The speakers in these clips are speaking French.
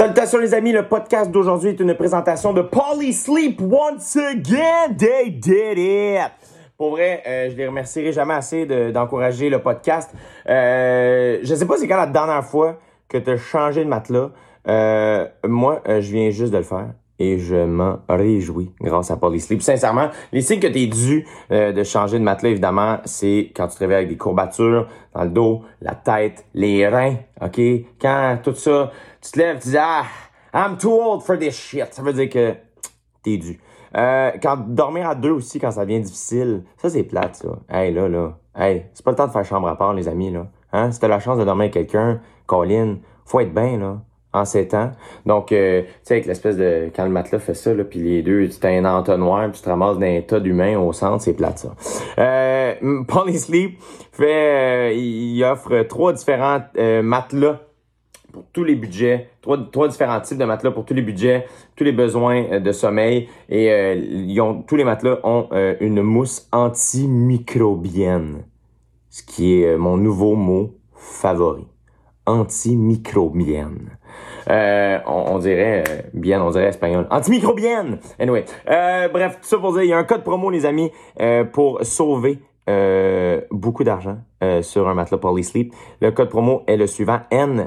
Salutations les amis, le podcast d'aujourd'hui est une présentation de Polysleep. Once again, they did it! Pour vrai, je les remercierai jamais assez d'encourager le podcast. Je sais pas c'est quand la dernière fois que tu as changé de matelas. Moi, je viens juste de le faire. Et je m'en réjouis grâce à Polysleep. Sincèrement, les signes que tu es dû de changer de matelas, évidemment, c'est quand tu te réveilles avec des courbatures dans le dos, la tête, les reins, OK? Quand tout ça, tu te lèves, tu dis « Ah, I'm too old for this shit ». Ça veut dire que t'es dû. Quand dormir à deux aussi, quand ça devient difficile, ça c'est plate, ça. Hey, là. Hey, c'est pas le temps de faire chambre à part, les amis, là. Hein? Si t'as la chance de dormir avec quelqu'un, Colin, faut être bien, là. En 7 ans. Donc, tu sais, avec l'espèce de... Quand le matelas fait ça, là, puis les deux, tu t'as un entonnoir, puis tu te ramasses dans un tas d'humains au centre, c'est plate, ça. Polysleep fait... il offre 3 différents matelas pour tous les budgets. 3 différents types de matelas pour tous les budgets, tous les besoins de sommeil. Et tous les matelas ont une mousse antimicrobienne. Ce qui est mon nouveau mot favori. Antimicrobienne. On dirait bien, on dirait espagnol. Antimicrobienne! Anyway. Bref, tout ça pour dire, il y a un code promo, les amis, pour sauver beaucoup d'argent sur un matelas Polysleep. Le code promo est le suivant,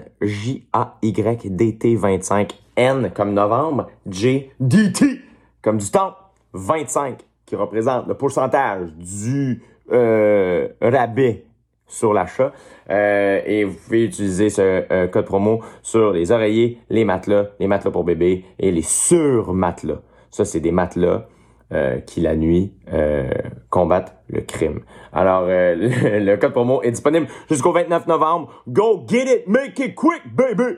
NJAYDT25. N comme novembre, JDT comme du temps, 25 qui représente le pourcentage du rabais sur l'achat. Et vous pouvez utiliser ce code promo sur les oreillers, les matelas pour bébé et les surmatelas. Ça, c'est des matelas qui, la nuit, combattent le crime. Alors, le code promo est disponible jusqu'au 29 novembre. Go get it, make it quick, baby!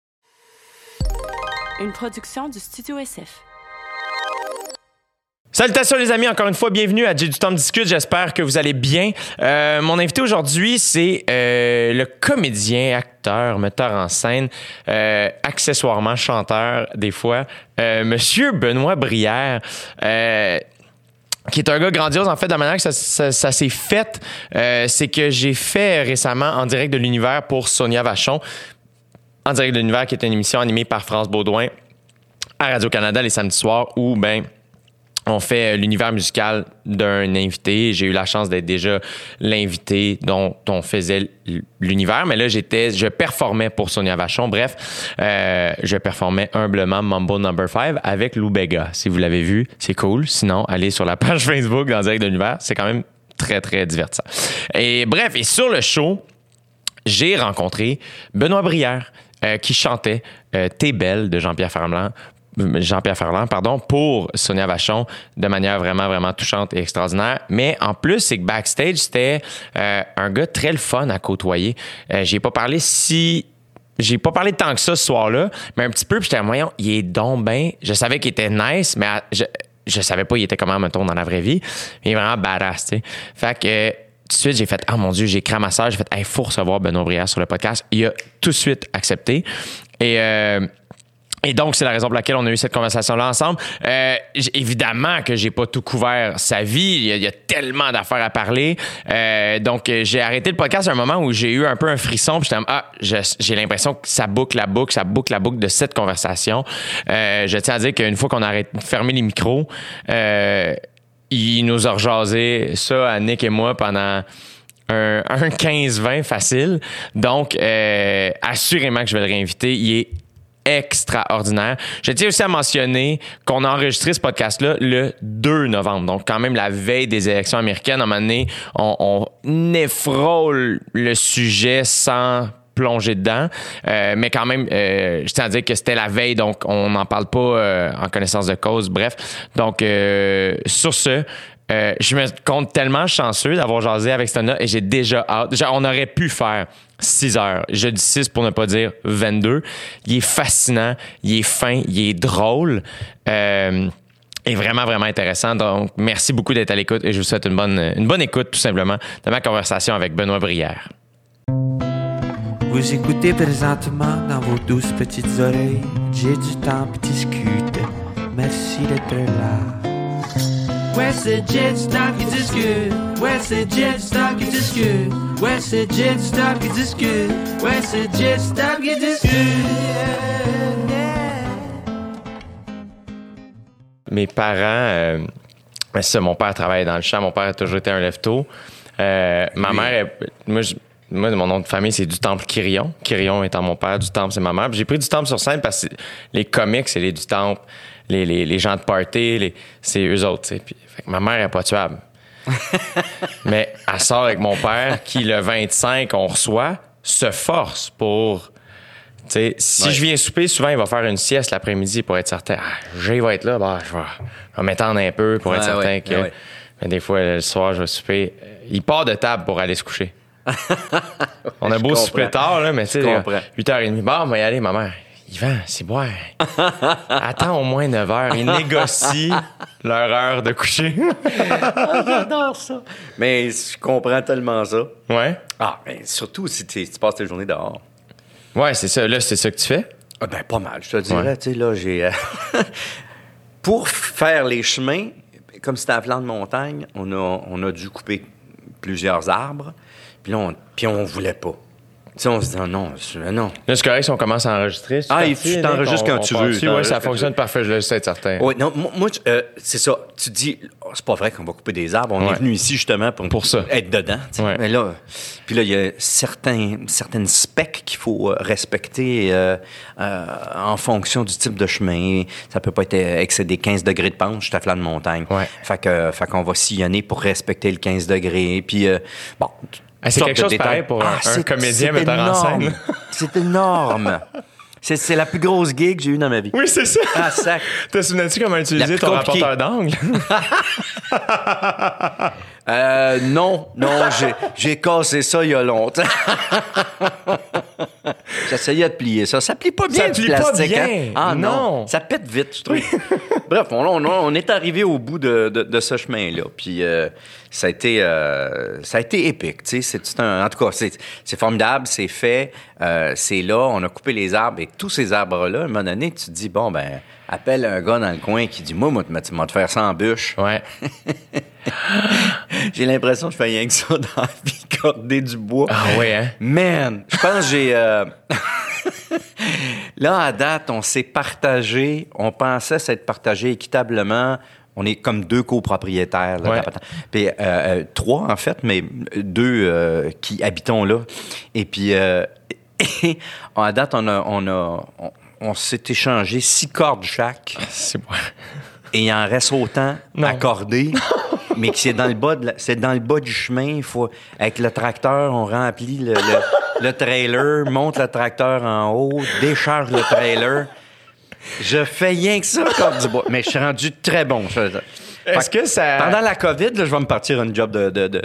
Une production du Studio SF. Salutations les amis, encore une fois, bienvenue à J'ai du temps de discute, j'espère que vous allez bien. Mon invité aujourd'hui, c'est le comédien, acteur, metteur en scène, accessoirement chanteur des fois, Monsieur Benoît Brière, qui est un gars grandiose. En fait, de la manière que ça s'est fait, c'est que j'ai fait récemment En direct de l'univers pour Sonia Vachon. En direct de l'univers, qui est une émission animée par France Baudouin à Radio-Canada les samedis soirs, où on fait l'univers musical d'un invité. J'ai eu la chance d'être déjà l'invité dont on faisait l'univers, mais là, je performais pour Sonia Vachon. Bref, je performais humblement Mambo No. 5 avec Lou Bega. Si vous l'avez vu, c'est cool. Sinon, allez sur la page Facebook d'En direct de l'univers. C'est quand même très, très divertissant. Et bref, et sur le show, j'ai rencontré Benoît Brière, qui chantait T'es belle de Jean-Pierre Ferland, pour Sonia Vachon de manière vraiment, vraiment touchante et extraordinaire. Mais en plus, c'est que backstage, c'était un gars très le fun à côtoyer. J'ai pas parlé tant que ça ce soir-là, mais un petit peu, puis j'étais moyen, il est donc ben. Je savais qu'il était nice, mais je savais pas il était comment, mettons, dans la vraie vie. Mais il est vraiment badass, tu sais. Fait que tout de suite, j'ai fait « Ah mon Dieu, j'ai écrit à ma sœur, j'ai fait « Hey, faut recevoir Benoît Brière sur le podcast. » Il a tout de suite accepté. Et donc, c'est la raison pour laquelle on a eu cette conversation-là ensemble. Évidemment que j'ai pas tout couvert sa vie. Il y a tellement d'affaires à parler. Donc, j'ai arrêté le podcast à un moment où j'ai eu un peu un frisson. Puis j'ai l'impression que ça boucle la boucle de cette conversation. Je tiens à dire qu'une fois qu'on a fermé les micros, il nous a rejasé ça à Nick et moi pendant un 15-20 facile. Donc, assurément que je vais le réinviter. Il est extraordinaire. Je tiens aussi à mentionner qu'on a enregistré ce podcast-là le 2 novembre. Donc, quand même, la veille des élections américaines, à un moment donné, on effrôle le sujet sans plonger dedans. Mais quand même, je tiens à dire que c'était la veille, donc on n'en parle pas en connaissance de cause. Bref, donc sur ce, je me compte tellement chanceux d'avoir jasé avec ce là et j'ai déjà hâte. On aurait pu faire 6 heures. Je dis 6 pour ne pas dire 22. Il est fascinant, il est fin, il est drôle. Est vraiment, vraiment intéressant. Donc, merci beaucoup d'être à l'écoute et je vous souhaite une bonne écoute, tout simplement, de ma conversation avec Benoît Brière. Vous écoutez présentement dans vos douces petites oreilles. J'ai du temps pour discuter. Merci d'être là. Ouais, c'est J'ai du temps qui discute. Ouais, c'est J'ai du temps qui discute. Ouais, c'est J'ai du temps qui discute. Ouais, c'est J'ai du temps qui discute. mes parents, c'est ça, mon père travaillait dans le champ. Mon père a toujours été un lève-tôt. Ma mère, moi, mon nom de famille, c'est du Temple Quirion. Quirion étant mon père, du Temple, c'est ma mère. Puis j'ai pris du Temple sur scène parce que les comiques, c'est les du Temple. Les gens de party, c'est eux autres. T'sais. Puis, fait que ma mère est pas tuable. Mais elle sort avec mon père qui, le 25, on reçoit, se force pour... T'sais, si je viens souper, souvent, il va faire une sieste l'après-midi pour être certain. Jay va être là, je vais m'étendre un peu pour être certain que... Ouais. Mais des fois, le soir, je vais souper. Il part de table pour aller se coucher. On a beau souper tard, là, mais tu sais, 8h30. Bon, on va y aller, ma mère. Yvan, c'est boire. Attends au moins 9h. Ils négocient leur heure de coucher. J'adore ça. Mais je comprends tellement ça. Ouais. Ah, mais surtout si tu passes tes journées dehors. Ouais, c'est ça. Là, c'est ça que tu fais? Ben, pas mal. Je te dirais, tu sais, là, j'ai... Pour faire les chemins, comme c'était à flanc de montagne, on a dû couper plusieurs arbres. Puis là, on voulait pas. Tu sais, on se dit, non. Là, c'est correct si on commence à enregistrer. Tu t'enregistres quand tu veux. Oui, ça fonctionne parfait, je le sais être certain. Oui, non, moi, c'est ça. Tu dis, c'est pas vrai qu'on va couper des arbres. On est venu ici justement pour ça. Être dedans. Ouais. Mais là, puis là, il y a certaines specs qu'il faut respecter en fonction du type de chemin. Ça peut pas être excéder 15 degrés de pente, je suis à flanc de montagne. Ouais. Fait qu'on va sillonner pour respecter le 15 degrés. Puis, bon... c'est quelque chose pareil pour un comédien metteur en scène. C'est énorme. C'est la plus grosse gig que j'ai eue dans ma vie. Oui, c'est ça. Ah, sac. Te souviens-tu comment utiliser ton rapporteur d'angle? Non, j'ai cassé ça il y a longtemps. J'essayais de plier ça. Ça plie pas bien, ça du plie plastique. Pas bien. Hein? Ah non. Ça pète vite, je trouve. Bref, on est arrivé au bout de ce chemin-là. Puis ça a été épique. Tu sais, en tout cas, c'est formidable, c'est fait. C'est là, on a coupé les arbres. Et tous ces arbres-là, à un moment donné, tu te dis, bon, ben, appelle un gars dans le coin qui dit, moi, tu vas te faire ça en bûche. Ouais. J'ai l'impression que je fais rien que ça dans la vie, corder du bois. Ah ouais, hein? Man, je pense que j'ai... Là, à date, on s'est partagé. On pensait s'être partagé équitablement. On est comme 2 copropriétaires. Là, puis 3, en fait, mais 2 qui habitons là. Et puis, à date, on s'est échangé 6 cordes chaque. C'est bon. Et il en reste autant à corder. Mais que c'est dans le bas du chemin. Avec le tracteur, on remplit le trailer, monte le tracteur en haut, décharge le trailer. Je fais rien que ça, corde du bois. Mais je suis rendu très bon. Est-ce que ça... Pendant la COVID, là, je vais me partir un job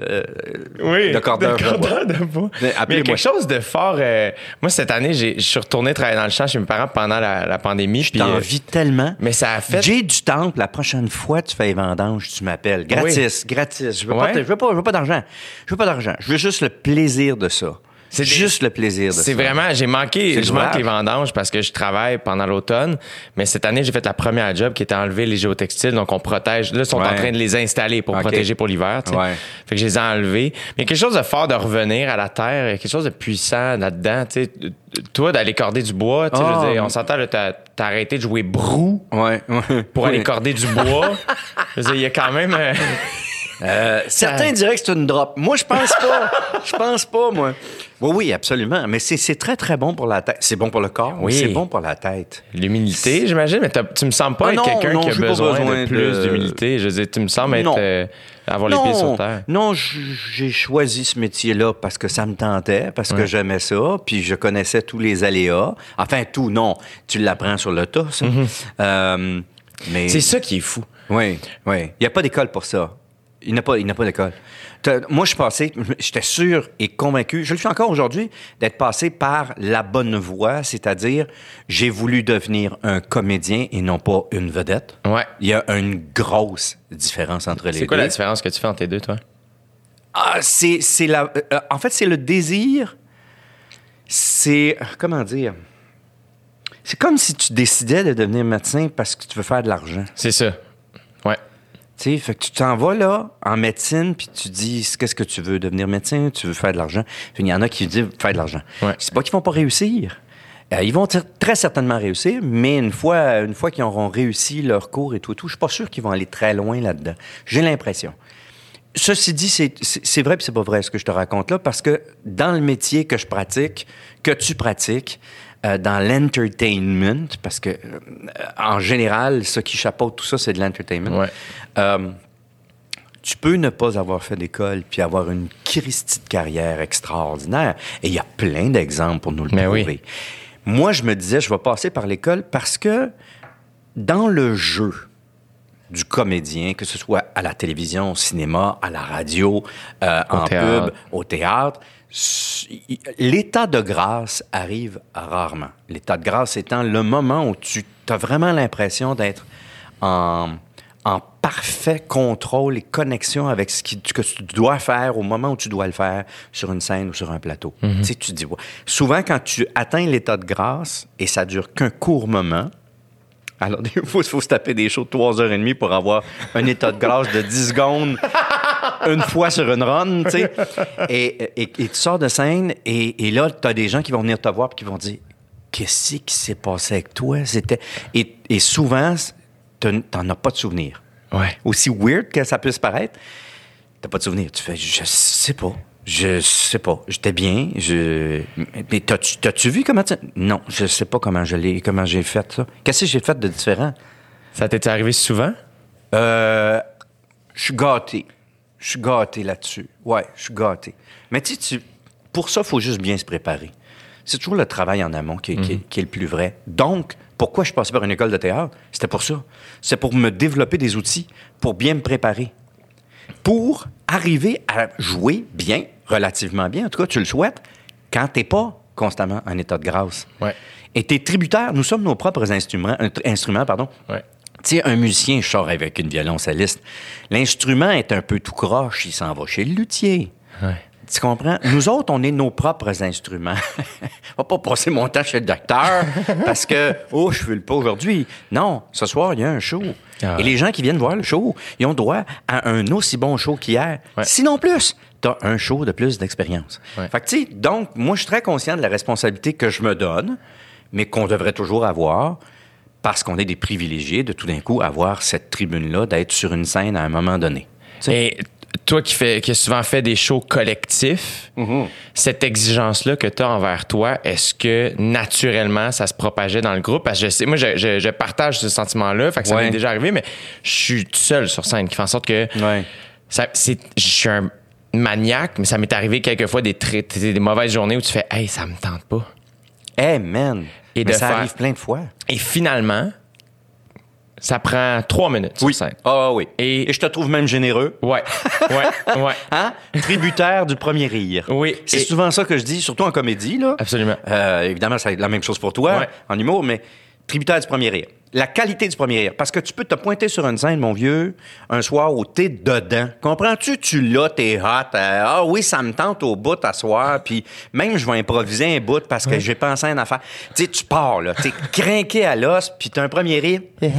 de cordeur de bois. Mais il y a quelque chose de fort... moi, cette année, je suis retourné travailler dans le champ chez mes parents pendant la pandémie. Je t'envie tellement. Mais ça a fait... J'ai du Temple. La prochaine fois, tu fais les vendanges, tu m'appelles. Gratis. Je veux pas d'argent. Je veux juste le plaisir de ça. C'est juste le plaisir de ça. C'est vraiment... Je manque les vendanges parce que je travaille pendant l'automne. Mais cette année, j'ai fait la première job qui était enlever les géotextiles. Donc, on protège... Là, ils sont en train de les installer pour protéger pour l'hiver. Fait que je les ai enlevés. Mais quelque chose de fort de revenir à la terre. Quelque chose de puissant là-dedans. T'sais. Toi, d'aller corder du bois, je veux dire, on s'entend, t'as arrêté de jouer brou pour aller corder du bois. Je veux dire, il y a quand même... certains diraient que c'est une drop. Moi, je pense pas. Je pense pas, moi. Oui, absolument. Mais c'est très, très bon pour la tête. C'est bon pour le corps, mais c'est bon pour la tête. L'humilité, j'imagine, mais tu me sembles pas être quelqu'un qui a besoin de plus d'humilité. Je veux dire, tu me sembles avoir les pieds sur terre. Non, j'ai choisi ce métier-là parce que ça me tentait, parce que j'aimais ça, puis je connaissais tous les aléas. Enfin, tout, non. Tu l'apprends sur le tas, ça. Mais... C'est ça qui est fou. Oui. Il n'y a pas d'école pour ça. Il n'a pas d'école. Moi, j'étais sûr et convaincu, je le suis encore aujourd'hui, d'être passé par la bonne voie, c'est-à-dire, j'ai voulu devenir un comédien et non pas une vedette. Ouais. Il y a une grosse différence entre les deux. C'est quoi la différence que tu fais entre les deux, toi? En fait, c'est le désir. Comment dire? C'est comme si tu décidais de devenir médecin parce que tu veux faire de l'argent. C'est ça. Ouais. Tu sais, fait que tu t'en vas là, en médecine, puis tu dis, qu'est-ce que tu veux? Devenir médecin? Tu veux faire de l'argent? Il y en a qui disent, faire de l'argent. Ouais. C'est pas qu'ils vont pas réussir, Ils vont très certainement réussir, mais une fois qu'ils auront réussi leur cours et tout, je suis pas sûr qu'ils vont aller très loin là-dedans. J'ai l'impression. Ceci dit, c'est vrai puis c'est pas vrai ce que je te raconte là, parce que dans le métier que je pratique, que tu pratiques, dans l'entertainment, parce que en général, ce qui chapeaute tout ça, c'est de l'entertainment. Ouais. Tu peux ne pas avoir fait d'école puis avoir une Christie de carrière extraordinaire. Et il y a plein d'exemples pour nous le prouver. Oui. Moi, je me disais, je vais passer par l'école parce que dans le jeu du comédien, que ce soit à la télévision, au cinéma, à la radio, en pub, au théâtre, l'état de grâce arrive rarement. L'état de grâce étant le moment où tu as vraiment l'impression d'être en parfait contrôle et connexion avec ce que tu dois faire au moment où tu dois le faire sur une scène ou sur un plateau. Mm-hmm. Tu sais, tu te dis, ouais. Souvent, quand tu atteins l'état de grâce, et ça dure qu'un court moment, alors il faut se taper des shows de 3h30 pour avoir un état de grâce de 10 secondes une fois sur une run, tu sais. Et tu sors de scène, et là, tu as des gens qui vont venir te voir et qui vont dire, qu'est-ce qui s'est passé avec toi? Et souvent, t'en as pas de souvenir. Ouais. Aussi weird que ça puisse paraître, t'as pas de souvenir. Tu fais, je sais pas. J'étais bien. Mais t'as-tu vu comment tu... Non, je sais pas comment j'ai fait ça. Qu'est-ce que j'ai fait de différent? Ça t'est arrivé souvent? Je suis gâté. Je suis gâté là-dessus. Ouais, je suis gâté. Mais tu sais, pour ça, il faut juste bien se préparer. C'est toujours le travail en amont qui est le plus vrai. Donc, pourquoi je suis passé par une école de théâtre? C'était pour ça. C'est pour me développer des outils, pour bien me préparer. Pour arriver à jouer bien, relativement bien, en tout cas, tu le souhaites, quand t'es pas constamment en état de grâce. Ouais. Et t'es tributaire, nous sommes nos propres instruments. Ouais. Tu sais, un musicien sort avec une violoncelliste. L'instrument est un peu tout croche, il s'en va chez le luthier. Ouais. Tu comprends? Nous autres, on est nos propres instruments. On va pas passer mon temps chez le docteur parce que, je file pas aujourd'hui. Non, ce soir, il y a un show. Ah ouais. Et les gens qui viennent voir le show, ils ont droit à un aussi bon show qu'hier. Ouais. Sinon plus, t'as un show de plus d'expérience. Ouais. Fait que, tu sais, donc, moi, je suis très conscient de la responsabilité que je me donne, mais qu'on devrait toujours avoir parce qu'on est des privilégiés de tout d'un coup avoir cette tribune-là, d'être sur une scène à un moment donné. T'sais. Et toi qui as souvent fait des shows collectifs, cette exigence-là que tu as envers toi, est-ce que naturellement ça se propageait dans le groupe? Parce que je sais, moi, je partage ce sentiment-là, fait que ça m'est déjà arrivé, mais je suis tout seul sur scène, qui fait en sorte que je suis un maniaque, mais ça m'est arrivé quelquefois des mauvaises journées où tu fais « Hey, ça me tente pas. » Hey, man! Et mais ça arrive plein de fois. Et finalement, ça prend 3 minutes sur scène. Oui. Et je te trouve même généreux. Ouais. Hein? Tributaire du premier rire. Oui. C'est souvent ça que je dis, surtout en comédie, là. Absolument. Évidemment, c'est la même chose pour toi, en humour, mais tributaire du premier rire. La qualité du premier rire. Parce que tu peux te pointer sur une scène, mon vieux, un soir où t'es dedans. Comprends-tu? Tu l'as, t'es hot. Oui, ça me tente au bout à soir. Puis même, je vais improviser un bout parce que j'ai pensé à une affaire. Tu sais, tu pars, là. T'es crinqué à l'os, puis t'as un premier rire.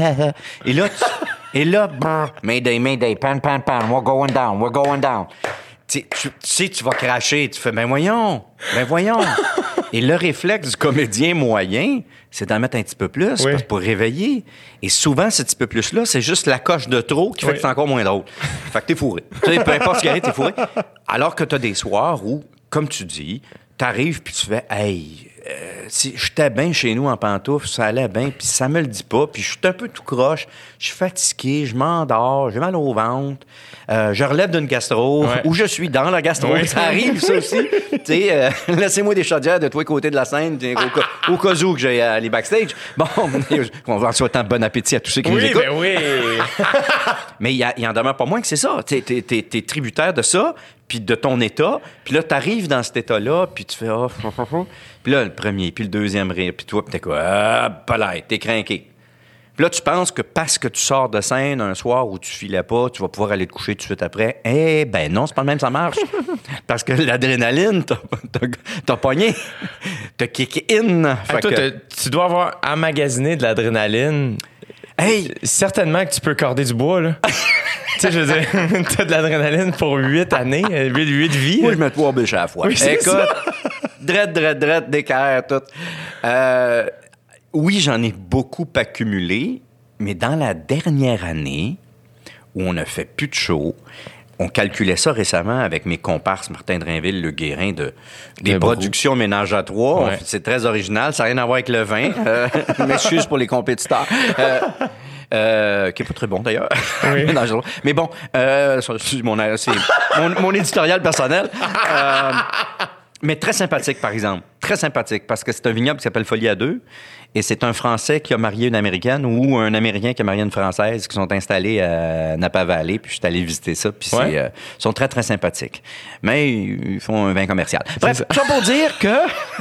Et là, Mayday, pan, we're going down. Tu sais, tu vas cracher. Tu fais, ben voyons. Et le réflexe du comédien moyen, c'est d'en mettre un petit peu plus pour réveiller. Et souvent, ce petit peu plus-là, c'est juste la coche de trop qui fait que c'est encore moins drôle. Fait que t'es fourré. Tu sais, peu importe ce qui arrive, t'es fourré. Alors que t'as des soirs où, comme tu dis, t'arrives puis tu fais « Hey, j'étais bien chez nous en pantoufles, ça allait bien, puis ça me le dit pas, puis je suis un peu tout croche, je suis fatigué, je m'endors, j'ai mal au ventre, je relève d'une gastro, ou je suis dans la gastro, ça arrive ça aussi. Tu sais, laissez-moi des chaudières de tous les côtés de la scène, au cas où que j'ai les backstage. Bon, on va en souhaiter bon appétit à tous ceux qui nous écoutent. Mais il en demeure pas moins que c'est ça. T'es tributaire de ça, puis de ton état, puis là, t'arrives dans cet état-là, puis tu fais puis là, le premier, puis le deuxième rire, puis toi, puis t'es quoi? T'es crinqué. Puis là, tu penses que parce que tu sors de scène un soir où tu filais pas, tu vas pouvoir aller te coucher tout de suite après. Eh ben non, c'est pas le même, ça marche. Parce que l'adrénaline, t'as pogné. T'as kick in. Toi, tu dois avoir emmagasiné de l'adrénaline. Hey! Certainement que tu peux corder du bois, là. Tu sais, je veux dire, t'as de l'adrénaline pour 8 années, 8 vies. Moi, je mets 3 bûches à la fois. Oui, écoute, Drette, d'équerre, tout. Oui, j'en ai beaucoup accumulé, mais dans la dernière année, où on ne fait plus de show, on calculait ça récemment avec mes comparses Martin Drainville, Le Guérin, des productions ménage à trois. Ouais. C'est très original, ça n'a rien à voir avec le vin. M'excuse pour les compétiteurs. Qui est pas très bon d'ailleurs. Oui. Mais bon, c'est mon éditorial personnel. Mais très sympathique, par exemple. Très sympathique, parce que c'est un vignoble qui s'appelle Folie à deux, et c'est un Français qui a marié une Américaine ou un Américain qui a marié une Française qui sont installés à Napa-Valley, puis je suis allé visiter ça, puis ils sont très, très sympathiques. Mais ils font un vin commercial. Bref, ça pour dire que...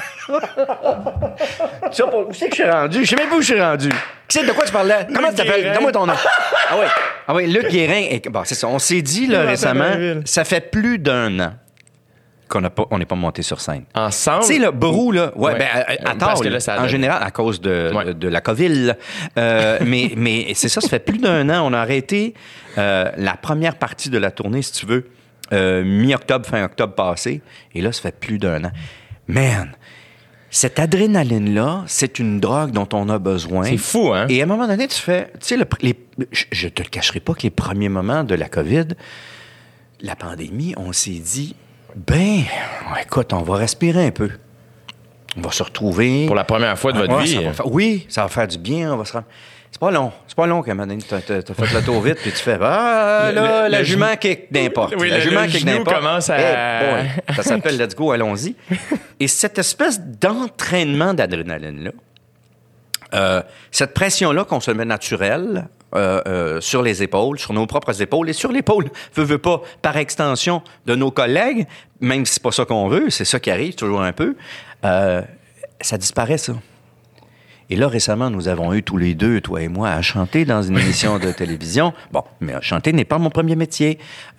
Où c'est que je suis rendu? Je sais même pas où je suis rendu. De quoi tu parlais? Comment tu t'appelles? Donne-moi ton nom. Ah oui, Luc Guérin. Bon, c'est ça. On s'est dit là, récemment, ça fait plus d'un an on n'est pas monté sur scène. Ensemble? Tu sais, le Brou, là, à tort, que là, ça en général, à cause de la COVID. Mais c'est ça, ça fait plus d'un an. On a arrêté la première partie de la tournée, si tu veux, mi-octobre, fin octobre passé. Et là, ça fait plus d'un an. Man, cette adrénaline-là, c'est une drogue dont on a besoin. C'est fou, hein? Et à un moment donné, tu fais... Tu sais, je te le cacherai pas que les premiers moments de la COVID, la pandémie, on s'est dit... écoute, on va respirer un peu. On va se retrouver. Pour la première fois de votre vie. Ça va faire du bien. On va se rendre... C'est pas long qu'à un moment donné, t'as fait le tour vite, puis tu fais, la jument kick n'importe. Oui, la jument kick kick n'importe. Commence à... ça s'appelle Let's Go, allons-y. Et cette espèce d'entraînement d'adrénaline-là, cette pression-là qu'on se met naturelle, sur les épaules, sur nos propres épaules et sur l'épaule, veux pas, par extension de nos collègues, même si c'est pas ça qu'on veut, c'est ça qui arrive toujours un peu, ça disparaît, ça. Et là, récemment, nous avons eu tous les deux, toi et moi, à chanter dans une émission de télévision. Bon, mais chanter n'est pas mon premier métier.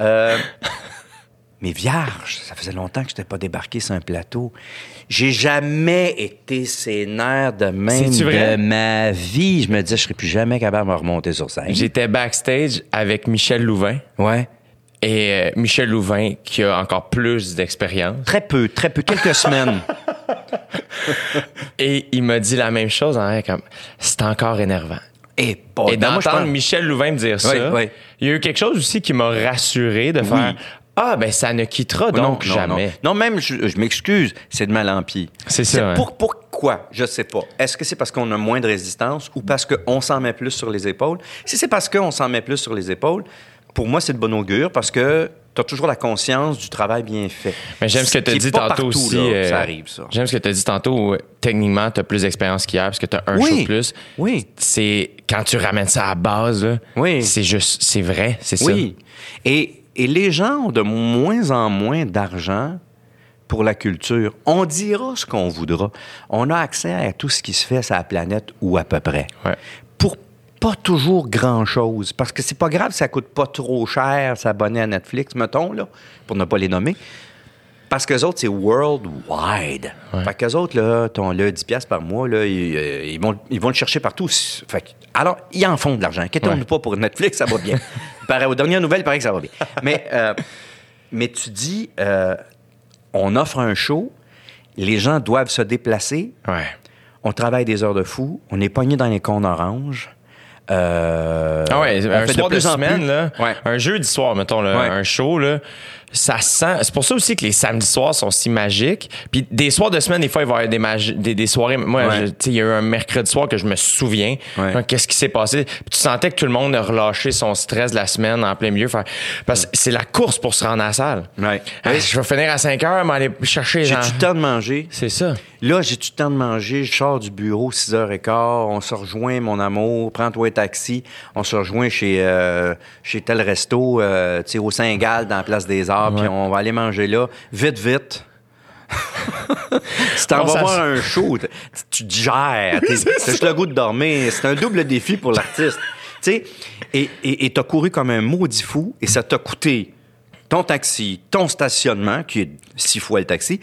Mais vierge, ça faisait longtemps que je n'étais pas débarqué sur un plateau. J'ai jamais été sénère de même de ma vie. Je me disais, je serais plus jamais capable de me remonter sur scène. J'étais backstage avec Michel Louvain. Ouais. Et Michel Louvain, qui a encore plus d'expérience. Très peu, quelques semaines. Et il m'a dit la même chose, hein, comme, c'est encore énervant. Et d'entendre Michel Louvain me dire ça, il y a eu quelque chose aussi qui m'a rassuré de faire... ça ne quittera donc jamais. Non, même, je m'excuse, c'est de mal en pis. C'est ça. Pourquoi? Je sais pas. Est-ce que c'est parce qu'on a moins de résistance ou parce qu'on s'en met plus sur les épaules? Si c'est parce qu'on s'en met plus sur les épaules, pour moi, c'est de bon augure parce que tu as toujours la conscience du travail bien fait. Mais j'aime ce que tu as dit tantôt aussi. Là, ça arrive, ça. J'aime ce que tu as dit tantôt. Techniquement, tu as plus d'expérience qu'hier parce que tu as un show de plus. Oui. C'est quand tu ramènes ça à la base, là, c'est vrai, c'est ça. Oui. Et les gens ont de moins en moins d'argent pour la culture. On dira ce qu'on voudra. On a accès à tout ce qui se fait sur la planète ou à peu près. Ouais. Pour pas toujours grand-chose. Parce que c'est pas grave, ça coûte pas trop cher s'abonner à Netflix, mettons, là, pour ne pas les nommer. Parce qu'eux autres, c'est worldwide. Ouais. Fait qu'eux autres, là, ton 10$ par mois, là, ils vont le chercher partout. Alors, ils en font de l'argent. Inquiétons-nous pas pour Netflix, ça va bien. Aux dernières nouvelles, il paraît que ça va bien. Mais tu dis, on offre un show, les gens doivent se déplacer. Ouais. On travaille des heures de fou. On est pogné dans les cônes oranges. Un soir de semaine, là, un jeudi soir, mettons, là, un show, là, ça sent... C'est pour ça aussi que les samedis soirs sont si magiques. Puis des soirs de semaine, des fois, il va y avoir des soirées... Moi, il y a eu un mercredi soir que je me souviens. Qu'est-ce qui s'est passé? Puis tu sentais que tout le monde a relâché son stress de la semaine en plein milieu. Parce que c'est la course pour se rendre à la salle. Ouais. Je vais finir à 5 heures, mais aller chercher... J'ai-tu le temps de manger? C'est ça. Là, j'ai-tu le temps de manger? Je sors du bureau 6h15. On se rejoint, mon amour. Prends-toi un taxi. On se rejoint chez tel resto, au Saint-Gall, dans la Place des Arts. Puis on va aller manger là. Vite. Si t'en vas voir un show, tu digères. T'as juste le goût de dormir. C'est un double défi pour l'artiste. Et t'as couru comme un maudit fou et ça t'a coûté ton taxi, ton stationnement, qui est 6 fois le taxi,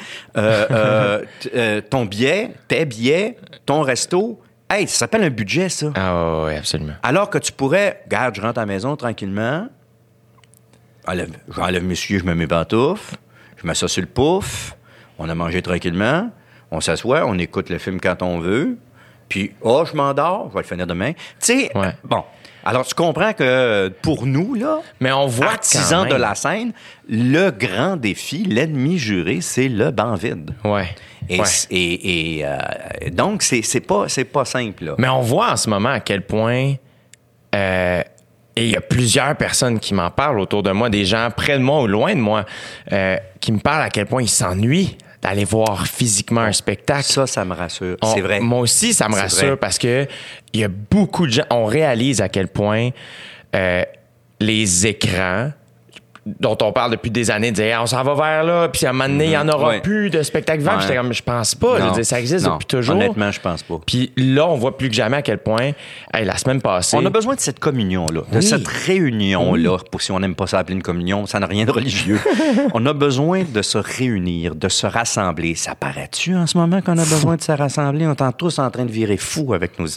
ton billet, tes billets, ton resto. Hey, ça s'appelle un budget, ça. Ah oui, absolument. Alors que tu pourrais, regarde, je rentre à la maison tranquillement, j'enlève mes souliers, je mets mes pantoufles, je mets ça sur le pouf, On a mangé tranquillement, on s'assoit, on écoute le film quand on veut, puis, je m'endors, je vais le finir demain. Tu sais, bon. Alors, tu comprends que pour nous, là, mais on voit artisans de la scène, le grand défi, l'ennemi juré, c'est le banc vide. Ouais. Et donc, c'est pas simple, là. Mais on voit en ce moment à quel point... et il y a plusieurs personnes qui m'en parlent autour de moi, des gens près de moi ou loin de moi, qui me parlent à quel point ils s'ennuient d'aller voir physiquement un spectacle. Ça me rassure. C'est vrai. Moi aussi, ça me rassure parce que il y a beaucoup de gens... On réalise à quel point les écrans dont on parle depuis des années, de dire on s'en va vers là, puis à un moment donné, il n'y en aura plus de spectacle vivant. J'étais comme, je pense pas. Je veux dire, ça existe depuis toujours. Honnêtement, je pense pas. Puis là, on voit plus que jamais à quel point, la semaine passée... On a besoin de cette communion-là, de cette réunion-là, pour si on n'aime pas ça appeler une communion, ça n'a rien de religieux. On a besoin de se réunir, de se rassembler. Ça paraît-tu en ce moment qu'on a besoin de se rassembler? On est tous en train de virer fou avec nos...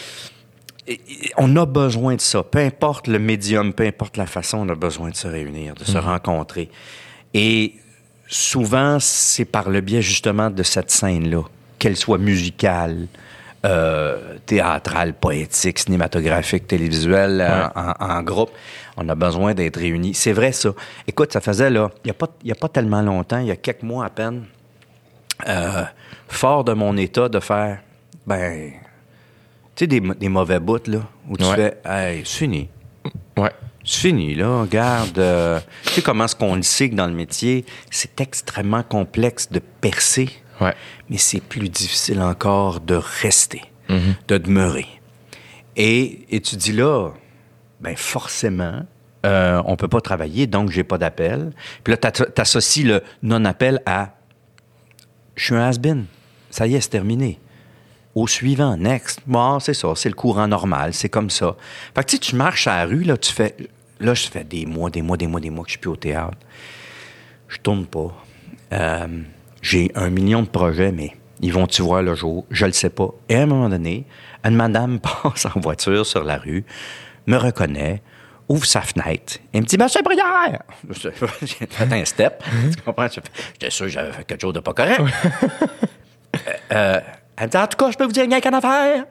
On a besoin de ça. Peu importe le médium, peu importe la façon, on a besoin de se réunir, de se rencontrer. Et souvent, c'est par le biais justement de cette scène-là, qu'elle soit musicale, théâtrale, poétique, cinématographique, télévisuelle, en groupe. On a besoin d'être réunis. C'est vrai, ça. Écoute, ça faisait, là, il y a pas tellement longtemps, il y a quelques mois à peine, fort de mon état de faire, tu sais, des mauvais bouts, là, où tu fais « Hey, c'est fini. » Ouais. C'est fini, là. Regarde, tu sais comment est-ce qu'on le sait que dans le métier, c'est extrêmement complexe de percer, mais c'est plus difficile encore de rester, de demeurer. Et tu dis là, forcément, on peut pas travailler, donc j'ai pas d'appel. Puis là, t'associes le non-appel à « Je suis un has-been. Ça y est, c'est terminé. » Au suivant, next. Bon, c'est ça, c'est le courant normal, c'est comme ça. Fait que tu marches à la rue, là, je fais des mois que je suis plus au théâtre. Je tourne pas. J'ai 1 million de projets, mais ils vont-tu voir le jour? Je le sais pas. Et à un moment donné, une madame passe en voiture sur la rue, me reconnaît, ouvre sa fenêtre et me dit « Monsieur Brière! » J'ai fait un step. Tu comprends? J'étais sûr que j'avais fait quelque chose de pas correct. Elle me dit, en tout cas, je peux vous dire, il n'y a qu'une affaire.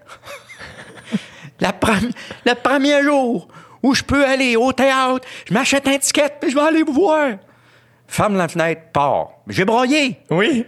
Le premier jour où je peux aller au théâtre, je m'achète un ticket, puis je vais aller vous voir. Ferme la fenêtre, part. J'ai broyé. Oui.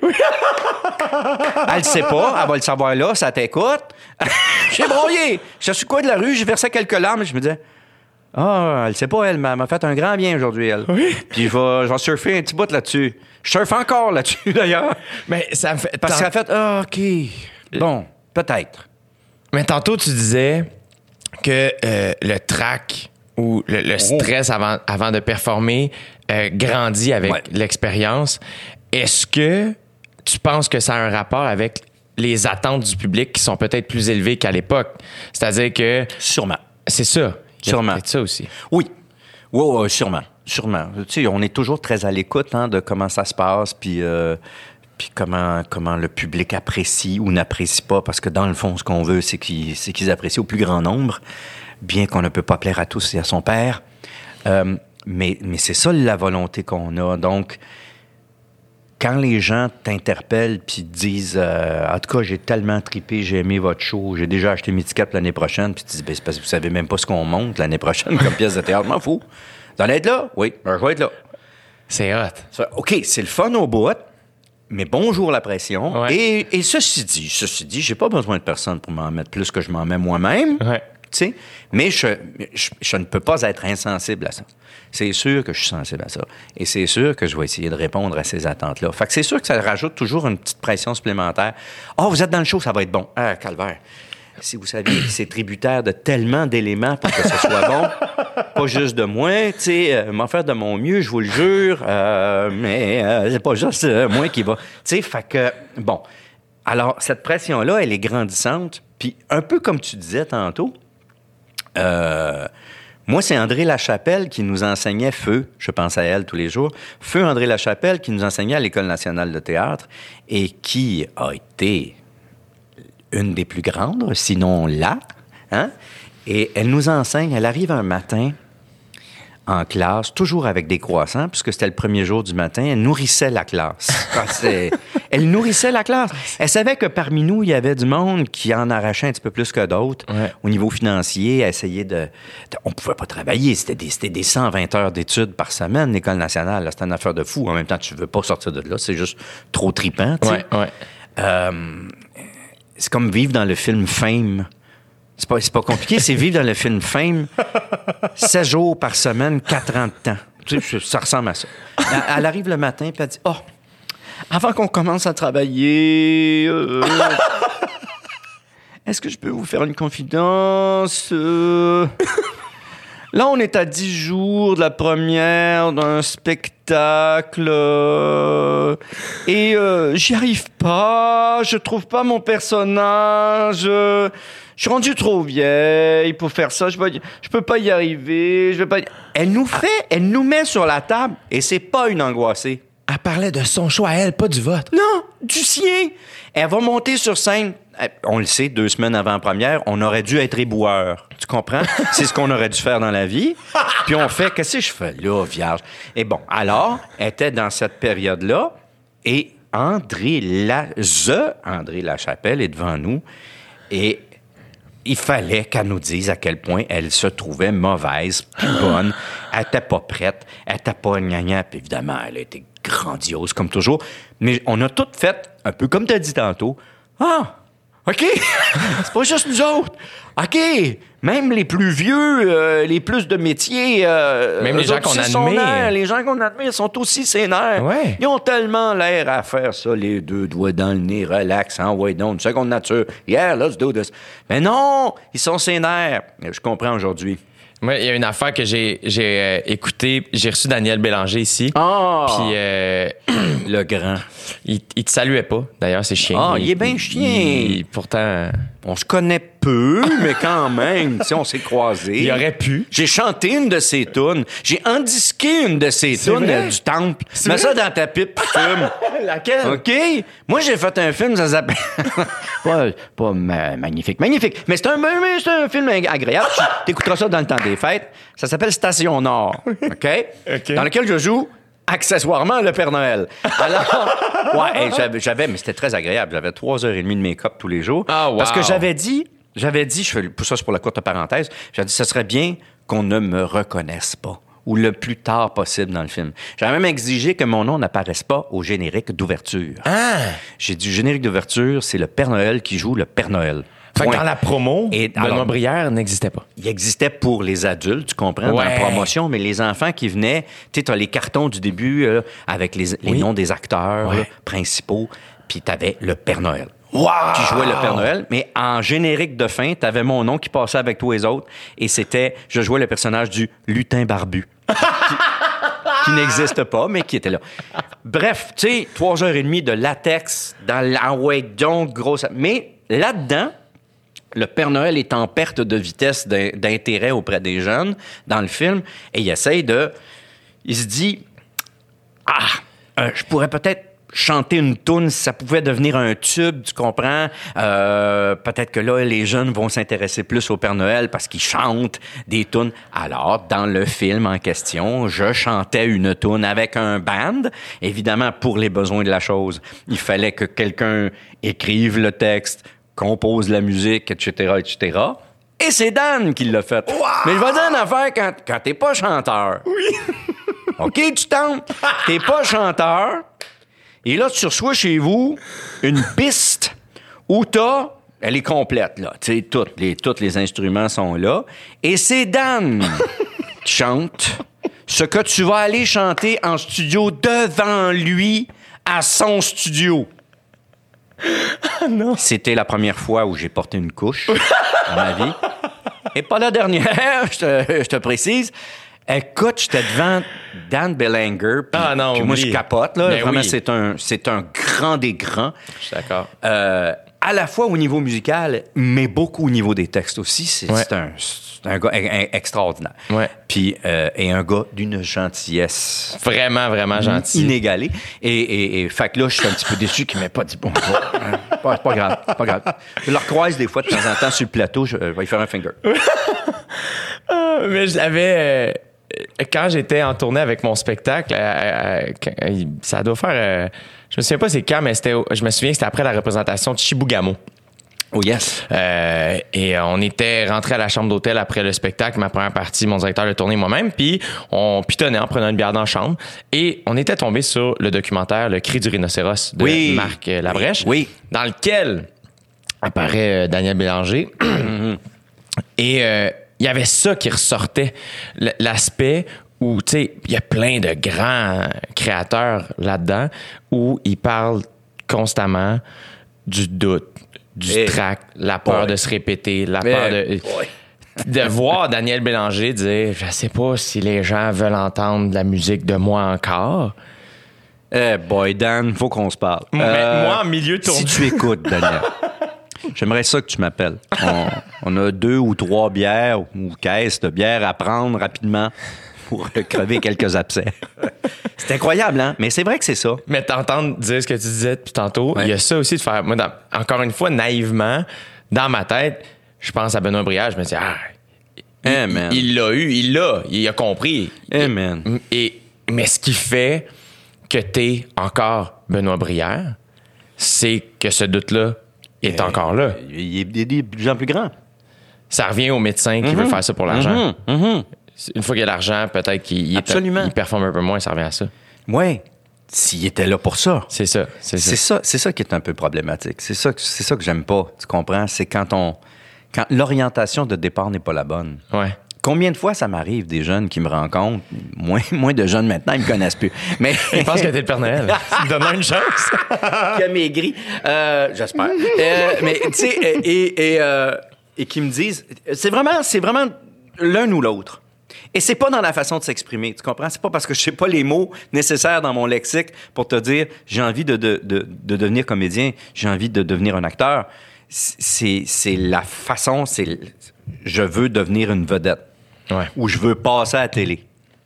Elle le sait pas, elle va le savoir là, ça t'écoute. J'ai broyé. Je suis quoi de la rue, j'ai versé quelques larmes, et je me disais, elle le sait pas, elle m'a fait un grand bien aujourd'hui, elle. Oui. Puis je vais surfer un petit bout là-dessus. Je surfe encore là-dessus, d'ailleurs. Mais ça me fait... Parce que ça a fait, OK, bon, peut-être. Mais tantôt, tu disais que le trac ou le stress avant de performer grandit avec l'expérience. Est-ce que tu penses que ça a un rapport avec les attentes du public qui sont peut-être plus élevées qu'à l'époque? C'est-à-dire que... Sûrement. C'est ça. Sûrement. C'est ça aussi. Oui, sûrement. Sûrement. Tu sais, on est toujours très à l'écoute de comment ça se passe, puis comment le public apprécie ou n'apprécie pas, parce que dans le fond, ce qu'on veut, c'est qu'ils apprécient au plus grand nombre, bien qu'on ne peut pas plaire à tous et à son père. Mais c'est ça la volonté qu'on a. Donc, quand les gens t'interpellent puis te disent en tout cas, j'ai tellement trippé, j'ai aimé votre show, j'ai déjà acheté mes tickets l'année prochaine, puis tu dis, c'est parce que vous savez même pas ce qu'on monte l'année prochaine comme pièce de théâtre, m'en fous. Vous allez être là? Oui, je vais être là. C'est hot. OK, c'est le fun au bout, mais bonjour la pression. Ouais. Et ceci dit, j'ai pas besoin de personne pour m'en mettre plus que je m'en mets moi-même. Ouais. Tu sais, mais je ne peux pas être insensible à ça. C'est sûr que je suis sensible à ça. Et c'est sûr que je vais essayer de répondre à ces attentes-là. Fait que c'est sûr que ça rajoute toujours une petite pression supplémentaire. Vous êtes dans le show, ça va être bon. Calvaire. Si vous saviez que c'est tributaire de tellement d'éléments pour que ce soit bon, pas juste de moi, tu sais, m'en faire de mon mieux, je vous le jure, mais c'est pas juste moi qui va. Tu sais, fait que, bon. Alors, cette pression-là, elle est grandissante. Puis, un peu comme tu disais tantôt, moi, c'est André Lachapelle qui nous enseignait Feu, je pense à elle tous les jours, Feu André Lachapelle qui nous enseignait à l'École nationale de théâtre et qui a été une des plus grandes, sinon là, hein? Et elle nous enseigne, elle arrive un matin en classe, toujours avec des croissants, puisque c'était le premier jour du matin. Elle nourrissait la classe. Elle nourrissait la classe. Elle savait que parmi nous, il y avait du monde qui en arrachait un petit peu plus que d'autres. Ouais. Au niveau financier, elle essayait on pouvait pas travailler. C'était des 120 heures d'études par semaine, l'École nationale. Là, c'était une affaire de fou. En même temps, tu veux pas sortir de là. C'est juste trop tripant. Ouais, ouais. C'est comme vivre dans le film Fame. C'est pas compliqué, c'est vivre dans le film Fame 16 jours par semaine, 4 ans de temps. Tu sais, ça ressemble à ça. Elle arrive le matin et elle dit « Oh, avant qu'on commence à travailler, est-ce que je peux vous faire une confidence? Là, on est à 10 jours de la première d'un spectacle et j'y arrive pas, je trouve pas mon personnage... Je suis rendu trop vieille pour faire ça. Je peux pas y arriver. Elle nous met sur la table et c'est pas une angoissée. Elle parlait de son choix à elle, pas du vote. Non, du sien. Elle va monter sur scène. On le sait, 2 semaines avant la première, on aurait dû être éboueur. Tu comprends? C'est ce qu'on aurait dû faire dans la vie. Puis on fait, qu'est-ce que je fais là, vierge? Et bon, alors, elle était dans cette période-là et André Lachapelle est devant nous et il fallait qu'elle nous dise à quel point elle se trouvait mauvaise, puis bonne. Elle était pas prête, elle était pas gnagna, puis évidemment, elle a été grandiose, comme toujours. Mais on a tout fait, un peu comme tu as dit tantôt. Ah, OK, c'est pas juste nous autres. OK, même les plus vieux, les plus de métiers... même les gens qu'on admire. Les gens qu'on admire sont aussi sénères. Ouais. Ils ont tellement l'air à faire ça, les 2 doigts dans le nez, relax, ouais, donc, une seconde nature. Yeah, let's do this. Mais non, ils sont sénères. Je comprends aujourd'hui. Moi, il y a une affaire que j'ai écoutée. J'ai reçu Daniel Bélanger ici. Ah! Puis le grand. Il te saluait pas. D'ailleurs, c'est chien. Ah, il est bien chien. Pourtant... On se connaît peu, mais quand même, tu sais, on s'est croisés. Il aurait pu. J'ai chanté une de ses tunes. J'ai endisqué une de ses tunes du Temple. Mets ça dans ta pipe, fume. Laquelle? OK? Moi, j'ai fait un film, ça s'appelle... pas magnifique. Magnifique. Mais c'est un film agréable. T'écouteras ça dans le temps des fêtes. Ça s'appelle Station Nord. OK? Dans lequel je joue... accessoirement le Père Noël. Alors, ouais, j'avais, mais c'était très agréable. J'avais 3h30 de make-up tous les jours. Oh, wow. Parce que j'avais dit, pour ça, c'est pour la courte parenthèse, j'avais dit, ce serait bien qu'on ne me reconnaisse pas. Ou le plus tard possible dans le film. J'avais même exigé que mon nom n'apparaisse pas au générique d'ouverture. Ah! J'ai dit, générique d'ouverture, c'est le Père Noël qui joue le Père Noël. Fait que dans la promo, Benoît Brière n'existait pas. Il existait pour les adultes, tu comprends, dans la promotion, mais les enfants qui venaient, tu sais, t'as les cartons du début avec les noms des acteurs principaux, puis t'avais le Père Noël. Wow! Qui jouait le Père Noël, mais en générique de fin, t'avais mon nom qui passait avec tous les autres, et je jouais le personnage du lutin barbu. qui n'existe pas, mais qui était là. Bref, tu sais, 3h30 de latex dans donc grosse... Mais là-dedans, le Père Noël est en perte de vitesse d'intérêt auprès des jeunes dans le film et il essaye il se dit je pourrais peut-être chanter une toune si ça pouvait devenir un tube, tu comprends? Peut-être que là, les jeunes vont s'intéresser plus au Père Noël parce qu'ils chantent des tounes. Alors, dans le film en question, je chantais une toune avec un band. Évidemment, pour les besoins de la chose, il fallait que quelqu'un écrive le texte, compose la musique, etc., etc. Et c'est Dan qui l'a fait. Wow! Mais je vais dire une affaire, quand t'es pas chanteur. Oui. OK, tu tentes. T'es pas chanteur. Et là, tu reçois chez vous une piste où elle est complète, là. Tu sais, tous les instruments sont là. Et c'est Dan qui chante ce que tu vas aller chanter en studio devant lui à son studio. Ah non. C'était la première fois où j'ai porté une couche dans ma vie. Et pas la dernière, je te précise. Écoute, j'étais devant Dan Bélanger, puis moi, je capote. Là. Vraiment, oui. C'est un grand des grands. Je suis d'accord. À la fois au niveau musical, mais beaucoup au niveau des textes aussi. C'est un gars extraordinaire. Ouais. Puis, et un gars d'une gentillesse. Vraiment, vraiment gentil. Inégalée. Et fait que là, je suis un petit peu déçu qu'il m'ait pas dit bon. C'est pas grave. Je le recroise des fois de temps en temps sur le plateau, je vais lui faire un finger. Mais j'avais quand j'étais en tournée avec mon spectacle, ça doit faire... je me souviens pas c'est quand, mais je me souviens que c'était après la représentation de Chibougamau. Oh yes! Et on était rentré à la chambre d'hôtel après le spectacle, ma première partie, mon directeur de tournée, moi-même, puis on pitonnait en prenant une bière dans la chambre. Et on était tombé sur le documentaire Le Cri du rhinocéros de Marc Labrèche, dans lequel apparaît Daniel Bélanger. Et il y avait ça qui ressortait, l'aspect où, tu sais, il y a plein de grands créateurs là-dedans où ils parlent constamment du doute, du trac, la peur de se répéter, la peur de voir Daniel Bélanger dire « Je sais pas si les gens veulent entendre de la musique de moi encore. » Boy, Dan, faut qu'on se parle. Moi, en milieu de tournée... Si tu écoutes, Daniel, j'aimerais ça que tu m'appelles. On a 2 ou 3 bières ou caisses de bière à prendre rapidement pour crever quelques abcès. C'est incroyable, hein? Mais c'est vrai que c'est ça. Mais t'entendre dire ce que tu disais depuis tantôt, il y a ça aussi de faire... Moi, encore une fois, naïvement, dans ma tête, je pense à Benoît Brière, je me dis, il l'a eu, il a compris. Mais ce qui fait que t'es encore Benoît Brière, c'est que ce doute-là est encore là. Il est de plus en plus grand. Ça revient au médecin qui veut faire ça pour l'argent. Une fois qu'il y a l'argent, peut-être qu'il performe un peu moins, ça revient à ça. Oui, s'il était là pour ça. C'est ça. C'est ça qui est un peu problématique. C'est ça que j'aime pas, tu comprends? C'est quand l'orientation de départ n'est pas la bonne. Ouais. Combien de fois ça m'arrive, des jeunes qui me rencontrent, moins de jeunes maintenant, ils me connaissent plus. Mais ils pensent que t'es le Père Noël. Donne-leur une chance. Qui a maigri. J'espère. Mais tu sais, et qui me disent, c'est vraiment l'un ou l'autre. Et c'est pas dans la façon de s'exprimer, tu comprends? C'est pas parce que je sais pas les mots nécessaires dans mon lexique pour te dire j'ai envie de devenir comédien, j'ai envie de devenir un acteur. C'est la façon, je veux devenir une vedette. Ouais. Ou je veux passer à la télé.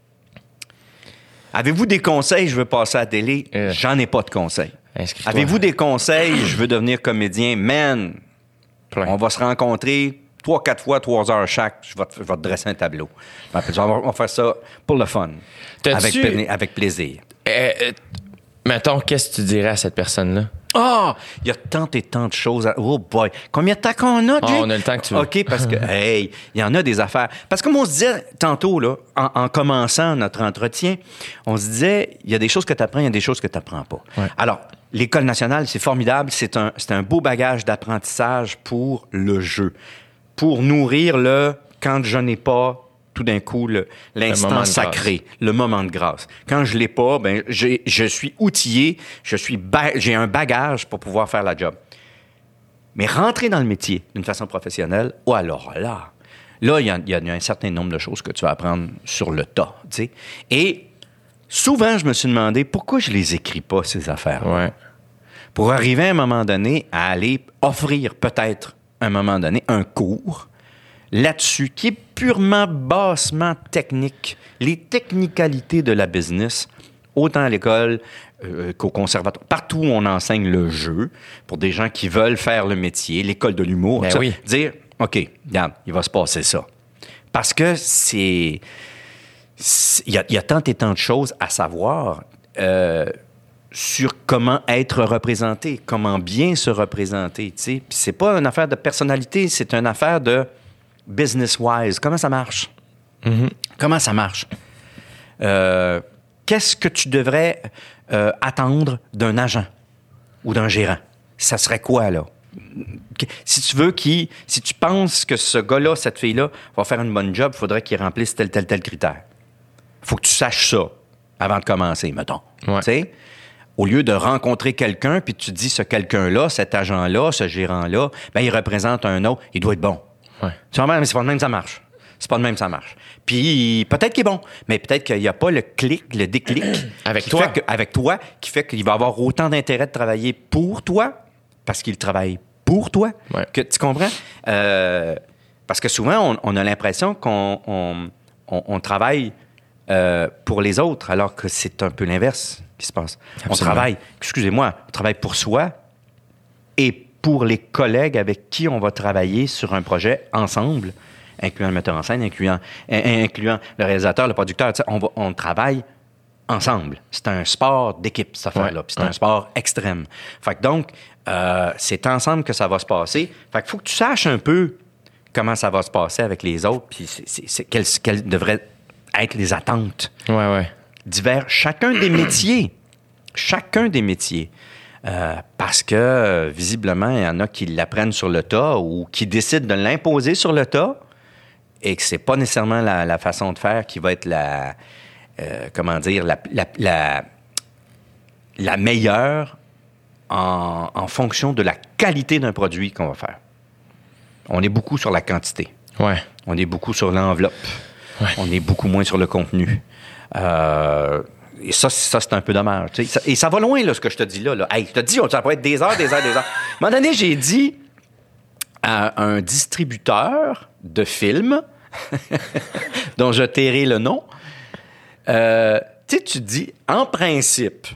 Avez-vous des conseils, je veux passer à la télé? J'en ai pas de conseils. Inscris-toi. Avez-vous des conseils, je veux devenir comédien? Man, on va se rencontrer 3-4 fois, 3 heures chaque. Je vais te dresser un tableau. On va faire ça pour le fun. Avec plaisir. Mettons, qu'est-ce que tu dirais à cette personne-là? Il y a tant et tant de choses. Oh boy. Combien de temps qu'on a, Jay? On a le temps que tu veux. OK, parce que, il y en a des affaires. Parce que moi, on se disait tantôt, là, en commençant notre entretien, on se disait, il y a des choses que tu apprends, il y a des choses que tu n'apprends pas. Ouais. Alors, l'École nationale, c'est formidable. C'est un beau bagage d'apprentissage pour le pour nourrir quand je n'ai pas tout d'un coup l'instant sacré, le moment de grâce. Quand je l'ai pas, je suis outillé, j'ai un bagage pour pouvoir faire la job. Mais rentrer dans le métier d'une façon professionnelle, alors là, il y a un certain nombre de choses que tu vas apprendre sur le tas, tu sais. Et souvent, je me suis demandé pourquoi je les écris pas, ces affaires-là. Ouais. Pour arriver à un moment donné à aller offrir peut-être à un moment donné un cours là-dessus, qui est purement bassement technique. Les technicalités de la business, autant à l'école qu'au conservatoire. Partout où on enseigne le jeu, pour des gens qui veulent faire le métier, l'école de l'humour, dire, OK, regarde, il va se passer ça. Parce que il y a tant et tant de choses à savoir sur comment être représenté, comment bien se représenter, tu sais. Puis c'est pas une affaire de personnalité, c'est une affaire de business-wise, comment ça marche? Mm-hmm. Comment ça marche? Qu'est-ce que tu devrais attendre d'un agent ou d'un gérant? Ça serait quoi, là? Si tu penses que ce gars-là, cette fille-là, va faire une bonne job, il faudrait qu'il remplisse tel critère. Il faut que tu saches ça avant de commencer, mettons. Ouais. Tu sais? Au lieu de rencontrer quelqu'un, puis tu te dis, ce quelqu'un-là, cet agent-là, ce gérant-là, il représente un autre, il doit être bon. Ouais. Tu vois, mais c'est pas de même ça marche. C'est pas de même ça marche. Puis peut-être qu'il est bon, mais peut-être qu'il n'y a pas le déclic avec toi, qui fait qu'il va avoir autant d'intérêt de travailler pour toi parce qu'il travaille pour toi. Ouais. Que, tu comprends? Parce que souvent, on a l'impression qu'on travaille pour les autres, alors que c'est un peu l'inverse qui se passe. Absolument. On travaille pour soi et pour les collègues avec qui on va travailler sur un projet ensemble, incluant le metteur en scène, incluant le réalisateur, le producteur. On travaille ensemble. C'est un sport d'équipe, cette affaire-là. Puis c'est un sport extrême. Fait que donc, c'est ensemble que ça va se passer. Fait qu'il faut que tu saches un peu comment ça va se passer avec les autres, puis quelles devraient être les attentes divers. Chacun des métiers. Parce que, visiblement, il y en a qui l'apprennent sur le tas ou qui décident de l'imposer sur le tas et que c'est pas nécessairement la façon de faire qui va être la meilleure en fonction de la qualité d'un produit qu'on va faire. On est beaucoup sur la quantité. Ouais. On est beaucoup sur l'enveloppe. Ouais. On est beaucoup moins sur le contenu. Et ça, c'est un peu dommage. Et ça va loin, là, ce que je te dis là. Hey, je te dis, ça peut être des heures. À un moment donné, j'ai dit à un distributeur de films, dont je tairai le nom, tu dis, en principe,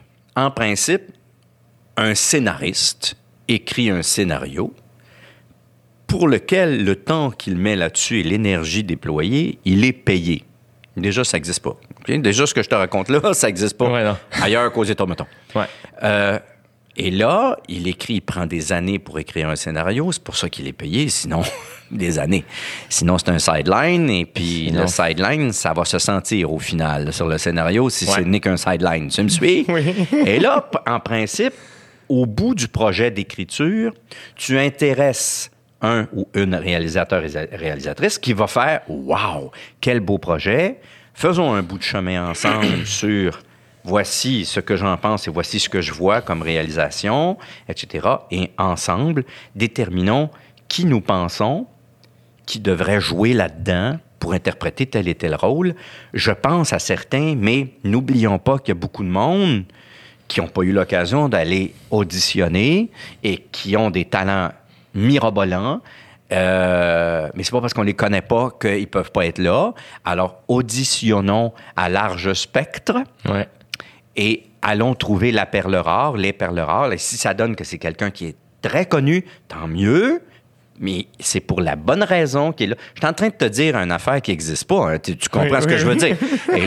un scénariste écrit un scénario pour lequel le temps qu'il met là-dessus et l'énergie déployée, il est payé. Déjà, ça n'existe pas. Okay? Déjà, ce que je te raconte là, ça n'existe pas ailleurs qu'aux États, mettons. Ouais. Et là, il prend des années pour écrire un scénario. C'est pour ça qu'il est payé, sinon, des années. Sinon, c'est un sideline. Et puis, le sideline, ça va se sentir au final sur le scénario si ce n'est qu'un sideline. Tu me suis? Oui. Et là, en principe, au bout du projet d'écriture, tu intéresses un ou une réalisatrice qui va faire « Wow, quel beau projet! Faisons un bout de chemin ensemble sur voici ce que j'en pense et voici ce que je vois comme réalisation, etc. » Et ensemble, déterminons qui nous pensons qui devrait jouer là-dedans pour interpréter tel et tel rôle. Je pense à certains, mais n'oublions pas qu'il y a beaucoup de monde qui n'ont pas eu l'occasion d'aller auditionner et qui ont des talents mirobolants, mais c'est pas parce qu'on les connaît pas qu'ils peuvent pas être là. Alors, auditionnons à large spectre et allons trouver la perle rare, les perles rares. Et si ça donne que c'est quelqu'un qui est très connu, tant mieux, mais c'est pour la bonne raison qu'il est là. Je suis en train de te dire une affaire qui n'existe pas. Hein. Tu comprends ce que je veux dire? Et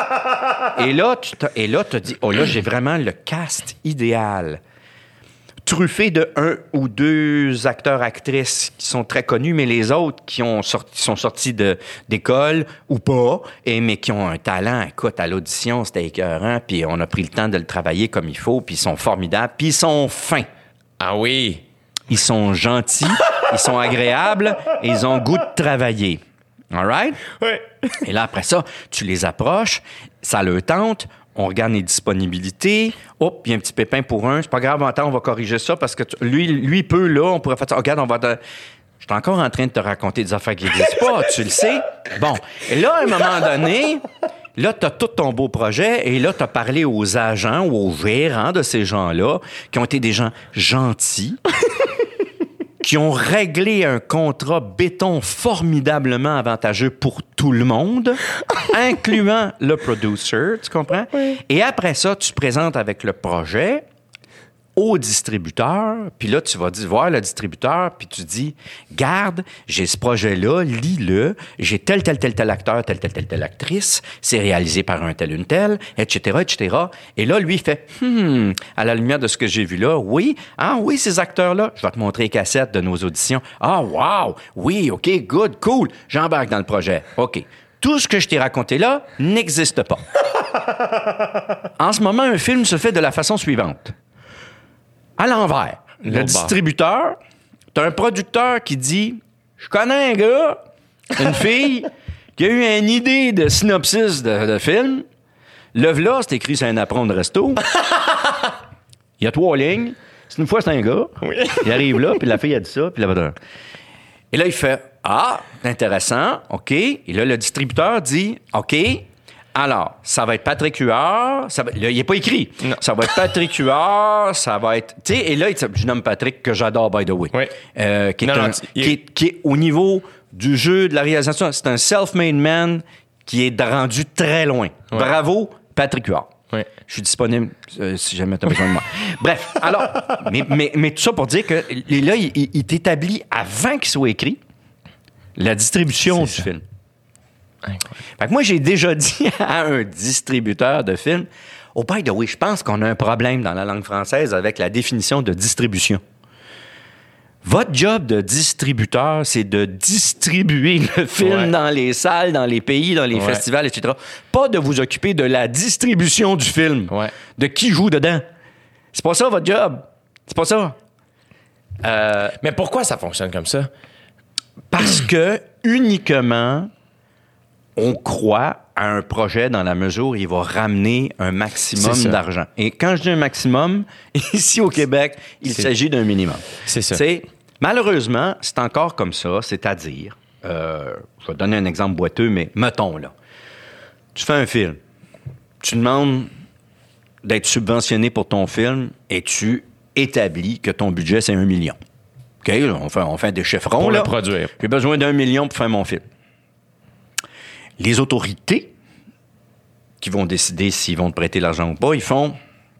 là, tu te dis, oh là, j'ai vraiment le cast idéal. Truffé de 1 ou 2 acteurs-actrices qui sont très connus, mais les autres qui sont sortis d'école ou pas, mais qui ont un talent. Écoute, à l'audition, c'était écœurant, puis on a pris le temps de le travailler comme il faut, puis ils sont formidables, puis ils sont fins. Ah oui? Ils sont gentils, ils sont agréables, et ils ont goût de travailler. All right? Oui. Et là, après ça, tu les approches, ça leur tente, on regarde les disponibilités. Hop, il y a un petit pépin pour un. C'est pas grave, attends, on va corriger ça parce que lui peut, là, on pourrait faire ça. Regarde, je suis encore en train de te raconter des affaires qui n'existent pas, tu le sais. Bon. Et là, à un moment donné, là, tu as tout ton beau projet et là, tu as parlé aux agents ou aux gérants de ces gens-là qui ont été des gens gentils, qui ont réglé un contrat béton formidablement avantageux pour tout le monde, incluant le producer, tu comprends? Oui. Et après ça, tu présentes avec le projet au distributeur, puis là, tu vas voir le distributeur, puis tu dis, garde, j'ai ce projet-là, lis-le, j'ai tel acteur, telle actrice, c'est réalisé par un tel, une telle, etc., etc. Et là, lui, il fait, à la lumière de ce que j'ai vu là, oui, ces acteurs-là, je vais te montrer les cassettes de nos auditions. Ah, wow, oui, OK, good, cool, j'embarque dans le projet. OK. Tout ce que je t'ai raconté là n'existe pas. En ce moment, un film se fait de la façon suivante. À l'envers, le distributeur, t'as un producteur qui dit « Je connais un gars, une fille, qui a eu une idée de synopsis de film. Le v'là, c'est écrit sur un apron de resto. Il y a 3 lignes. Une fois, c'est un gars. Oui. Il arrive là, puis la fille a dit ça, puis là, et là, il fait « Ah, intéressant, OK. » Et là, le distributeur dit « OK. » Alors, ça va être Patrick Huard. Là, il n'est pas écrit. Non. Ça va être Patrick Huard, ça va être... Tu sais, et là, je nomme Patrick, que j'adore, by the way. Oui. Qui est au niveau du jeu, de la réalisation. C'est un self-made man qui est rendu très loin. Ouais. Bravo, Patrick Huard. Oui. Je suis disponible si jamais tu as besoin de moi. Bref, alors, mais tout ça pour dire que là, il t'établit, avant qu'il soit écrit, la distribution du film. Fait que moi, j'ai déjà dit à un distributeur de films, oh, by the way, je pense qu'on a un problème dans la langue française avec la définition de distribution. Votre job de distributeur, c'est de distribuer le film dans les salles, dans les pays, dans les festivals, etc. Pas de vous occuper de la distribution du film, de qui joue dedans. C'est pas ça, votre job. C'est pas ça. Mais pourquoi ça fonctionne comme ça? Parce que, uniquement, on croit à un projet dans la mesure où il va ramener un maximum d'argent. Et quand je dis un maximum, ici au Québec, il s'agit d'un minimum. C'est ça. Malheureusement, c'est encore comme ça, c'est-à-dire, je vais donner un exemple boiteux, mais mettons, là, tu fais un film, tu demandes d'être subventionné pour ton film et tu établis que ton budget, c'est 1 million. OK, là, on fait des chiffrons. Pour là. Le produire. J'ai besoin d'1 million pour faire mon film. Les autorités qui vont décider s'ils vont te prêter l'argent ou pas, ils font...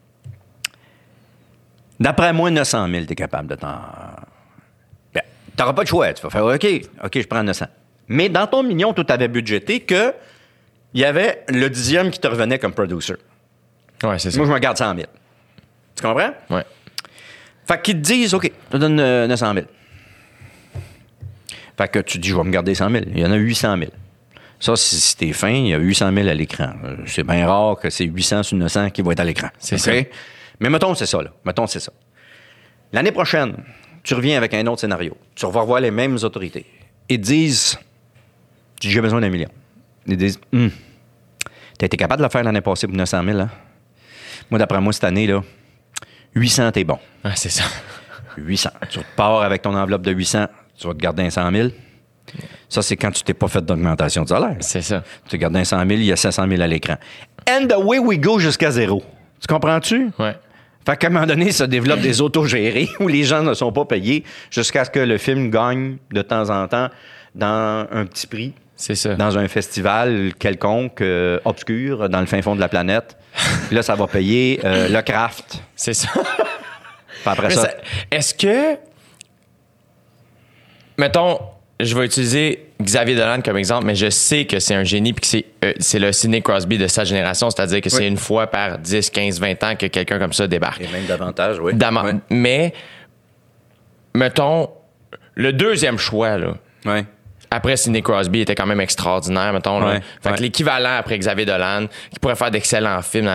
D'après moi, 900 000, t'es capable de t'en... Ben, t'auras pas de choix. Tu vas faire, OK, je prends 900. Mais dans ton million, tu avais budgété que il y avait le 10e qui te revenait comme producer. Ouais, c'est ça. Moi, je me garde 100 000. Tu comprends? Ouais. Fait qu'ils te disent, OK, je te donne 900 000. Fait que tu dis, je vais me garder 100 000. Il y en a 800 000. Ça, si t'es fin, il y a 800 000 à l'écran. C'est bien rare que c'est 800 sur 900 qui vont être à l'écran. C'est ça. Mais mettons, c'est ça, là. Mettons, c'est ça. L'année prochaine, tu reviens avec un autre scénario. Tu vas revoir les mêmes autorités. Ils te disent, j'ai besoin d'1 million. Ils disent, t'as été capable de le faire l'année passée pour 900 000, hein? Moi, d'après moi, cette année, là, 800, t'es bon. Ah, c'est ça. 800. Tu repars avec ton enveloppe de 800, tu vas te garder un 100 000. Ça, c'est quand tu t'es pas fait d'augmentation de salaire. C'est ça. Tu te gardes un 100 000, il y a 700 000 à l'écran. And the way we go jusqu'à 0. Tu comprends-tu? Oui. Fait qu'à un moment donné, ça développe des autogérés où les gens ne sont pas payés jusqu'à ce que le film gagne de temps en temps dans un petit prix. C'est ça. Dans un festival quelconque, obscur, dans le fin fond de la planète. Puis là, ça va payer le craft. C'est ça. Puis après ça... Est-ce que... Mettons... Je vais utiliser Xavier Dolan comme exemple, mais je sais que c'est un génie puis que c'est le Sidney Crosby de sa génération, c'est-à-dire que c'est une fois par 10, 15, 20 ans que quelqu'un comme ça débarque. Et même davantage, oui. Mais, mettons, le deuxième choix, là, après Sidney Crosby était quand même extraordinaire, mettons. Là. Fait que l'équivalent après Xavier Dolan, qui pourrait faire d'excellents films,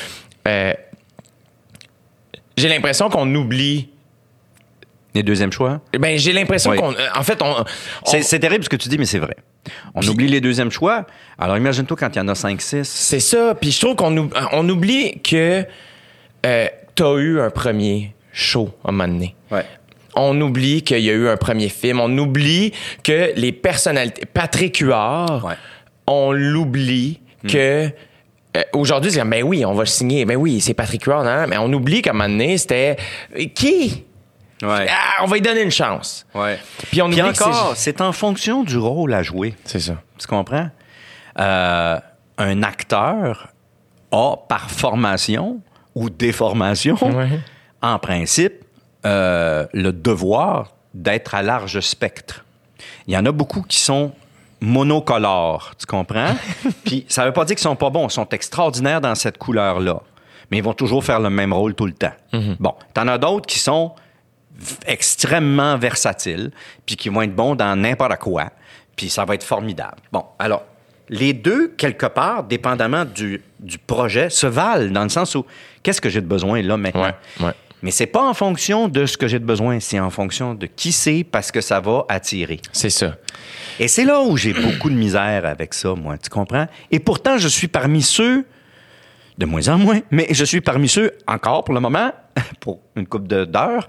j'ai l'impression qu'on oublie... Les deuxièmes choix? Ben, j'ai l'impression qu'on... En fait, C'est terrible ce que tu dis, mais c'est vrai. On oublie les deuxièmes choix. Alors, imagine-toi quand il y en a 5, 6. C'est ça. Puis je trouve qu'on oublie que t'as eu un premier show à un moment donné. Ouais. On oublie qu'il y a eu un premier film. On oublie que les personnalités... Patrick Huard, on l'oublie que... aujourd'hui, c'est comme, ben oui, on va signer. Ben oui, c'est Patrick Huard. Hein? Mais on oublie qu'à un moment donné, c'était... Qui? On va lui donner une chance. Puis on oublie encore, c'est en fonction du rôle à jouer. C'est ça. Tu comprends? Un acteur a, par formation ou déformation, en principe, le devoir d'être à large spectre. Il y en a beaucoup qui sont monocolores, tu comprends? Puis ça veut pas dire qu'ils sont pas bons, ils sont extraordinaires dans cette couleur-là. Mais ils vont toujours faire le même rôle tout le temps. Bon, t'en as d'autres qui sont extrêmement versatiles, puis qui vont être bons dans n'importe quoi, puis ça va être formidable. Bon, alors, les deux, quelque part, dépendamment du projet, se valent dans le sens où, qu'est-ce que j'ai de besoin là maintenant? Mais c'est pas en fonction de ce que j'ai de besoin, c'est en fonction de qui c'est, parce que ça va attirer. C'est ça. Et c'est là où j'ai beaucoup de misère avec ça, moi, tu comprends? Et pourtant, je suis parmi ceux, de moins en moins, mais je suis parmi ceux, encore pour le moment, pour une couple d'heures,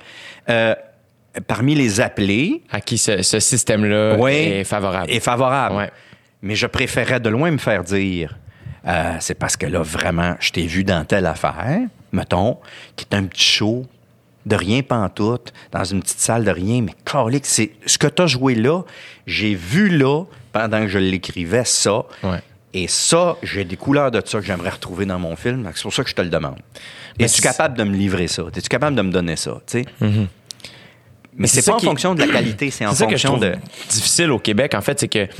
parmi les appelés. À qui ce système-là est favorable. Est favorable. Mais je préférais de loin me faire dire, c'est parce que là, vraiment, je t'ai vu dans telle affaire, mettons, qui est un petit show de rien pantoute, dans une petite salle de rien, mais calique, c'est ce que t'as joué là, j'ai vu là, pendant que je l'écrivais, ça. Et ça, j'ai des couleurs de ça que j'aimerais retrouver dans mon film. C'est pour ça que je te le demande. Es-tu capable de me livrer ça? Es-tu capable de me donner ça? Tu sais? Mais c'est pas en fonction de la qualité, c'est en fonction de... difficile au Québec, en fait, c'est que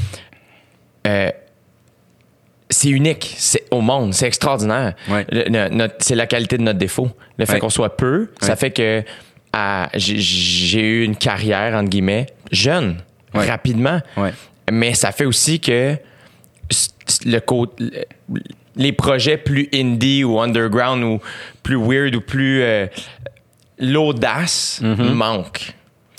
c'est unique au monde, c'est extraordinaire. Ouais. C'est la qualité de notre défaut. Le fait qu'on soit peu, ça fait que j'ai eu une carrière, entre guillemets, jeune, rapidement. Ouais. Mais ça fait aussi que les projets plus indie ou underground ou plus weird ou plus l'audace manque.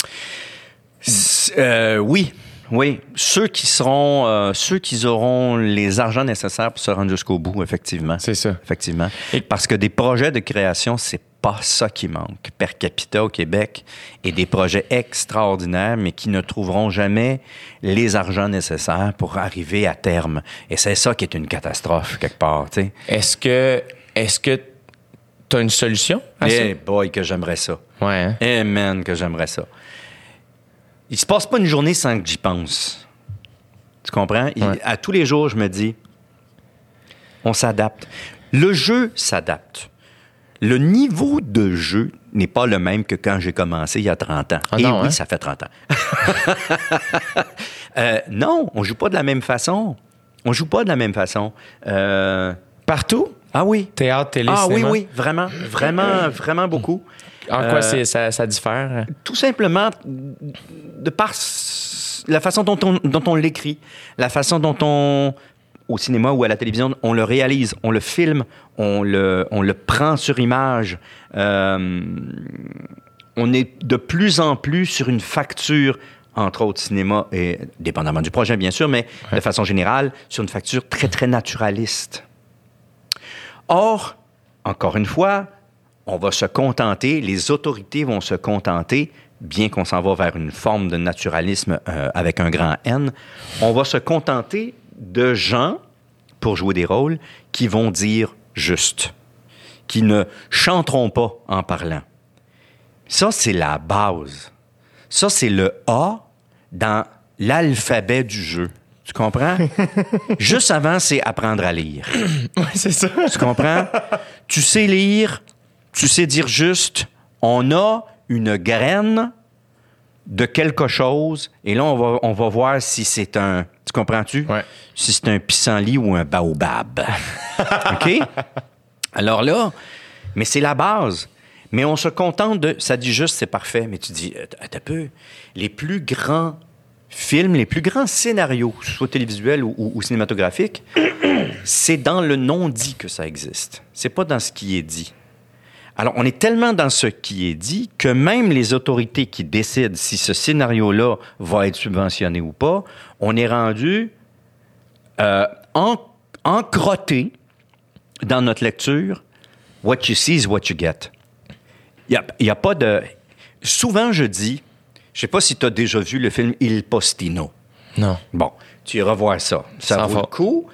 Oui. Ceux qui auront les argents nécessaires pour se rendre jusqu'au bout, effectivement. C'est ça. Effectivement. Parce que des projets de création, c'est pas ça qui manque per capita au Québec, et des projets extraordinaires, mais qui ne trouveront jamais les argents nécessaires pour arriver à terme. Et c'est ça qui est une catastrophe, quelque part, tu sais. Est-ce que tu as une solution à ça? Boy, que j'aimerais ça. Ouais. Hein? Man, que j'aimerais ça. Il se passe pas une journée sans que j'y pense. Tu comprends? À tous les jours, je me dis, on s'adapte. Le jeu s'adapte. Le niveau de jeu n'est pas le même que quand j'ai commencé il y a 30 ans. Oui, ça fait 30 ans. Non, on joue pas de la même façon. Partout? Ah oui. Théâtre, télé, cinéma? Oui, vraiment beaucoup. En quoi ça diffère? Tout simplement de par la façon dont on l'écrit, la façon dont au cinéma ou à la télévision, on le réalise, on le filme, on le prend sur image. On est de plus en plus sur une facture, entre autres cinéma, et dépendamment du projet, bien sûr, mais de façon générale, sur une facture très, très naturaliste. Or, encore une fois, on va se contenter, les autorités vont se contenter, bien qu'on s'en va vers une forme de naturalisme avec un grand N, on va se contenter de gens, pour jouer des rôles, qui vont dire juste, qui ne chanteront pas en parlant. Ça, c'est la base. Ça, c'est le A dans l'alphabet du jeu. Tu comprends? Juste avant, c'est apprendre à lire. Oui, c'est ça. Tu comprends? Tu sais lire, tu sais dire juste. On a une graine de quelque chose, et là, on va voir si c'est un... Tu comprends-tu? Ouais. Si c'est un pissenlit ou un baobab. OK? Alors là, mais c'est la base. Mais on se contente de... Ça dit juste, c'est parfait. Mais tu dis, attends un peu. Les plus grands films, les plus grands scénarios, que ce soit télévisuels ou cinématographiques, c'est dans le non-dit que ça existe. C'est pas dans ce qui est dit. Alors, on est tellement dans ce qui est dit que même les autorités qui décident si ce scénario-là va être subventionné ou pas, on est rendu encrotté dans notre lecture. What you see is what you get. Il y a pas de... Souvent, je dis... Je sais pas si tu as déjà vu le film Il Postino. Non. Bon, tu iras voir ça. Ça vaut le coup.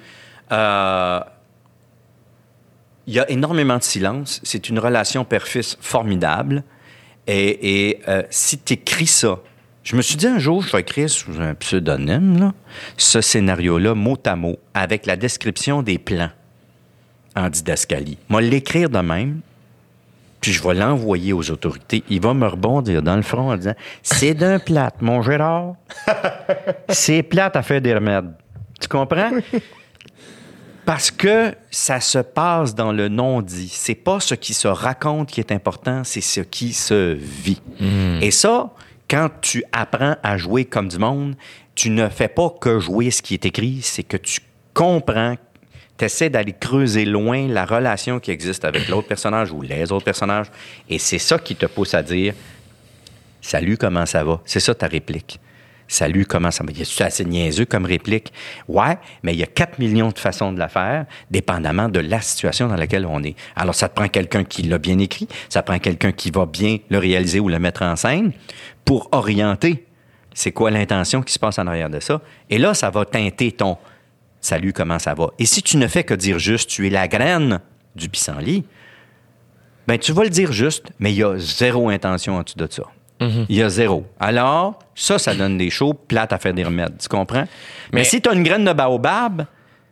Il y a énormément de silence. C'est une relation père-fils formidable. Et si tu écris ça... Je me suis dit un jour, je vais écrire sous un pseudonyme, là, ce scénario-là, mot à mot, avec la description des plans en didascalie. Moi, l'écrire de même, puis je vais l'envoyer aux autorités. Il va me rebondir dans le front en disant « C'est d'un plate, mon Gérard. C'est plate à faire des remèdes. » Tu comprends? Parce que ça se passe dans le non-dit. C'est pas ce qui se raconte qui est important, c'est ce qui se vit. Et ça, quand tu apprends à jouer comme du monde, tu ne fais pas que jouer ce qui est écrit, c'est que tu comprends, tu essaies d'aller creuser loin la relation qui existe avec l'autre personnage ou les autres personnages, et c'est ça qui te pousse à dire « Salut, comment ça va? » C'est ça ta réplique. « Salut, comment ça va? » C'est assez niaiseux comme réplique. Ouais, mais il y a 4 millions de façons de la faire, dépendamment de la situation dans laquelle on est. Alors, ça te prend quelqu'un qui l'a bien écrit, ça prend quelqu'un qui va bien le réaliser ou le mettre en scène pour orienter c'est quoi l'intention qui se passe en arrière de ça. Et là, ça va teinter ton « Salut, comment ça va? » Et si tu ne fais que dire juste « Tu es la graine du pissenlit », ben tu vas le dire juste, mais il y a zéro intention en dessous de ça. Il y a zéro. Alors, ça donne des shows plates à faire des remèdes. Tu comprends? Mais si tu as une graine de baobab,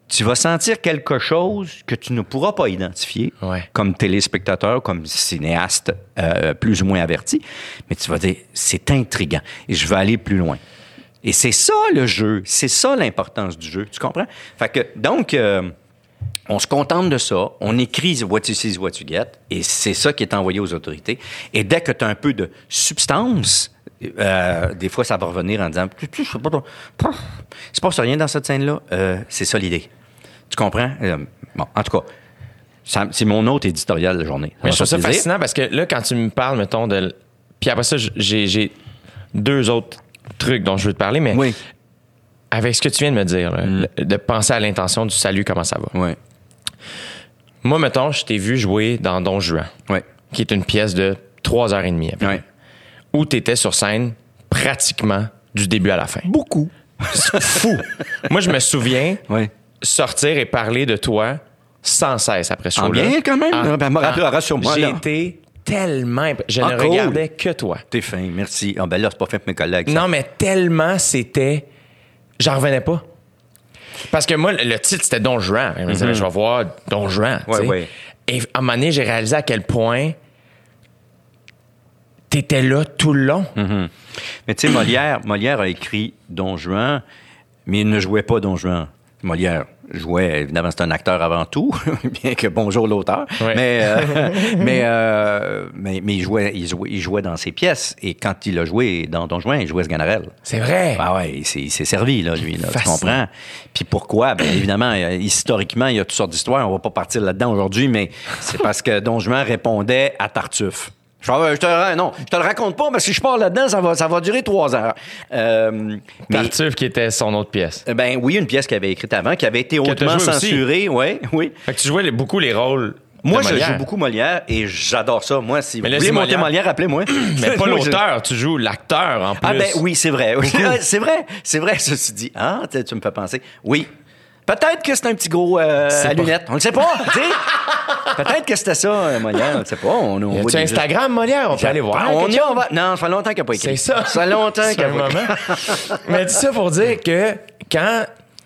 tu vas sentir quelque chose que tu ne pourras pas identifier comme téléspectateur, comme cinéaste plus ou moins averti, mais tu vas dire, c'est intriguant et je veux aller plus loin. Et c'est ça le jeu, c'est ça l'importance du jeu, tu comprends? Fait que, donc, on se contente de ça, on écrit what you see is what you get, et c'est ça qui est envoyé aux autorités. Et dès que tu as un peu de substance, des fois, ça va revenir en disant, je sais pas, il se passe rien dans cette scène-là, c'est ça l'idée. Tu comprends? Bon, en tout cas, c'est mon autre éditorial de la journée. Mais je trouve ça fascinant parce que là, quand tu me parles, mettons, de... Puis après ça, j'ai 2 autres trucs dont je veux te parler, mais avec ce que tu viens de me dire, là, de penser à l'intention du salut, comment ça va? Oui. Moi, mettons, je t'ai vu jouer dans Don Juan, qui est une pièce de 3h30, où tu étais sur scène pratiquement du début à la fin. Beaucoup. C'est fou. Moi, je me souviens sortir et parler de toi sans cesse après ce show-là. Bien, quand même. Rassure-moi. J'étais tellement... Je ne regardais que toi. T'es fin, merci. Ah ben là, c'est pas fin pour mes collègues. Ça. Non, mais tellement c'était... J'en revenais pas. Parce que moi, le titre, c'était Don Juan. Je me disais, je vais voir Don Juan. Et à un moment donné, j'ai réalisé à quel point t'étais là tout le long. Mais tu sais, Molière a écrit Don Juan, mais il ne jouait pas Don Juan. Molière jouait, évidemment, c'est un acteur avant tout, bien que bonjour l'auteur, mais il jouait dans ses pièces, et quand il a joué dans Don Juan, il jouait Sganarelle. C'est vrai? Ah ouais, il s'est servi, là, lui, là, tu comprends? Puis pourquoi? Ben évidemment, historiquement, il y a toutes sortes d'histoires, on va pas partir là-dedans aujourd'hui, mais c'est parce que Don Juan répondait à Tartuffe. Je te le raconte pas, parce que si je pars là-dedans, ça va durer 3 heures. Tartuffe, qui était son autre pièce. Ben oui, une pièce qu'il avait écrite avant, qui avait été hautement censurée. Oui. Fait que tu jouais beaucoup les rôles. Moi, je joue beaucoup Molière et j'adore ça. Moi, si vous voulez monter Molière, appelez-moi. Mais pas l'auteur, tu joues l'acteur en plus. Ah ben oui, c'est vrai. C'est vrai, ceci dit. Ah, tu me fais penser. Oui. Peut-être que c'est un petit gros à lunettes. On ne sait pas, tu sais. Peut-être que c'était ça, Molière. On ne sait pas. Tu as Instagram, Molière? On peut aller voir. Non, ça fait longtemps qu'il n'a pas écrit. C'est ça. Ça fait longtemps qu'il n'a pas écrit. Mais dis ça pour dire que quand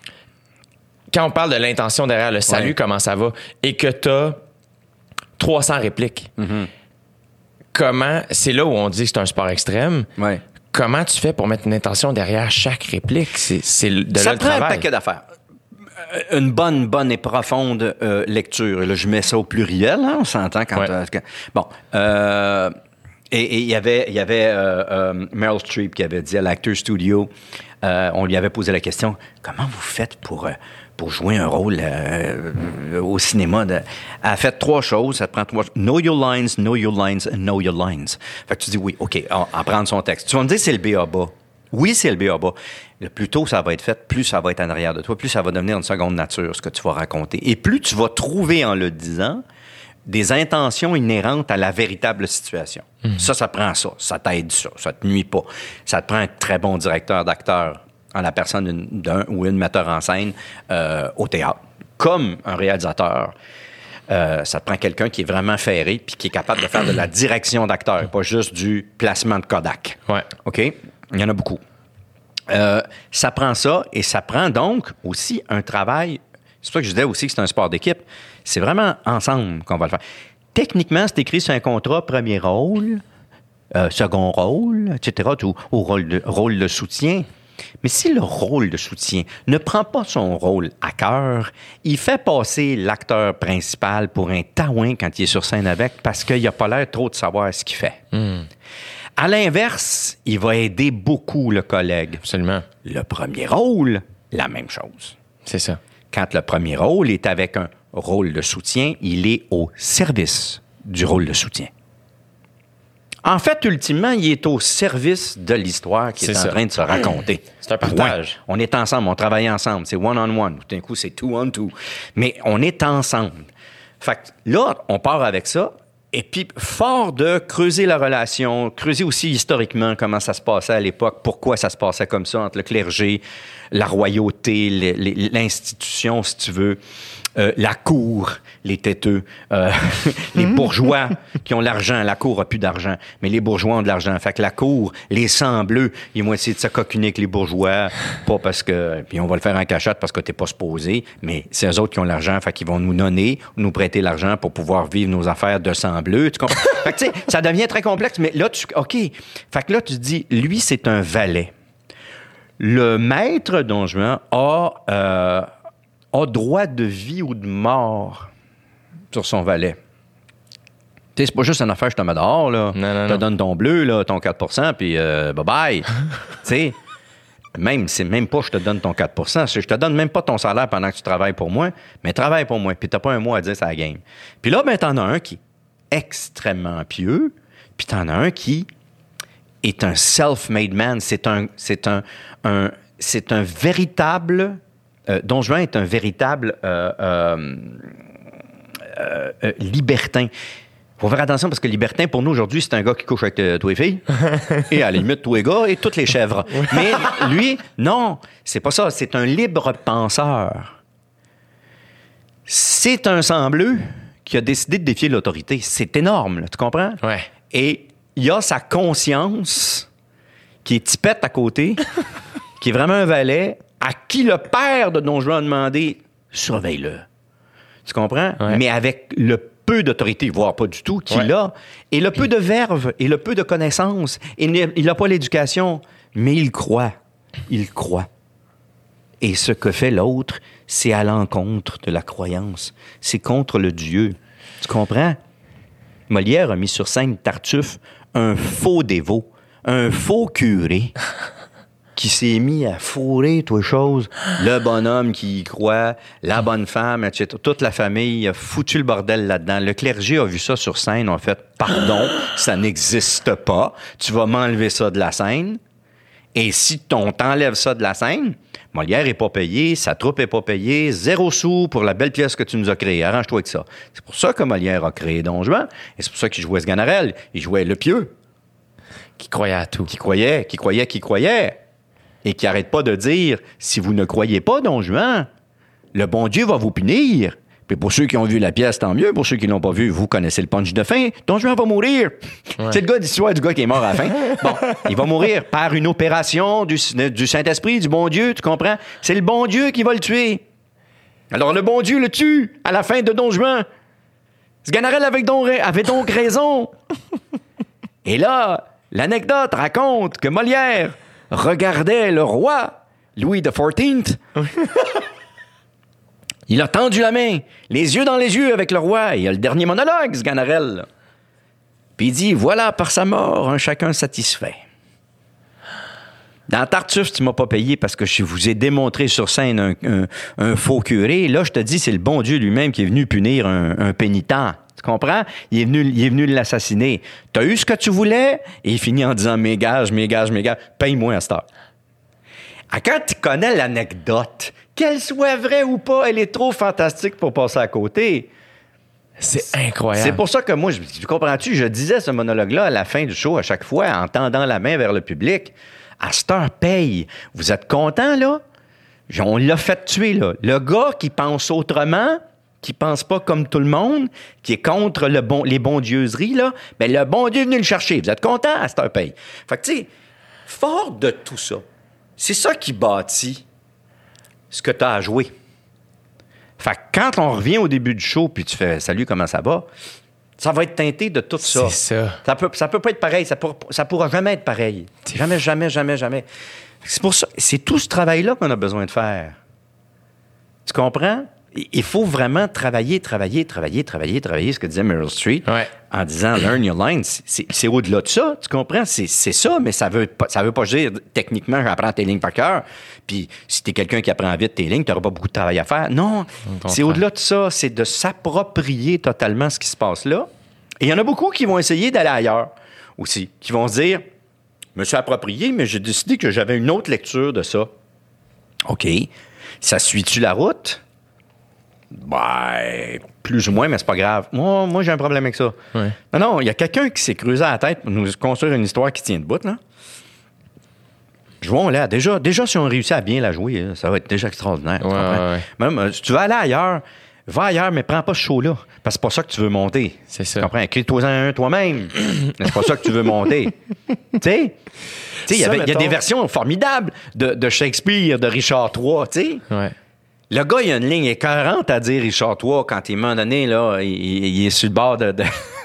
on parle de l'intention derrière le salut, comment ça va, et que tu as 300 répliques, comment... C'est là où on dit que c'est un sport extrême. Comment tu fais pour mettre une intention derrière chaque réplique? C'est de là le travail. Ça prend un paquet d'affaires. Une bonne et profonde lecture. Et là, je mets ça au pluriel, hein, on s'entend quand... Bon. Et il y avait Meryl Streep qui avait dit à l'Actors Studio, on lui avait posé la question, comment vous faites pour jouer un rôle au cinéma? Elle a fait 3 choses, ça te prend 3... Know your lines, know your lines, and know your lines. Fait que tu dis, oui, OK, en prendre son texte. Tu vas me dire, c'est le B.A.-bas. Oui, c'est le B.A.-bas. Plus tôt ça va être fait, plus ça va être en arrière de toi, plus ça va devenir une seconde nature, ce que tu vas raconter. Et plus tu vas trouver, en le disant, des intentions inhérentes à la véritable situation. Ça prend ça. Ça t'aide ça. Ça te nuit pas. Ça te prend un très bon directeur d'acteur en la personne d'un ou une metteur en scène au théâtre. Comme un réalisateur. Ça te prend quelqu'un qui est vraiment ferré puis qui est capable de faire de la direction d'acteur, pas juste du placement de Kodak. OK? Il y en a beaucoup. Ça prend ça, et ça prend donc aussi un travail. C'est pour ça que je disais aussi que c'est un sport d'équipe. C'est vraiment ensemble qu'on va le faire. Techniquement, c'est écrit sur un contrat, premier rôle, second rôle, etc., ou rôle de soutien. Mais si le rôle de soutien ne prend pas son rôle à cœur, il fait passer l'acteur principal pour un taouin quand il est sur scène avec, parce qu'il n'a pas l'air trop de savoir ce qu'il fait. À l'inverse, il va aider beaucoup le collègue. Absolument. Le premier rôle, la même chose. C'est ça. Quand le premier rôle est avec un rôle de soutien, il est au service du rôle de soutien. En fait, ultimement, il est au service de l'histoire qui est en train de se raconter. C'est un partage. On est ensemble, on travaille ensemble. C'est one-on-one. Tout d'un coup, c'est two-on-two. Mais on est ensemble. Fait que là, on part avec ça. Et puis, fort de creuser la relation, creuser aussi historiquement comment ça se passait à l'époque, pourquoi ça se passait comme ça entre le clergé, la royauté, l'institution, si tu veux, la cour, les têteux, les bourgeois qui ont l'argent. La cour a plus d'argent, mais les bourgeois ont de l'argent. Fait que la cour, les sangs bleus, ils vont essayer de se coquiner avec les bourgeois, pas parce que... Puis on va le faire en cachette parce que t'es pas supposé, mais c'est eux autres qui ont l'argent, fait qu'ils vont nous donner, nous prêter l'argent pour pouvoir vivre nos affaires de sang bleu. Tu comprends? Fait que tu sais, ça devient très complexe, mais là, OK. Fait que là, tu te dis, lui, c'est un valet. Le maître Don Juan a droit de vie ou de mort sur son valet. Tu sais, c'est pas juste une affaire, je te mets dehors, là. Non. Je te donne ton bleu, là, ton 4 puis bye-bye. Tu sais, c'est même pas je te donne ton 4 je te donne même pas ton salaire pendant que tu travailles pour moi, mais travaille pour moi, puis t'as pas un mot à dire sur la game. Puis là, ben, t'en as un qui est extrêmement pieux, puis t'en as un qui est un self-made man. C'est un véritable... Don Juan est un véritable libertin. Il faut faire attention parce que libertin, pour nous, aujourd'hui, c'est un gars qui couche avec tous les filles et à la limite, tous les gars et toutes les chèvres. Mais lui, non, c'est pas ça. C'est un libre penseur. C'est un sang bleu qui a décidé de défier l'autorité. C'est énorme, là, tu comprends? Ouais. Et il a sa conscience qui est tipette à côté, qui est vraiment un valet, à qui le père de Don Juan a demandé « surveille-le ». Tu comprends? Ouais. Mais avec le peu d'autorité, voire pas du tout, qu'il a, et le peu de verve, et le peu de connaissances. Il n'a pas l'éducation, mais il croit. Il croit. Et ce que fait l'autre, c'est à l'encontre de la croyance. C'est contre le Dieu. Tu comprends? Molière a mis sur scène Tartuffe, un faux dévot, un faux curé qui s'est mis à fourrer toutes les choses. Le bonhomme qui y croit, la bonne femme, etc. Toute la famille a foutu le bordel là-dedans. Le clergé a vu ça sur scène, en fait. Pardon, ça n'existe pas. Tu vas m'enlever ça de la scène. Et si on t'enlève ça de la scène, Molière n'est pas payé, sa troupe n'est pas payée, 0 sous pour la belle pièce que tu nous as créée. Arrange-toi avec ça. C'est pour ça que Molière a créé Don Juan. Et c'est pour ça qu'il jouait Sganarelle. Il jouait le pieux. Qui croyait à tout. Qui croyait. Et qui n'arrête pas de dire, si vous ne croyez pas, Don Juan, le bon Dieu va vous punir. Puis pour ceux qui ont vu la pièce, tant mieux. Pour ceux qui ne l'ont pas vu, vous connaissez le punch de fin. Don Juan va mourir. Ouais. C'est le gars d'histoire du gars qui est mort à la fin. Bon, il va mourir par une opération du Saint-Esprit, du bon Dieu, tu comprends? C'est le bon Dieu qui va le tuer. Alors le bon Dieu le tue à la fin de Don Juan. Sganarelle avait donc raison. Et là, l'anecdote raconte que Molière regardait le roi, Louis XIV. Il a tendu la main, les yeux dans les yeux avec le roi. Il y a le dernier monologue, Sganarelle. Puis il dit, voilà, par sa mort, un chacun satisfait. Dans Tartuffe, tu m'as pas payé parce que je vous ai démontré sur scène un faux curé. Là, je te dis, c'est le bon Dieu lui-même qui est venu punir un pénitent. Tu comprends? Il est venu l'assassiner. T'as eu ce que tu voulais? Et il finit en disant, mes gages, paye-moi à cette heure. Quand tu connais l'anecdote, qu'elle soit vraie ou pas, elle est trop fantastique pour passer à côté. C'est incroyable. C'est pour ça que moi, tu comprends-tu, je disais ce monologue-là à la fin du show à chaque fois, en tendant la main vers le public. À cette heure, paye. Vous êtes contents, là? On l'a fait tuer, là. Le gars qui pense autrement, qui pense pas comme tout le monde, qui est contre les bondieuseries, là, ben le bon Dieu est venu le chercher. Vous êtes contents? À cette heure, paye. Fait que, tu sais, fort de tout ça, c'est ça qui bâtit ce que tu as à jouer. Fait que quand on revient au début du show, puis tu fais « Salut, comment ça va? » Ça va être teinté de tout ça. C'est ça. Ça peut pas être pareil. Ça pourra jamais être pareil. Jamais. C'est pour ça. C'est tout ce travail-là qu'on a besoin de faire. Tu comprends? Il faut vraiment travailler, ce que disait Meryl Streep, en disant « Learn your lines ». C'est au-delà de ça, tu comprends? C'est ça, mais ça veut pas dire techniquement « J'apprends tes lignes par cœur ». Puis si t'es quelqu'un qui apprend vite tes lignes, t'auras pas beaucoup de travail à faire. Non, c'est au-delà de ça. C'est de s'approprier totalement ce qui se passe là. Et il y en a beaucoup qui vont essayer d'aller ailleurs aussi, qui vont se dire « Je me suis approprié, mais j'ai décidé que j'avais une autre lecture de ça. » OK. Ça suit-tu la route? Ben, plus ou moins, mais c'est pas grave. Moi, j'ai un problème avec ça. Ouais. Non, il y a quelqu'un qui s'est creusé à la tête pour nous construire une histoire qui tient debout, là. jouons-la. Déjà, si on réussit à bien la jouer, ça va être déjà extraordinaire. Ouais. Même, si tu veux aller ailleurs, va ailleurs, mais prends pas ce show-là. Parce que c'est pas ça que tu veux monter. C'est ça. Tu comprends? Écris-toi un toi-même. C'est pas ça que tu veux monter. Tu sais? Il y a des versions formidables de Shakespeare, de Richard III, tu sais. Ouais. Le gars, il a une ligne écœurante à dire, Richard III, quand il m'a donné, là, il est sur le bord de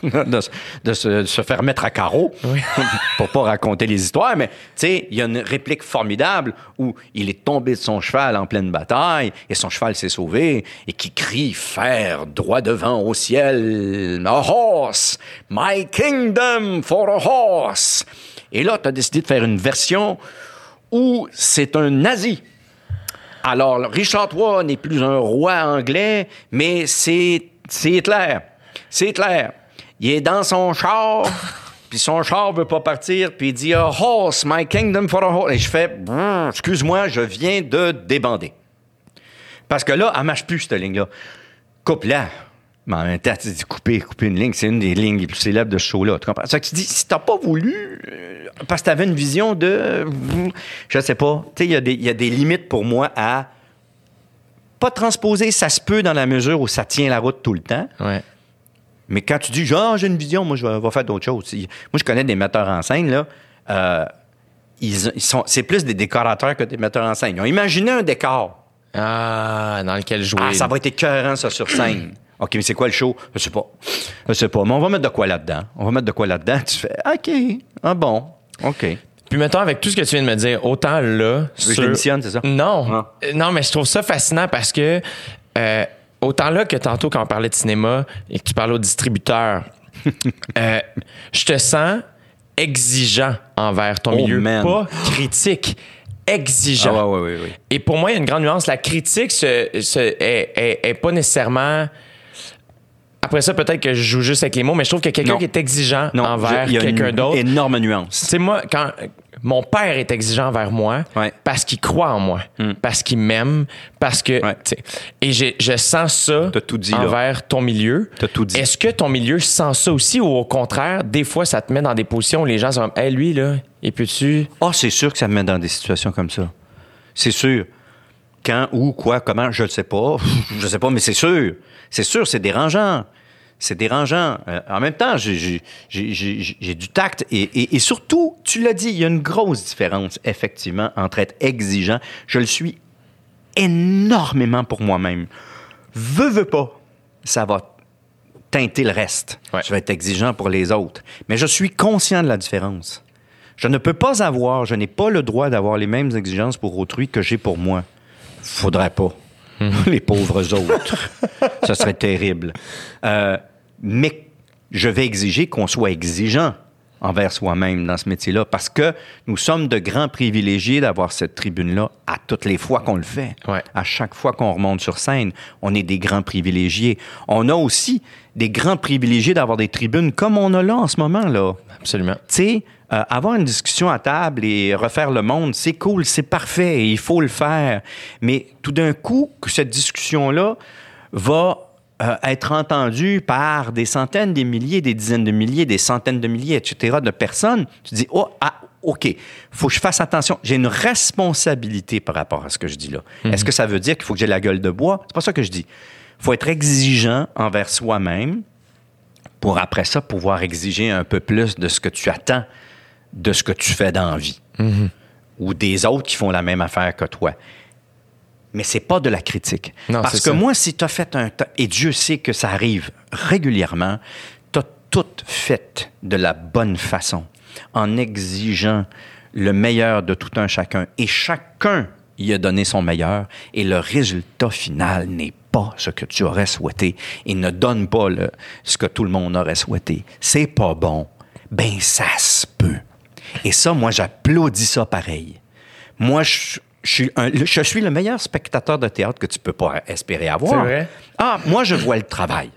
se faire mettre à carreau, pour pas raconter les histoires, mais tu sais, il y a une réplique formidable où il est tombé de son cheval en pleine bataille et son cheval s'est sauvé et qui crie « Faire droit devant au ciel, a horse, my kingdom for a horse ». Et là, tu as décidé de faire une version où c'est un nazi. Alors, Richard III n'est plus un roi anglais, mais c'est Hitler. C'est Hitler. Il est dans son char, puis son char veut pas partir, puis il dit « A horse, my kingdom for a horse ». Et je fais « Excuse-moi, je viens de débander ». Parce que là, elle marche plus, cette ligne-là. Coupe-la. Mais en même temps, tu dis couper une ligne, c'est une des lignes les plus célèbres de ce show-là. Tu comprends? C'est que tu dis, si t'as pas voulu, parce que t'avais une vision de... Je sais pas. Tu sais, il y a des limites pour moi à pas transposer. Ça se peut dans la mesure où ça tient la route tout le temps. Ouais. Mais quand tu dis, genre, j'ai une vision, moi, je vais faire d'autres choses. Moi, je connais des metteurs en scène, là. C'est plus des décorateurs que des metteurs en scène. Ils ont imaginé un décor. Ah, dans lequel jouer. Ah, ça va être écœurant, ça, sur scène. OK, mais c'est quoi le show? Je sais pas. Mais on va mettre de quoi là-dedans? Tu fais, OK. Ah bon. OK. Puis mettons, avec tout ce que tu viens de me dire, autant là... Je l'émissionne, c'est ça? Non. Non, mais je trouve ça fascinant parce que autant là que tantôt quand on parlait de cinéma et que tu parlais au distributeur, je te sens exigeant envers ton milieu. Man. Pas critique. Exigeant. Ah ouais. Et pour moi, il y a une grande nuance. La critique est pas nécessairement... Après ça, peut-être que je joue juste avec les mots, mais je trouve que quelqu'un qui est exigeant envers quelqu'un d'autre... Il y a une énorme nuance. Tu sais, moi, quand mon père est exigeant envers moi, parce qu'il croit en moi, parce qu'il m'aime, parce que... Et je sens ça envers ton milieu. T'as tout dit. Est-ce que ton milieu sent ça aussi ou au contraire, des fois, ça te met dans des positions où les gens sont comme « Hey, lui, là, il peut-tu... » Ah, c'est sûr que ça me met dans des situations comme ça. C'est sûr. Quand, où, quoi, comment, je ne sais pas. Je sais pas, mais c'est sûr. C'est sûr, c'est dérangeant. C'est dérangeant. En même temps, j'ai du tact. Et surtout, tu l'as dit, il y a une grosse différence, effectivement, entre être exigeant. Je le suis énormément pour moi-même. Veux pas, ça va teinter le reste. Ouais. Je vais être exigeant pour les autres. Mais je suis conscient de la différence. Je n'ai pas le droit d'avoir les mêmes exigences pour autrui que j'ai pour moi. Faudrait pas. Les pauvres autres. Ça serait terrible. Mais je vais exiger qu'on soit exigeant envers soi-même dans ce métier-là parce que nous sommes de grands privilégiés d'avoir cette tribune-là à toutes les fois qu'on le fait. Ouais. À chaque fois qu'on remonte sur scène, on est des grands privilégiés. On a aussi des grands privilégiés d'avoir des tribunes comme on a là en ce moment, là. Absolument. Tu sais, avoir une discussion à table et refaire le monde, c'est cool, c'est parfait, et il faut le faire. Mais tout d'un coup, que cette discussion-là va être entendue par des centaines, des milliers, des dizaines de milliers, des centaines de milliers, etc., de personnes, tu dis, OK, faut que je fasse attention. J'ai une responsabilité par rapport à ce que je dis là. Mm-hmm. Est-ce que ça veut dire qu'il faut que j'ai la gueule de bois? C'est pas ça que je dis. Il faut être exigeant envers soi-même pour, après ça, pouvoir exiger un peu plus de ce que tu attends de ce que tu fais dans la vie. Mm-hmm. Ou des autres qui font la même affaire que toi. Mais c'est pas de la critique. Non, parce que ça. Moi, si tu as fait et Dieu sait que ça arrive régulièrement, tu as tout fait de la bonne façon, en exigeant le meilleur de tout un chacun. Et chacun y a donné son meilleur, et le résultat final n'est pas ce que tu aurais souhaité, et ne donne pas ce que tout le monde aurait souhaité. C'est pas bon. Ben, ça se peut. Et ça, moi, j'applaudis ça pareil. Moi, je suis le meilleur spectateur de théâtre que tu peux pas espérer avoir. C'est vrai? Moi, je vois le travail.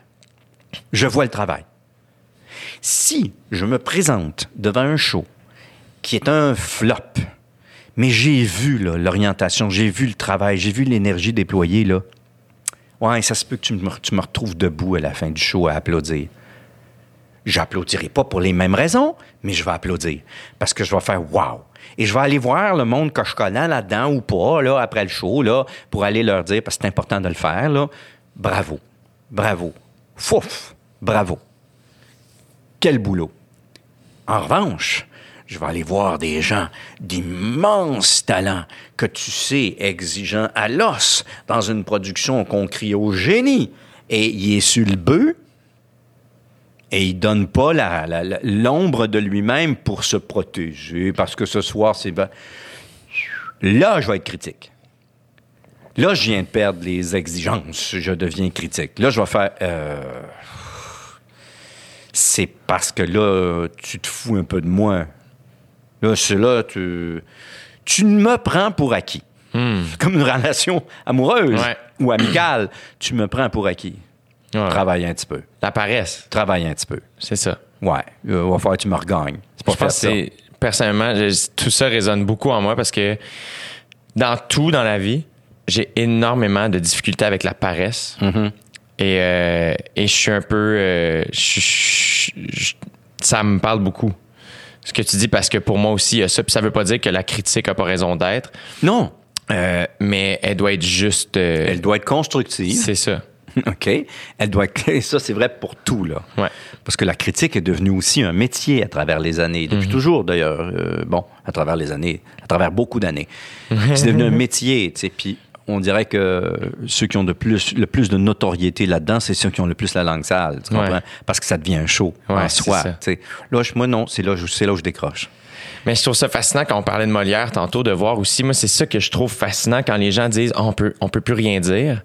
Si je me présente devant un show qui est un flop, mais j'ai vu là, l'orientation, j'ai vu le travail, j'ai vu l'énergie déployée, là. Ouais, ça se peut que tu me retrouves debout à la fin du show à applaudir. J'applaudirai pas pour les mêmes raisons, mais je vais applaudir. Parce que je vais faire « wow ». Et je vais aller voir le monde que je connais là-dedans ou pas, là, après le show, là, pour aller leur dire, parce que c'est important de le faire, là, bravo, bravo, fouf, bravo. Quel boulot. En revanche, je vais aller voir des gens d'immenses talents que tu sais exigeants à l'os dans une production qu'on crie au génie. Et il est sur le bœuf et il donne pas l'ombre de lui-même pour se protéger parce que ce soir, c'est... Là, je vais être critique. Là, je viens de perdre les exigences. Je deviens critique. Là, je vais faire... C'est parce que là, tu te fous un peu de moi. Là, c'est là, tu me prends pour acquis. Comme une relation amoureuse ou amicale, tu me prends pour acquis. Ouais. Travaille un petit peu. La paresse. Travaille un petit peu. C'est ça. Ouais. Il va falloir que tu me regagnes. C'est pas je pense que personnellement, tout ça résonne beaucoup en moi parce que dans tout dans la vie, j'ai énormément de difficultés avec la paresse. Mm-hmm. Et je suis un peu... ça me parle beaucoup. Ce que tu dis, parce que pour moi aussi, il y a ça. Puis ça veut pas dire que la critique n'a pas raison d'être. Non. Mais elle doit être juste... elle doit être constructive. C'est ça. OK. Elle doit être... Ça, c'est vrai pour tout, là. Ouais. Parce que la critique est devenue aussi un métier à travers les années. Depuis toujours, d'ailleurs. À travers les années. À travers beaucoup d'années. C'est devenu un métier, tu sais. Puis on dirait que ceux qui ont le plus de notoriété là-dedans, c'est ceux qui ont le plus la langue sale. Tu comprends? Parce que ça devient un show en soi. Là, moi, non. C'est là où je décroche. Mais je trouve ça fascinant quand on parlait de Molière tantôt, de voir aussi, moi, c'est ça que je trouve fascinant quand les gens disent on peut plus rien dire.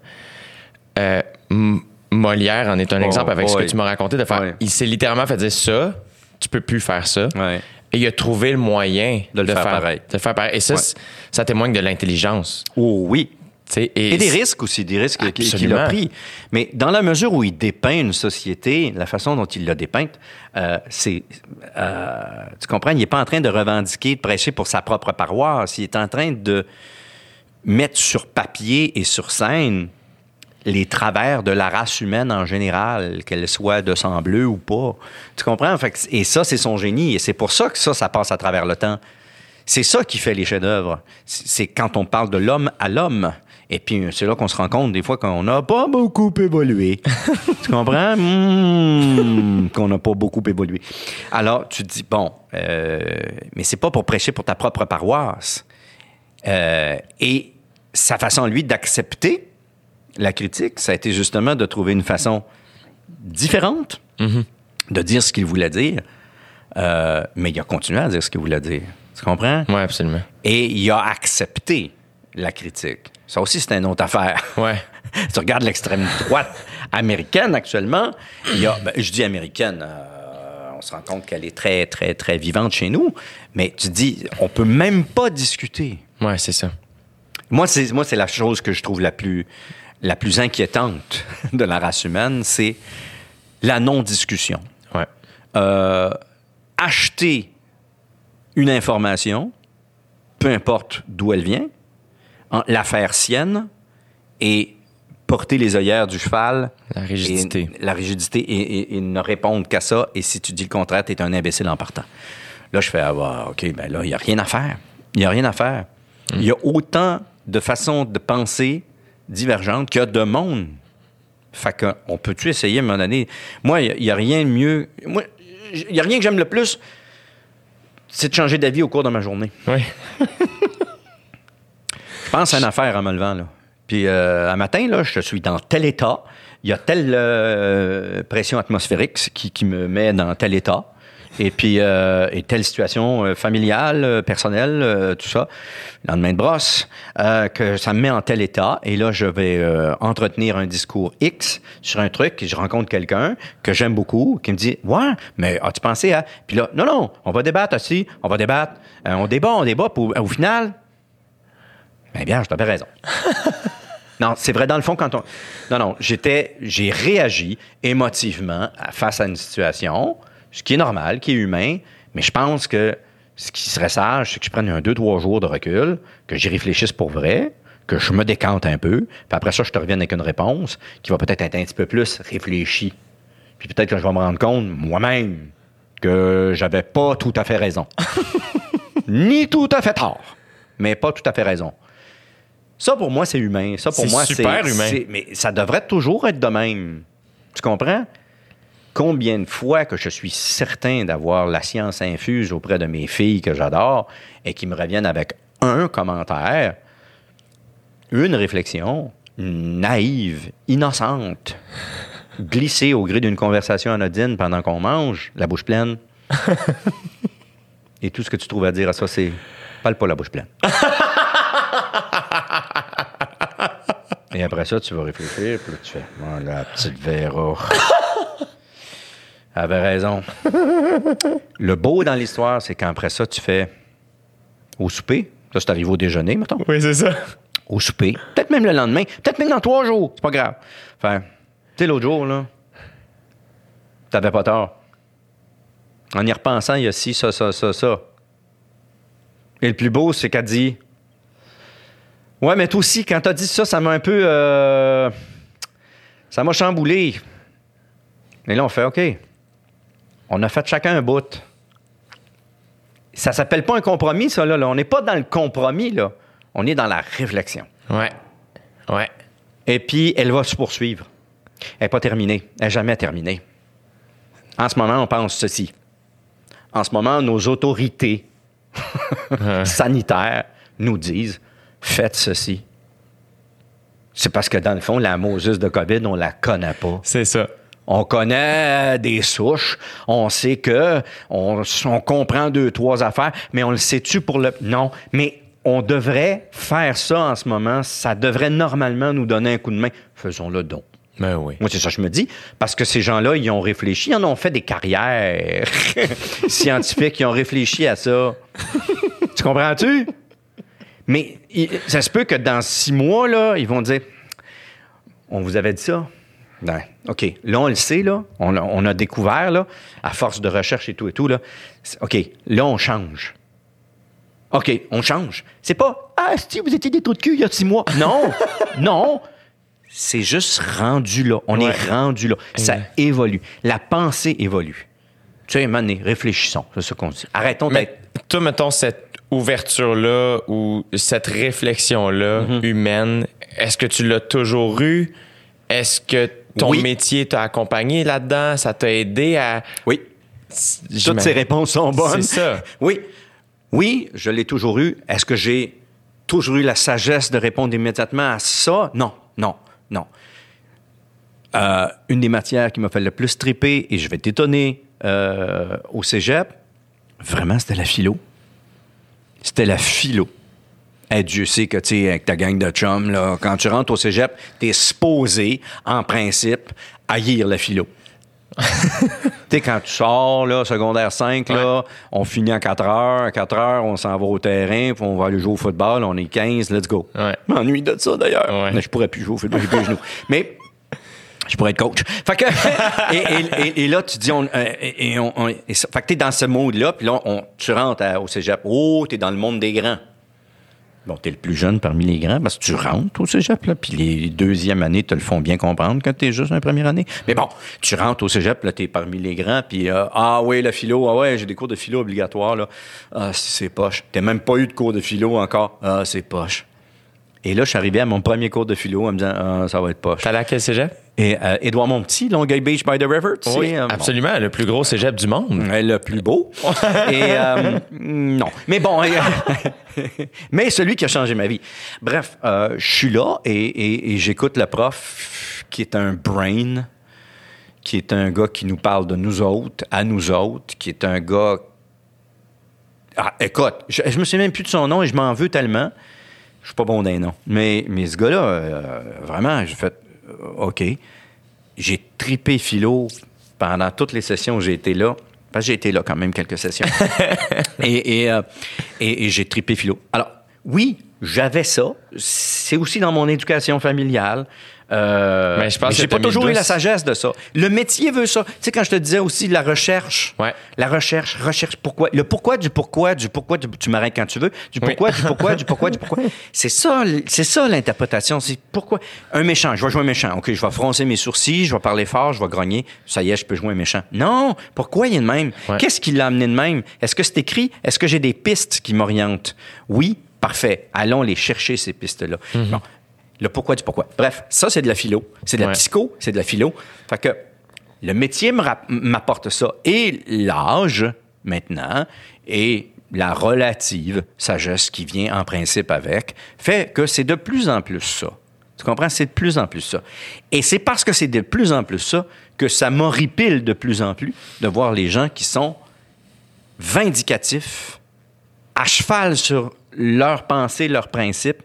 Molière en est un exemple avec ce que tu m'as raconté, de faire. Il s'est littéralement fait dire ça, tu peux plus faire ça. Ouais. Et il a trouvé le moyen de faire pareil. De faire pareil. Et ça, ça témoigne de l'intelligence. Oh oui. Et des risques aussi, qu'il a pris. Mais dans la mesure où il dépeint une société, la façon dont il l'a dépeinte, tu comprends, il n'est pas en train de revendiquer, de prêcher pour sa propre paroisse. Il est en train de mettre sur papier et sur scène les travers de la race humaine en général, qu'elle soit de sang bleu ou pas. Tu comprends? Et ça, c'est son génie. Et c'est pour ça que ça passe à travers le temps. C'est ça qui fait les chefs-d'œuvre. C'est quand on parle de l'homme à l'homme. Et puis, c'est là qu'on se rend compte, des fois, qu'on n'a pas beaucoup évolué. Tu comprends? Qu'on n'a pas beaucoup évolué. Alors, tu te dis, bon, mais c'est pas pour prêcher pour ta propre paroisse. Et sa façon, lui, d'accepter la critique, ça a été justement de trouver une façon différente de dire ce qu'il voulait dire. Mais il a continué à dire ce qu'il voulait dire. Tu comprends? Oui, absolument. Et il a accepté la critique. Ça aussi, c'est une autre affaire. Ouais. Tu regardes l'extrême droite américaine actuellement, je dis américaine, on se rend compte qu'elle est très, très, très vivante chez nous, mais tu dis, on peut même pas discuter. Ouais, c'est ça. Moi, c'est la chose que je trouve la plus inquiétante de la race humaine, c'est la non-discussion. Ouais. Acheter une information, peu importe d'où elle vient, la faire sienne et porter les œillères du cheval. La rigidité. Et ne répondre qu'à ça. Et si tu dis le contraire, t'es un imbécile en partant. Là, je fais, OK, ben là, il n'y a rien à faire. Il y a autant de façons de penser divergentes qu'il y a de monde. Fait qu'on peut-tu essayer à un moment donné? Moi, il n'y a rien de mieux. Moi, il n'y a rien que j'aime le plus, c'est de changer d'avis au cours de ma journée. Oui. Je pense à une affaire en me levant, là. Puis, un matin, là, je suis dans tel état. Il y a telle pression atmosphérique qui me met dans tel état. Et puis, et telle situation familiale, personnelle, tout ça. Lendemain de brosse, que ça me met en tel état. Et là, je vais entretenir un discours X sur un truc. Et je rencontre quelqu'un que j'aime beaucoup, qui me dit « Ouais, mais as-tu pensé à... » Puis là, non, on va débattre aussi. On va débattre. On débat. Pour, au final... Bien, je t'avais raison. Non, c'est vrai, dans le fond, j'ai réagi émotivement face à une situation, ce qui est normal, qui est humain, mais je pense que ce qui serait sage, c'est que je prenne 2-3 jours de recul, que j'y réfléchisse pour vrai, que je me décante un peu, puis après ça, je te revienne avec une réponse qui va peut-être être un petit peu plus réfléchie Puis peut-être que je vais me rendre compte, moi-même, que j'avais pas tout à fait raison. Ni tout à fait tort, mais pas tout à fait raison. Ça, pour moi, c'est humain. Ça, pour moi, super humain. Mais ça devrait toujours être de même. Tu comprends? Combien de fois que je suis certain d'avoir la science infuse auprès de mes filles que j'adore et qui me reviennent avec un commentaire, une réflexion naïve, innocente, glissée au gré d'une conversation anodine pendant qu'on mange, la bouche pleine. Et tout ce que tu trouves à dire à ça, c'est « parle pas la bouche pleine ». Et après ça, tu vas réfléchir, puis là, tu fais « oh, la petite Véra ». Elle avait raison. Le beau dans l'histoire, c'est qu'après ça, tu fais au souper. Ça, c'est arrivé au déjeuner, mettons. Oui, c'est ça. Au souper. Peut-être même le lendemain. Peut-être même dans 3 jours. C'est pas grave. Enfin, tu sais, l'autre jour, là, t'avais pas tort. En y repensant, il y a ci, ça. Et le plus beau, c'est qu'elle dit « Ouais, mais toi aussi, quand t'as dit ça, ça m'a un peu... ça m'a chamboulé. » Et là, on fait « OK. On a fait chacun un bout. » Ça s'appelle pas un compromis, ça, là. On n'est pas dans le compromis, là. On est dans la réflexion. Ouais. Et puis, elle va se poursuivre. Elle n'est pas terminée. Elle n'est jamais terminée. En ce moment, on pense ceci. En ce moment, nos autorités sanitaires nous disent « Faites ceci ». C'est parce que, dans le fond, la Moses de COVID, on la connaît pas. C'est ça. On connaît des souches, on sait que on comprend 2-3 affaires, mais on le sait-tu pour le... Non, mais on devrait faire ça en ce moment. Ça devrait normalement nous donner un coup de main. Faisons-le donc. Ben oui. Moi, c'est ça que je me dis, parce que ces gens-là, ils ont réfléchi, ils en ont fait des carrières scientifiques, ils ont réfléchi à ça. Tu comprends-tu? Mais ça se peut que dans 6 mois, là, ils vont dire « On vous avait dit ça? » Ben, OK. Là, on le sait, là. On a découvert, là, à force de recherche et tout, là. OK. Là, on change. OK, on change. C'est pas « Ah, si vous étiez des trous de cul il y a 6 mois. » Non! Non! C'est juste rendu là. On est rendu là. Ça évolue. La pensée évolue. Tu sais, mané, réfléchissons. C'est ça qu'on dit. Arrêtons d'être... Toi, mettons, cette ouverture-là ou cette réflexion-là humaine, est-ce que tu l'as toujours eue? Est-ce que ton métier t'a accompagné là-dedans? Ça t'a aidé à... Oui. Toutes ces réponses sont bonnes. C'est ça. Oui. Oui, je l'ai toujours eu. Est-ce que j'ai toujours eu la sagesse de répondre immédiatement à ça? Non. Une des matières qui m'a fait le plus triper, et je vais t'étonner, au cégep, vraiment, c'était la philo. C'était la philo. Hey, Dieu sait que, tu sais, avec ta gang de chums, là, quand tu rentres au cégep, t'es supposé, en principe, haïr la philo. Tu sais, quand tu sors, là, secondaire 5, là, on finit à 4 heures. À 4 heures, on s'en va au terrain, puis on va aller jouer au football. On est 15, let's go. Ouais. Je m'ennuie de ça, d'ailleurs. Ouais. Mais je pourrais plus jouer au football, j'ai plus les genoux. Mais je pourrais être coach. Fait que, et là, tu dis, fait que t'es dans ce mode-là, puis là, tu rentres au cégep. Oh, t'es dans le monde des grands. Bon, t'es le plus jeune parmi les grands parce que tu rentres au cégep, là, puis les 2e années te le font bien comprendre quand t'es juste en première année. Mais bon, tu rentres au cégep, là, t'es parmi les grands, puis ah oui, la philo, ah ouais, j'ai des cours de philo obligatoires, là. Ah, c'est poche. T'as même pas eu de cours de philo encore. Ah, c'est poche. Et là, je suis arrivé à mon premier cours de philo en me disant, ah, ça va être poche. T'allais à quel cégep? Et Édouard-Montpetit, Longueuil Beach by the River, tu sais. Absolument, le plus gros cégep du monde. Le plus beau. Et non. Mais bon, mais celui qui a changé ma vie. Bref, je suis là et j'écoute le prof qui est un brain, qui est un gars qui nous parle de nous autres, à nous autres, qui est un gars... Ah, écoute, je me souviens même plus de son nom et je m'en veux tellement. Je suis pas bon d'un nom. Mais ce gars-là, vraiment, j'ai fait... OK. J'ai tripé philo pendant toutes les sessions où j'ai été là. Parce que j'ai été là quand même quelques sessions. et j'ai tripé philo. Alors, oui, j'avais ça. C'est aussi dans mon éducation familiale. Mais je pense que j'ai pas toujours eu la sagesse de ça. Le métier veut ça. Tu sais, quand je te disais aussi la recherche. Ouais. La recherche pourquoi. Le pourquoi, tu m'arrêtes quand tu veux. Du pourquoi. C'est ça l'interprétation. C'est pourquoi. Un méchant, je vais jouer un méchant. OK, je vais froncer mes sourcils, je vais parler fort, je vais grogner. Ça y est, je peux jouer un méchant. Non, pourquoi il est de même? Ouais. Qu'est-ce qui l'a amené de même? Est-ce que c'est écrit? Est-ce que j'ai des pistes qui m'orientent? Oui, parfait. Allons les chercher, ces pistes-là. Mm-hmm. Bon. Le pourquoi du pourquoi. Bref, ça, c'est de la philo. C'est de la psycho, c'est de la philo. Fait que le métier m'apporte ça. Et l'âge, maintenant, et la relative sagesse qui vient en principe avec, fait que c'est de plus en plus ça. Tu comprends? C'est de plus en plus ça. Et c'est parce que c'est de plus en plus ça que ça m'horripile de plus en plus de voir les gens qui sont vindicatifs, à cheval sur leurs pensées, leurs principes,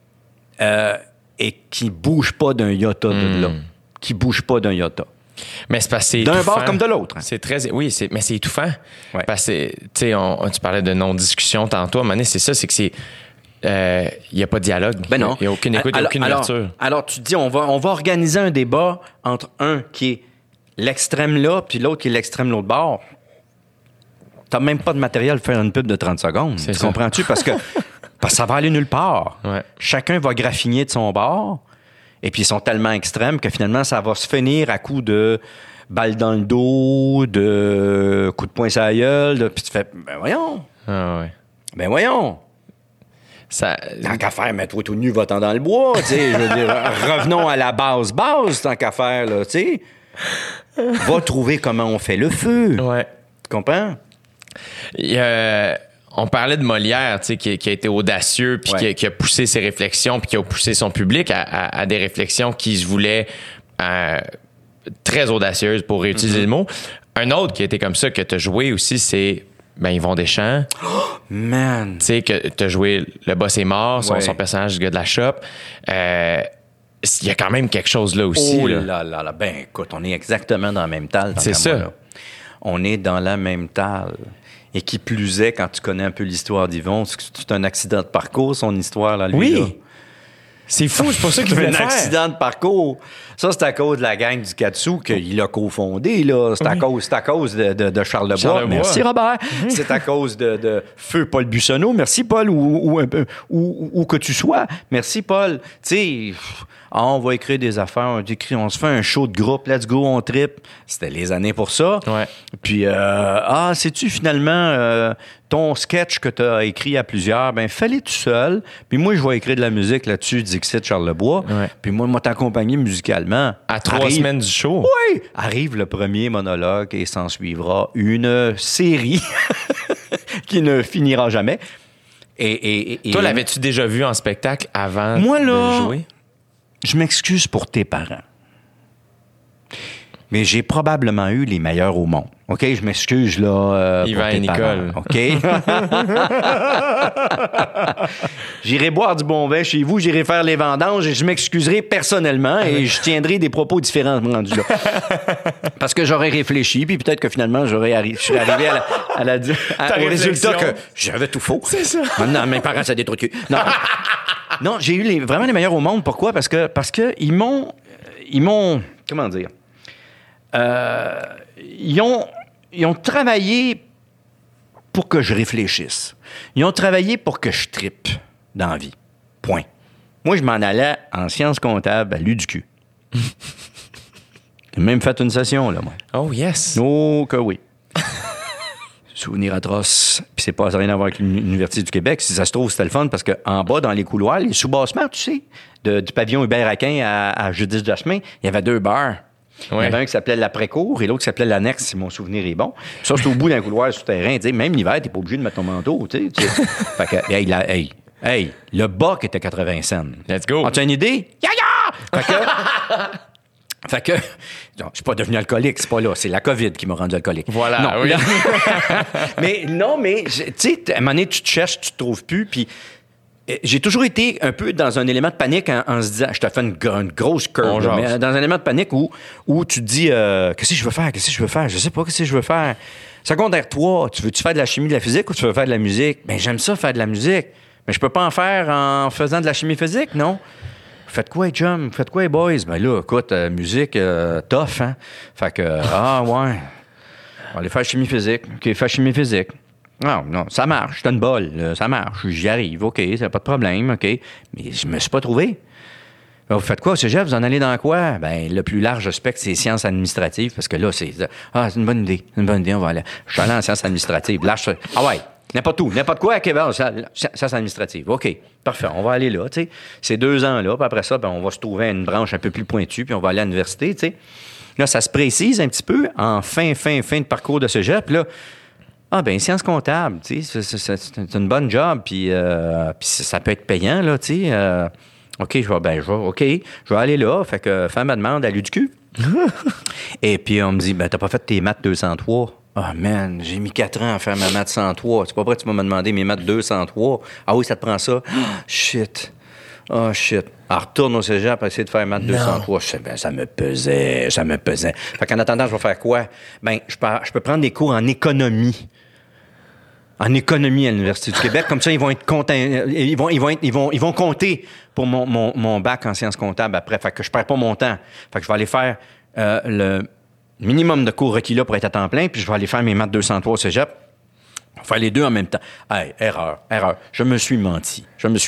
et qui ne bouge pas d'un iota de là. Qui ne bouge pas d'un iota. Mais c'est parce que c'est d'un étouffant. bord comme de l'autre. Hein. C'est très... Oui, mais c'est étouffant. Ouais. Parce que, tu sais, tu parlais de non-discussion tantôt. À un moment donné, c'est ça, c'est que c'est... Il n'y a pas de dialogue. Ben non. Il n'y a aucune écoute, il n'y a aucune ouverture. Alors, tu te dis, on va organiser un débat entre un qui est l'extrême là, puis l'autre qui est l'extrême l'autre bord. Tu n'as même pas de matériel pour faire une pub de 30 secondes. Tu comprends-tu? Parce que ça va aller nulle part. Ouais. Chacun va graffiner de son bord. Et puis, ils sont tellement extrêmes que finalement, ça va se finir à coups de balles dans le dos, de coups de poing sur la gueule. Puis tu fais, ben voyons. Ah ouais. Ben voyons. Ça... Tant qu'à faire, mets-toi tout nu, va-t'en dans le bois. Tu sais, je veux dire, revenons à la base, tant qu'à faire, là, tu sais. Va trouver comment on fait le feu. Ouais. Tu comprends? On parlait de Molière, tu sais, qui a été audacieux, puis qui a poussé ses réflexions, puis qui a poussé son public à des réflexions qui se voulaient très audacieuses, pour réutiliser le mot. Un autre qui a été comme ça, que tu as joué aussi, c'est Yvon Deschamps. Oh, man! Tu sais, que tu as joué Le Boss est mort, son personnage du gars de la shop. Il y a quand même quelque chose là aussi. Oh là là là. Ben, écoute, on est exactement dans la même talle. C'est ça. Là. On est dans la même talle. Et qui plus est, quand tu connais un peu l'histoire d'Yvon, c'est un accident de parcours, son histoire, là, lui. Oui! Là. C'est fou, c'est pas ça qu'il voulait faire. Un accident de parcours. Ça, c'est à cause de la gang du Katsu qu'il a cofondé, là. C'est à cause de Charles Lebois. Merci, Robert. C'est à cause de Feu Paul Bussonneau. Merci, Paul, où que tu sois. Merci, Paul. Tu sais... on va écrire des affaires, on se fait un show de groupe, let's go, on trip. C'était les années pour ça. Ouais. Puis, sais-tu finalement ton sketch que tu as écrit à plusieurs, fais-le tout seul. Puis moi, je vais écrire de la musique là-dessus, Dixit, Charles Lebois. Ouais. Puis moi, je vais t'accompagner musicalement. À 3 semaines du show. Oui! Arrive le premier monologue et s'en suivra une série qui ne finira jamais. Et toi, l'avais-tu déjà vu en spectacle avant moi, là, de jouer? Je m'excuse pour tes parents. Mais j'ai probablement eu les meilleurs au monde. OK? Je m'excuse, là, Yvan et Nicole. OK? J'irai boire du bon vin chez vous, j'irai faire les vendanges et je m'excuserai personnellement et je tiendrai des propos différents rendus là. Parce que j'aurais réfléchi, puis peut-être que finalement, je serais arrivé au résultat que j'avais tout faux. C'est ça. Maintenant, mes parents, ça a des trous de cul. Non, j'ai eu vraiment les meilleurs au monde. Pourquoi? Parce que ils m'ont... Comment dire? Ils ont travaillé pour que je réfléchisse. Ils ont travaillé pour que je trippe dans la vie. Point. Moi, je m'en allais en sciences comptables à l'UDQ. J'ai même fait une session, là, moi. Oh, yes. Oh, que oui. Souvenir atroce. Puis c'est pas rien à voir avec l'Université du Québec. Si ça se trouve, c'était le fun parce qu'en bas, dans les couloirs, les sous-bassements, tu sais, du pavillon Hubert-Aquin à Judith Jasmin, il y avait 2 bars. Ouais. Il y avait un qui s'appelait l'après-cour et l'autre qui s'appelait l'annexe, si mon souvenir est bon. Ça, c'est au bout d'un couloir souterrain. Même l'hiver, t'es pas obligé de mettre ton manteau. Fait que, le bac était 80 cents. Let's go. As-tu une idée? Fait que, non, je suis pas devenu alcoolique, c'est pas là. C'est la COVID qui m'a rendu alcoolique. Voilà, non, oui. mais, tu sais, à un moment donné, tu te cherches, tu te trouves plus, puis j'ai toujours été un peu dans un élément de panique en se disant, je te fais une grosse curve, mais dans un élément de panique où tu te dis, qu'est-ce que je veux faire? Je sais pas qu'est-ce que je veux faire. Secondaire 3, tu veux-tu faire de la chimie, de la physique ou tu veux faire de la musique? Ben, j'aime ça, faire de la musique. Mais je peux pas en faire en faisant de la chimie physique, non? Faites quoi, chum? Faites quoi, boys? Ben là, écoute, musique, tough, hein? Fait que, ouais. On va aller faire chimie physique. OK, faire chimie physique. Non, ça marche. C'est une bolle. Là, ça marche. J'y arrive. OK, c'est pas de problème. OK. Mais je me suis pas trouvé. Ben, vous faites quoi au cégep? Vous en allez dans quoi? Ben, le plus large spectre, c'est sciences administratives. Parce que là, c'est une bonne idée. C'est une bonne idée. On va aller. Je suis allé en sciences administratives. Là, ouais. N'importe où. N'importe quoi. OK, ben, sciences administratives. OK. Parfait. On va aller là, tu sais. C'est 2 ans là. Puis après ça, ben, on va se trouver à une branche un peu plus pointue. Puis on va aller à l'université, tu sais. Là, ça se précise un petit peu en fin de parcours de cégep. Là, sciences comptables, tu sais, c'est une bonne job. Puis ça peut être payant, là, tu sais. OK, je vais aller là. Fait que faire ma demande à l'UDQ. Et puis on me dit, t'as pas fait tes maths 203. Ah, man, j'ai mis 4 ans à faire ma maths 103. C'est pas vrai que tu vas me demander mes maths 203. Ah oui, ça te prend ça? Shit. Alors, retourne au cégep pour essayer de faire maths 203. Ça me pesait. Fait qu'en attendant, je vais faire quoi? Je peux prendre des cours en économie. En économie à l'Université du Québec. Comme ça, ils vont être contents. Ils vont compter pour mon bac en sciences comptables après. Fait que je perds pas mon temps. Fait que je vais aller faire le minimum de cours requis là pour être à temps plein, puis je vais aller faire mes maths 203 au cégep. On va faire les deux en même temps. Hey, erreur. Je me suis menti.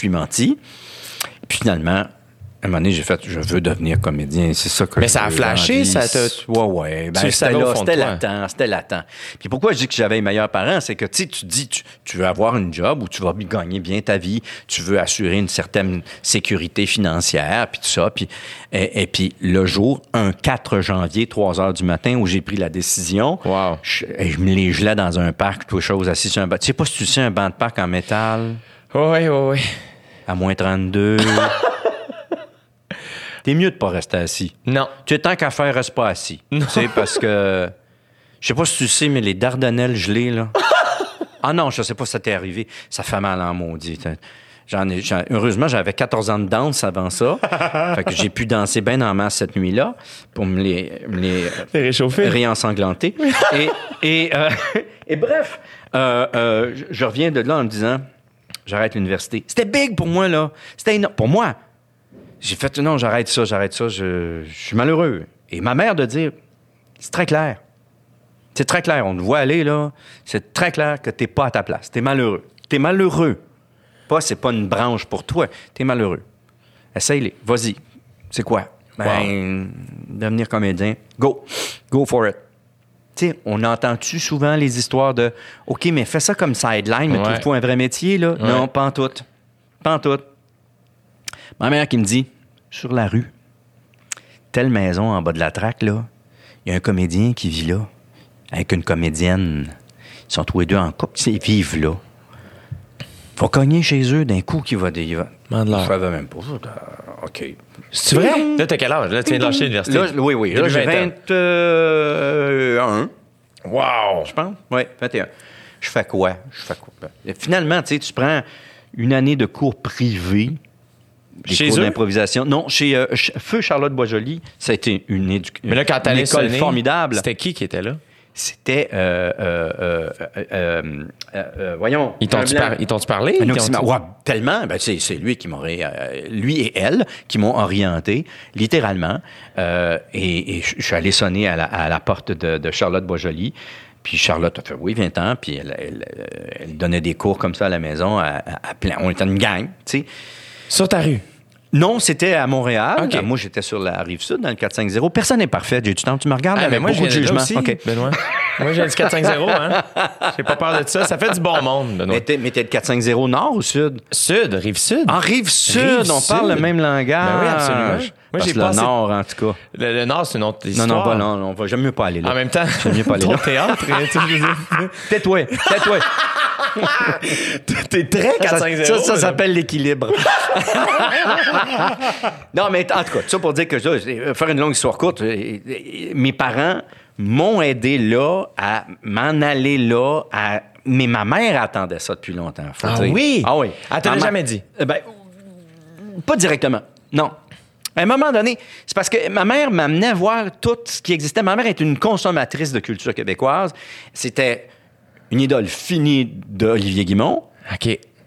Puis finalement, à un moment donné, j'ai fait, je veux devenir comédien. C'est ça que mais ça a flashé, ça t'a... Ouais. C'était latent. Puis pourquoi je dis que j'avais les meilleurs parents, c'est que, tu dis, tu veux avoir une job où tu vas gagner bien ta vie, tu veux assurer une certaine sécurité financière, puis tout ça. Puis, et puis le jour, un 4 janvier, 3 heures du matin, où j'ai pris la décision, je me les gelais dans un parc, toutes choses, assis sur un banc. Tu sais pas si tu sais un banc de parc en métal? Oui. À moins 32... T'es mieux de pas rester assis. Non. Tu es tant qu'à faire, reste pas assis. Tu sais, parce que... Je sais pas si tu sais, mais les Dardanelles gelées, là... Ah non, je sais pas si ça t'est arrivé. Ça fait mal en maudit. Heureusement, j'avais 14 ans de danse avant ça. Fait que j'ai pu danser bien en masse cette nuit-là pour me les réchauffer. Réensanglanter. Et bref, je reviens de là en me disant, j'arrête l'université. C'était big pour moi, là. C'était énorme. Pour moi... J'ai fait, non, j'arrête ça, je suis malheureux. Et ma mère de dire, c'est très clair. C'est très clair, on te voit aller, là, c'est très clair que t'es pas à ta place. T'es malheureux. C'est pas une branche pour toi, t'es malheureux. Essaye-les, vas-y. C'est quoi? Devenir comédien. Go for it. Tu sais, on entend-tu souvent les histoires de, OK, mais fais ça comme sideline, mais trouve-toi un vrai métier, là? Ouais. Non, pas en tout. Ma mère qui me dit, sur la rue, telle maison en bas de la traque, là, il y a un comédien qui vit là, avec une comédienne. Ils sont tous les deux en couple, ils vivent là. Faut cogner chez eux d'un coup qui va... Je savais même pas. OK. C'est vrai? Là, t'as quel âge? Là, tu viens de lâcher l'université. Oui. Là, j'ai 21. Wow! Je pense. Oui, 21. Je fais quoi? Finalement, tu sais, tu prends une année de cours privés. Chez cours eux? d'improvisation. Non, chez Feu Charlotte Boisjoli, ça a été une école formidable. C'était qui était là? C'était... voyons... Ils t'ont-tu parlé? Tellement. C'est lui qui m'aurait... lui et elle qui m'ont orienté, littéralement. Et je suis allé sonner à la porte de Charlotte Boisjoli. Puis Charlotte a fait, oui, 20 ans. Puis elle donnait des cours comme ça à la maison. À plein. On était une gang, tu sais. Sur ta rue? Non, c'était à Montréal. Okay. Moi, j'étais sur la Rive-Sud, dans le 450. Personne n'est parfait. J'ai du temps. Tu me regardes avec moi, beaucoup de jugement. Aussi, okay. Benoît. Moi, j'ai du 450, hein. J'ai pas peur de ça. Ça fait du bon monde, Benoît. Mais t'es de 450 nord ou sud? Sud, Rive-Sud. En Rive-Sud, on parle le même langage. Ben oui, absolument. Moi, j'ai le nord, en tout cas. Le nord, c'est une autre histoire. Non, j'aime mieux pas aller là. En même temps, j'aime mieux pas aller là. Théâtre. Tais-toi. T'es très 450. Ça s'appelle l'équilibre. Non, mais en tout cas, ça pour dire que faire une longue histoire courte, mes parents m'ont aidé là à m'en aller là. Mais ma mère attendait ça depuis longtemps. Oui? Ah oui. Elle te l'a jamais dit? Pas directement. Non. À un moment donné, c'est parce que ma mère m'amenait voir tout ce qui existait. Ma mère est une consommatrice de culture québécoise. C'était une idole finie d'Olivier Guimond. OK.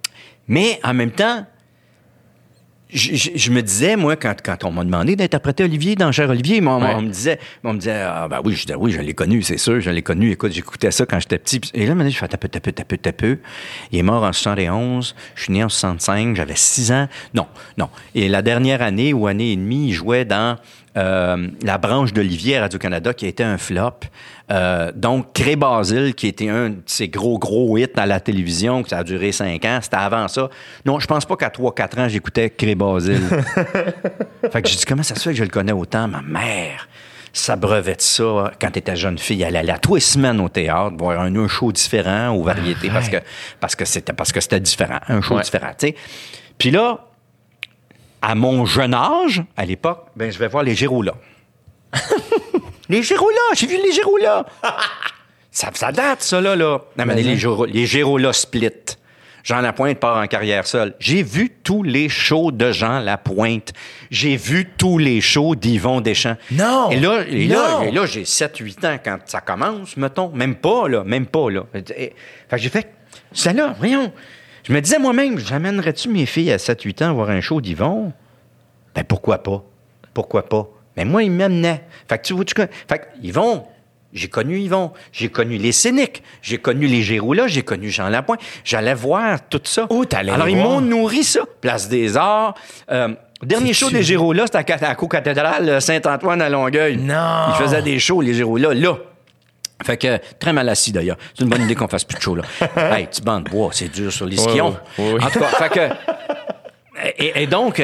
Mais en même temps, je me disais, moi, quand on m'a demandé d'interpréter Olivier dans Cher Olivier, on me disait, ah, ben oui, je l'ai connu, c'est sûr, je l'ai connu. Écoute, j'écoutais ça quand j'étais petit. Et là, je fais tape. Il est mort en 71, je suis né en 65, j'avais 6 ans. Non. Et la dernière année ou année et demie, il jouait dans la branche d'Olivier à Radio-Canada qui a été un flop. Donc, Cré Basile, qui était un de ses gros hits à la télévision, que ça a duré 5 ans, c'était avant ça. Non, je pense pas qu'à 3-4 ans, j'écoutais Cré Basile. Fait que j'ai dit, comment ça se fait que je le connais autant? Ma mère s'abreuvait de ça quand elle était jeune fille. Elle allait à tous les semaines au théâtre, voir un show différent aux variétés, parce que c'était différent, un show différent, tu sais. Puis là, à mon jeune âge, à l'époque, ben je vais voir les Géroulas. Les Géroulas! J'ai vu les Géroulas! ça date, ça, là. Non, mais les Géroulas split. Jean Lapointe part en carrière seule. J'ai vu tous les shows de Jean Lapointe. J'ai vu tous les shows d'Yvon Deschamps. Non! Et là, j'ai 7-8 ans quand ça commence, mettons. Même pas, là. Fait que j'ai fait, c'est là, voyons. Je me disais moi-même, j'amènerais-tu mes filles à 7-8 ans voir un show d'Yvon? Ben, pourquoi pas? Mais moi, il m'amenait. Fait que tu vois, fait que Yvon, j'ai connu Yvon, j'ai connu les Cyniques, j'ai connu les Géroulas, j'ai connu Jean Lapointe. J'allais voir tout ça. Où t'allais Alors, voir? ils m'ont nourri ça. Place des Arts. Dernier show des Géroulas, c'était à la co-cathédrale Saint-Antoine à Longueuil. Non! Ils faisaient des shows, les Géroulas, là. Fait que, très mal assis d'ailleurs. C'est une bonne idée qu'on fasse plus de show, là. Hey, petit banc de bois, c'est dur sur les skions. Oui. En tout cas, fait que... Et donc,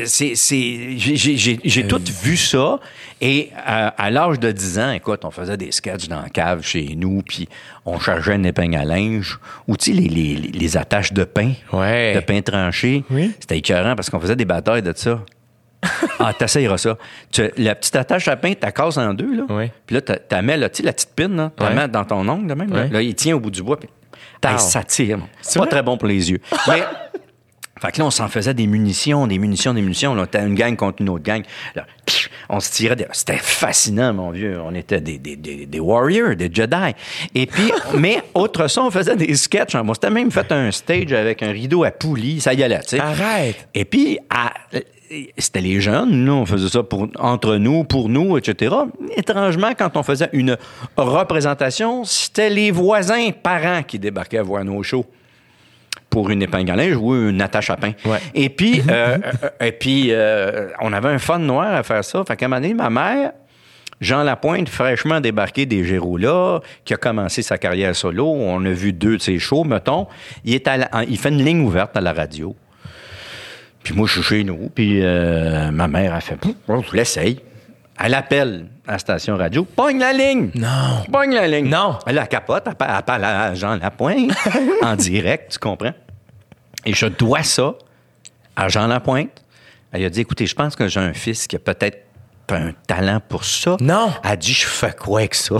j'ai tout vu ça. Et à l'âge de 10 ans, écoute, on faisait des sketchs dans la cave chez nous, puis on chargeait une épingle à linge, ou tu sais, les attaches de pain, de pain tranché. Oui. C'était écœurant parce qu'on faisait des batailles de ça. Ah, t'essayeras ça. La petite attache à pain, t'as casse en deux, là. Oui. Puis là, t'as mets, là, tu sais, la petite pine, là, t'as mets dans ton ongle, là, même. Là, il tient au bout du bois, puis ça tire. C'est pas très bon pour les yeux. Mais... Fait que là, on s'en faisait des munitions. Là, t'as une gang contre une autre gang. Là, on se tirait C'était fascinant, mon vieux. On était des warriors, des Jedi. Et puis, mais autre ça, on faisait des sketchs. On s'était même fait un stage avec un rideau à poulies. Ça y allait, tu sais. Arrête! Et puis, c'était les jeunes. Là, on faisait ça entre nous, pour nous, etc. Étrangement, quand on faisait une représentation, c'était les voisins parents qui débarquaient voir nos shows. Pour une épingle à linge ou une attache à pain. Ouais. Et puis, on avait un fun noir à faire ça. Fait qu'à un moment donné, ma mère, Jean Lapointe, fraîchement débarqué des Géroulas, qui a commencé sa carrière solo, on a vu 2 de ses shows, mettons, il fait une ligne ouverte à la radio. Puis moi, je suis chez nous, puis ma mère a fait « Je l'essaye ». Elle appelle à la station radio. Pogne la ligne! Non! Pogne la ligne! Non! Elle la capote, elle parle à Jean Lapointe en direct, tu comprends? Et je dois ça à Jean Lapointe. Elle a dit, écoutez, je pense que j'ai un fils qui a peut-être un talent pour ça. Non! Elle a dit, je fais quoi avec ça?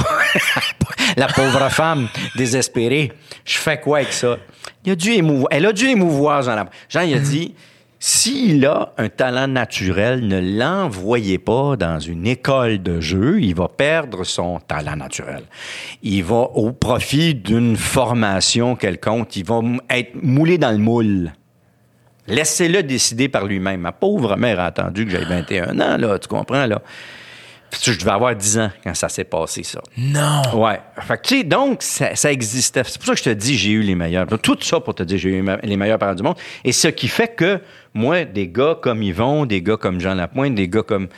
La pauvre femme désespérée. Je fais quoi avec ça? Elle a dû émouvoir Jean Lapointe. Jean, il a dit... S'il a un talent naturel, ne l'envoyez pas dans une école de jeu. Il va perdre son talent naturel. Il va au profit d'une formation quelconque. Il va être moulé dans le moule. Laissez-le décider par lui-même. Ma pauvre mère a attendu que j'aie 21 ans, là. Tu comprends, là? Je devais avoir 10 ans quand ça s'est passé, ça. Non! Ouais. Fait que, tu sais, donc, ça existait. C'est pour ça que je te dis, j'ai eu les meilleurs. Tout ça pour te dire, j'ai eu les meilleurs parents du monde. Et ce qui fait que, moi, des gars comme Yvon, des gars comme Jean Lapointe, des gars comme...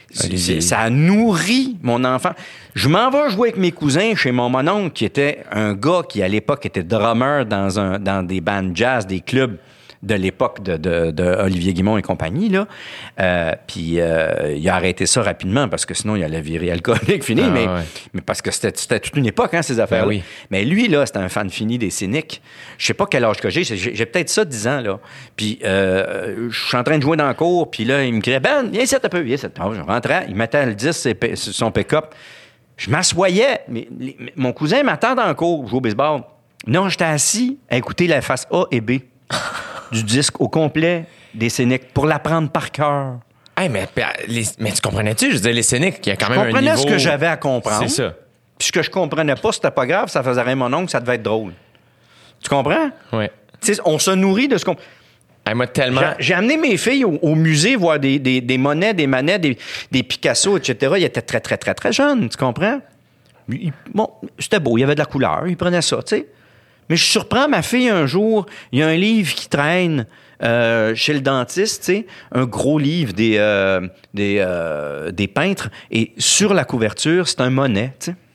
Ça a nourri mon enfant. Je m'en vais jouer avec mes cousins chez mon mononcle, qui était un gars qui, à l'époque, était drummer dans des bands jazz, des clubs de l'époque de Olivier Guimond et compagnie, là. Puis il a arrêté ça rapidement parce que sinon, il allait virer alcoolique fini, mais parce que c'était toute une époque, hein, ces affaires-là. Oui. Mais lui, là, c'était un fan fini des Cyniques. Je sais pas quel âge que j'ai peut-être ça 10 ans, là. Puis je suis en train de jouer dans le cours, puis là, il me criait « Ben, viens ici un peu, viens ici. » Je rentrais, il mettait le 10 sur son pick-up. Je m'assoyais, mais mon cousin m'attend dans le cours, jouer au baseball. Non, j'étais assis à écouter la face A et B du disque au complet des Cyniques pour l'apprendre par cœur. Hey, mais tu comprenais-tu? Je disais, les Cyniques, il y a quand même un niveau... Je comprenais ce que j'avais à comprendre. C'est ça. Puis ce que je comprenais pas, c'était pas grave, ça faisait rien mon oncle, ça devait être drôle. Tu comprends? Oui. sais, on se nourrit de ce qu'on... Moi, tellement... J'ai amené mes filles au musée voir des Monet, des Manet, des Picasso, etc. Ils étaient très, très, très, très jeunes, tu comprends? Bon, c'était beau, il y avait de la couleur, ils prenaient ça, tu sais. Mais je surprends ma fille un jour, il y a un livre qui traîne chez le dentiste, tu sais, un gros livre des peintres, et sur la couverture, c'est un Monet, tu sais.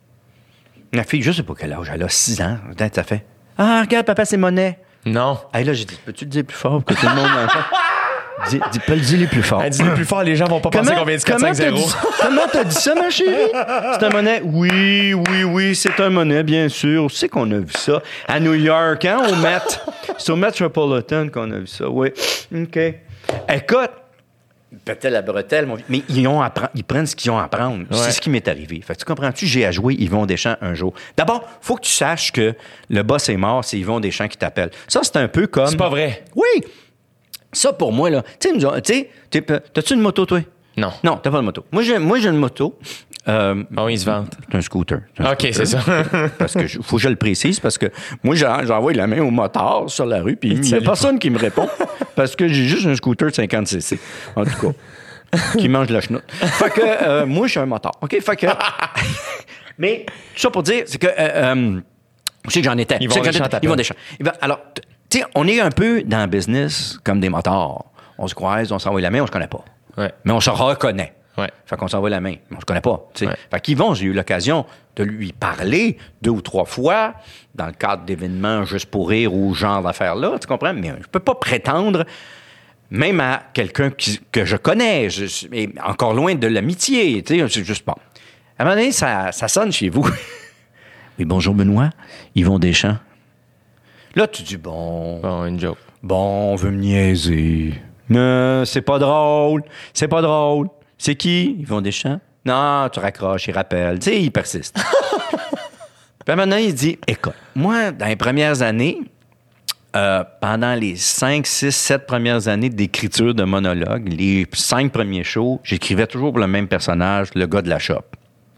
Ma fille, je sais pas quel âge, elle a 6 ans, ça fait « Ah, regarde, papa, c'est Monet. » Non. Hey, là, j'ai dit, peux-tu le dire plus fort pour que tout le monde entende? Dis-le plus fort. Dis-le plus fort, les gens vont pas penser qu'on vient de 4-5-0. Comment t'as dit ça, ma chérie? C'est un Monet? Oui, c'est un Monet, bien sûr. Tu sais qu'on a vu ça à New York, hein, au Met. C'est au Metropolitan qu'on a vu ça, oui. OK. Écoute, peut-être la bretelle, mais ils prennent ce qu'ils ont à apprendre. Ouais. C'est ce qui m'est arrivé. Fait que tu comprends-tu, j'ai à jouer Yvon Deschamps un jour. D'abord, faut que tu saches que le boss est mort, c'est Yvon Deschamps qui t'appelle. Ça, c'est un peu comme... C'est pas vrai. Oui. Ça, pour moi, là... Tu sais, t'as-tu une moto, toi? Non. Non, t'as pas de moto. Moi, j'ai une moto. Bon, ils se vendent. C'est un scooter. OK, c'est ça. Parce que faut que je le précise, parce que moi, j'envoie la main au motard sur la rue, puis il n'y a personne qui me répond, parce que j'ai juste un scooter de 50cc, en tout cas, qui mange de la chenoute. Fait que moi, je suis un motard. OK? Fait que... Mais tout ça pour dire, c'est que... je sais que j'en étais. Ils vont Deschamps. Alors, tu sais, on est un peu dans le business comme des motards. On se croise, on s'envoie la main, on se connaît pas. Ouais. Mais on se reconnaît. Ouais. Fait qu'on s'envoie la main, mais on se connaît pas. Ouais. Fait qu'Yvon, j'ai eu l'occasion de lui parler 2 ou 3 fois dans le cadre d'événements juste pour rire ou genre d'affaires-là, tu comprends? Mais je peux pas prétendre, même à quelqu'un que je connais, et encore loin de l'amitié, tu sais, c'est juste pas. À un moment donné, ça sonne chez vous. Oui, bonjour Benoît, Yvon Deschamps. Là, tu dis, bon, une joke. Bon, on veut me niaiser. Non, c'est pas drôle. C'est qui? Yvon Deschamps? Non, tu raccroches, il rappelle. Tu sais, il persiste. Puis maintenant, il dit, écoute, moi, dans les premières années, pendant les 5, 6, 7 premières années d'écriture de monologue, les 5 premiers shows, j'écrivais toujours pour le même personnage, le gars de la shop.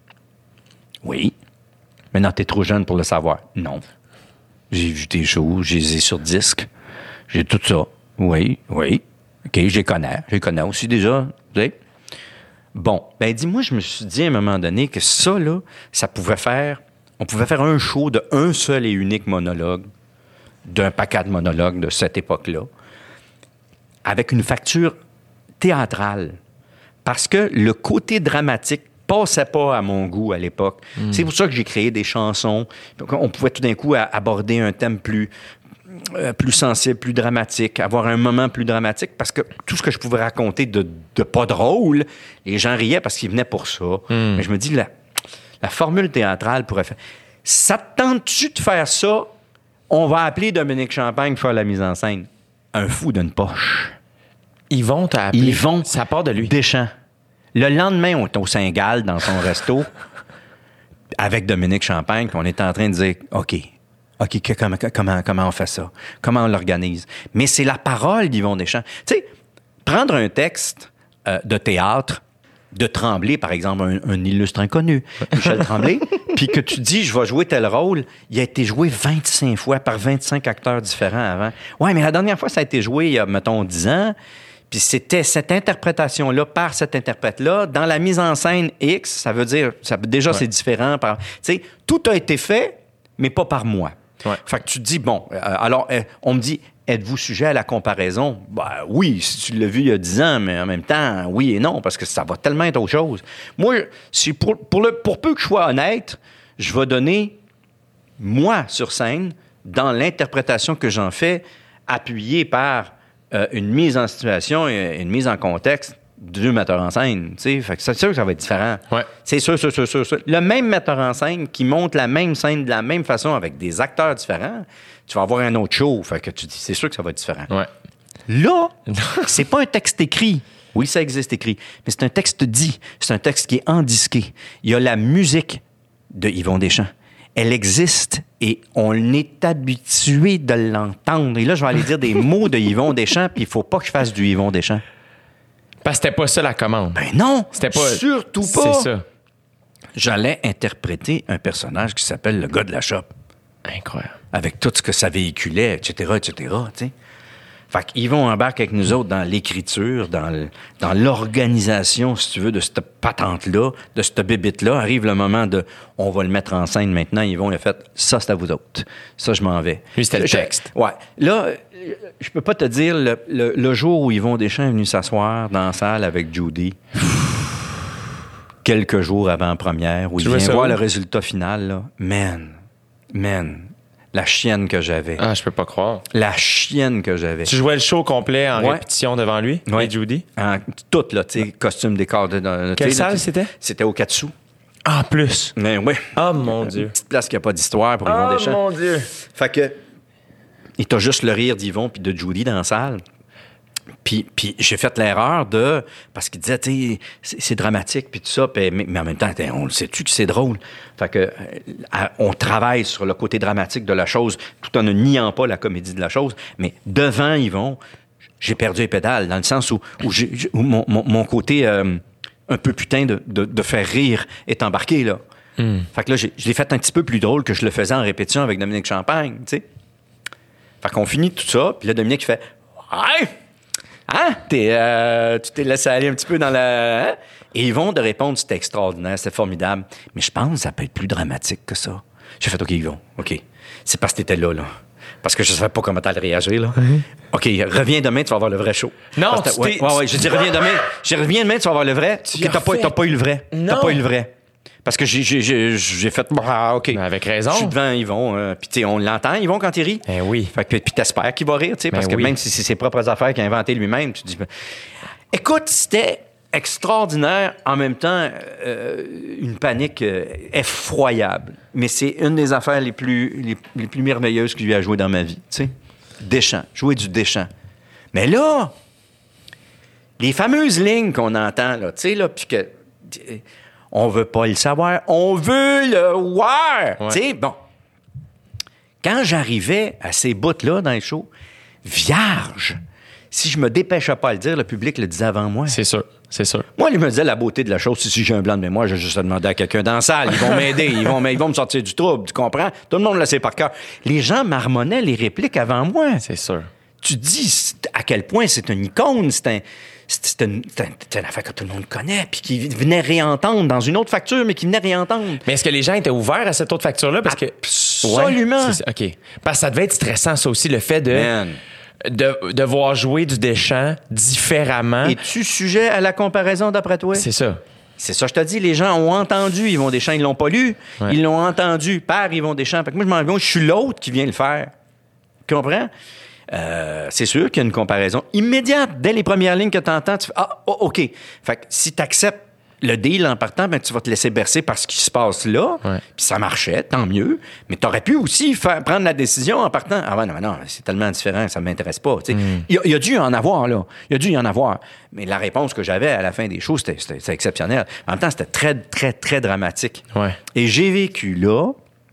Oui. Maintenant, t'es trop jeune pour le savoir. Non. J'ai vu tes shows, je les ai sur disque. J'ai tout ça. Oui. OK, je les connais aussi déjà. Tu sais. Bon, ben dis-moi, je me suis dit à un moment donné que ça, là, on pouvait faire un show de un seul et unique monologue, d'un paquet de monologues de cette époque-là, avec une facture théâtrale. Parce que le côté dramatique passait pas à mon goût à l'époque. C'est pour ça que j'ai créé des chansons. On pouvait tout d'un coup aborder un thème plus sensible, plus dramatique, avoir un moment plus dramatique, parce que tout ce que je pouvais raconter de pas drôle, les gens riaient parce qu'ils venaient pour ça. Mais je me dis, la formule théâtrale pourrait faire... Ça te tente-tu de faire ça? On va appeler Dominique Champagne pour faire la mise en scène. Un fou d'une poche. Yvon t'a appelé. Yvon, ça part de lui. Deschamps. Le lendemain, on était au Saint-Gall, dans son resto, avec Dominique Champagne, puis on était en train de dire, OK, comment on fait ça? Comment on l'organise? Mais c'est la parole d'Yvon Deschamps. Tu sais, prendre un texte de théâtre, de Tremblay, par exemple, un illustre inconnu, Michel Tremblay, puis que tu dis, je vais jouer tel rôle, il a été joué 25 fois par 25 acteurs différents avant. Ouais, mais la dernière fois, ça a été joué il y a, mettons, 10 ans, puis c'était cette interprétation-là par cet interprète-là. Dans la mise en scène X, ça veut dire, c'est différent. Tu sais, tout a été fait, mais pas par moi. Ouais. Fait que tu te dis, bon, alors, on me dit, êtes-vous sujet à la comparaison? Ben oui, si tu l'as vu il y a 10 ans, mais en même temps, oui et non, parce que ça va tellement être autre chose. Moi, pour peu que je sois honnête, je vais donner, moi, sur scène, dans l'interprétation que j'en fais, appuyée par une mise en situation et une mise en contexte de 2 metteurs en scène. Fait que c'est sûr que ça va être différent. Ouais. C'est sûr. Le même metteur en scène qui monte la même scène de la même façon avec des acteurs différents, tu vas avoir un autre show. Fait que tu dis, c'est sûr que ça va être différent. Ouais. Là, c'est pas un texte écrit. Oui, ça existe écrit, mais c'est un texte dit. C'est un texte qui est endisqué. Il y a la musique de Yvon Deschamps. Elle existe et on est habitué de l'entendre. Et là, je vais aller dire des mots de Yvon Deschamps, puis il faut pas que je fasse du Yvon Deschamps. Parce que c'était pas ça la commande. Ben non, c'était pas... surtout pas. C'est ça. J'allais interpréter un personnage qui s'appelle le gars de la shop. Incroyable. Avec tout ce que ça véhiculait, etc., tu sais. Fait qu'Yvon embarque avec nous autres dans l'écriture, dans l'organisation, si tu veux, de cette patente-là, de cette bébite-là. Arrive le moment de « on va le mettre en scène maintenant ». Yvon, il a fait « ça, c'est à vous autres. Ça, je m'en vais ». Lui, c'était le texte. Ouais. Là, je peux pas te dire le jour où Yvon Deschamps est venu s'asseoir dans la salle avec Judy, quelques jours avant la première, où il vient voir le résultat final, là. Man, la chienne que j'avais. Ah, je peux pas croire. La chienne que j'avais. Tu jouais le show complet en répétition devant lui, et Judy? Tout, là, tu sais, costume, décor. Quelle salle c'était? C'était au Katsu. Ah, plus? Mais oui. Oh, mon Dieu. Une petite place qui n'a pas d'histoire pour Yvon Deschamps. Oh, mon Dieu. Fait que, il t'a juste le rire d'Yvon puis de Judy dans la salle. Puis j'ai fait l'erreur parce qu'il disait, tu sais, c'est dramatique, puis tout ça, mais en même temps, on le sait-tu que c'est drôle? Fait que, on travaille sur le côté dramatique de la chose, tout en ne niant pas la comédie de la chose, mais devant Yvon, j'ai perdu les pédales, dans le sens où mon côté un peu putain de faire rire est embarqué, là. Fait que là, je l'ai fait un petit peu plus drôle que je le faisais en répétition avec Dominique Champagne, tu sais. Fait qu'on finit tout ça, puis là, Dominique fait « Ouais! Hein? Tu t'es laissé aller un petit peu dans la... Hein? » Et ils vont de répondre, c'était extraordinaire, c'était formidable. Mais je pense que ça peut être plus dramatique que ça. J'ai fait, OK, Yvon, OK. C'est parce que t'étais là. Parce que je ne savais pas comment t'allais réagir, là. OK, reviens demain, tu vas avoir le vrai show. Non, ouais, je dis, reviens demain, tu vas avoir le vrai. T'as pas eu le vrai. Non. T'as pas eu le vrai. Parce que j'ai fait, OK. Mais avec raison. Je suis devant Yvon, puis tu sais, on l'entend, Yvon, quand il rit. Ben oui. Fait que, puis t'espères qu'il va rire, tu sais, parce que même si c'est ses propres affaires qu'il a inventées lui-même, tu te dis... Écoute, c'était extraordinaire, en même temps, une panique effroyable. Mais c'est une des affaires les plus merveilleuses que j'ai eu à jouer dans ma vie, tu sais. Deschamps, jouer du Deschamps. Mais là, les fameuses lignes qu'on entend, là, tu sais, là, puis que... On veut pas le savoir, on veut le voir. Ouais. Tu sais, bon. Quand j'arrivais à ces bouts-là dans les shows, vierge, si je me dépêchais pas à le dire, le public le disait avant moi. C'est sûr. Moi, il me disait la beauté de la chose. Si j'ai un blanc de mémoire, j'ai juste demandé à quelqu'un dans la salle. Ils vont m'aider, ils vont me sortir du trouble, tu comprends? Tout le monde le sait par cœur. Les gens marmonnaient les répliques avant moi. C'est sûr. Tu dis à quel point c'est une icône, c'est une affaire que tout le monde connaît, puis qui venait réentendre dans une autre facture, mais qui venait réentendre. Mais est-ce que les gens étaient ouverts à cette autre facture-là? Parce que absolument. OK. Parce que ça devait être stressant, ça aussi, le fait de voir jouer du Deschamps différemment. Es-tu sujet à la comparaison d'après toi? C'est ça. C'est ça, je te dis, les gens ont entendu Yvon Deschamps, ils l'ont pas lu, ils l'ont entendu par Yvon Deschamps. Fait que moi, je suis l'autre qui vient le faire. Tu comprends? C'est sûr qu'il y a une comparaison immédiate. Dès les premières lignes que tu entends, tu fais « Ah, OK. » Fait que si tu acceptes le deal en partant, ben, tu vas te laisser bercer par ce qui se passe là. Ouais. Puis ça marchait, tant mieux. Mais tu aurais pu aussi prendre la décision en partant. Ah, non, c'est tellement différent, ça ne m'intéresse pas. Il y a dû y en avoir, là. Il y a dû y en avoir. Mais la réponse que j'avais à la fin des shows, c'était exceptionnel. En même temps, c'était très, très, très dramatique. Ouais. Et j'ai vécu là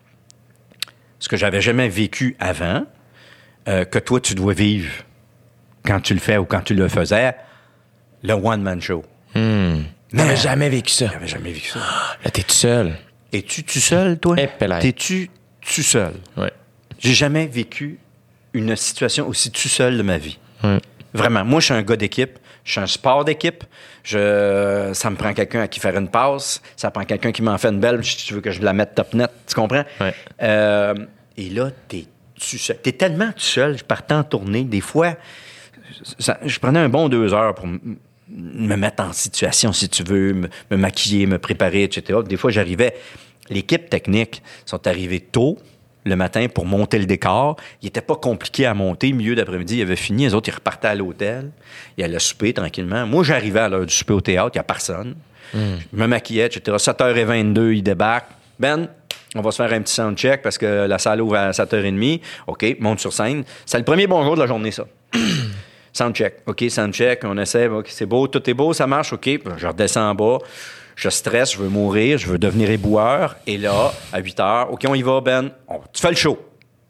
ce que j'avais jamais vécu avant. Que toi, tu dois vivre quand tu le fais ou quand tu le faisais, le one-man show. T'avais jamais vécu ça. J'avais jamais vécu ça. Là, t'es tout seul. Es-tu tout seul, toi? T'es-tu tout seul? Oui. J'ai jamais vécu une situation aussi tout seul de ma vie. Oui. Vraiment. Moi, je suis un gars d'équipe. Je suis un sport d'équipe. Ça me prend quelqu'un à qui faire une passe. Ça prend quelqu'un qui m'en fait une belle si tu veux que je la mette top net. Tu comprends? Oui. Et là, t'es tellement tout seul. Je partais en tournée. Des fois, je prenais un bon 2 heures pour me mettre en situation, si tu veux, me maquiller, me préparer, etc. Des fois, j'arrivais... L'équipe technique sont arrivés tôt le matin pour monter le décor. Il n'était pas compliqué à monter. Milieu d'après-midi, il avait fini. Les autres, ils repartaient à l'hôtel. Ils allaient souper tranquillement. Moi, j'arrivais à l'heure du souper au théâtre. Il n'y a personne. Je me maquillais, etc. 7h22, ils débarquent. Ben... On va se faire un petit soundcheck parce que la salle ouvre à 7h30. OK, monte sur scène. C'est le premier bonjour de la journée, ça. Soundcheck. OK, soundcheck, on essaie. OK, c'est beau, tout est beau, ça marche. OK, je redescends en bas. Je stresse, je veux mourir, je veux devenir éboueur. Et là, à 8h, OK, on y va, Ben. Tu fais le show.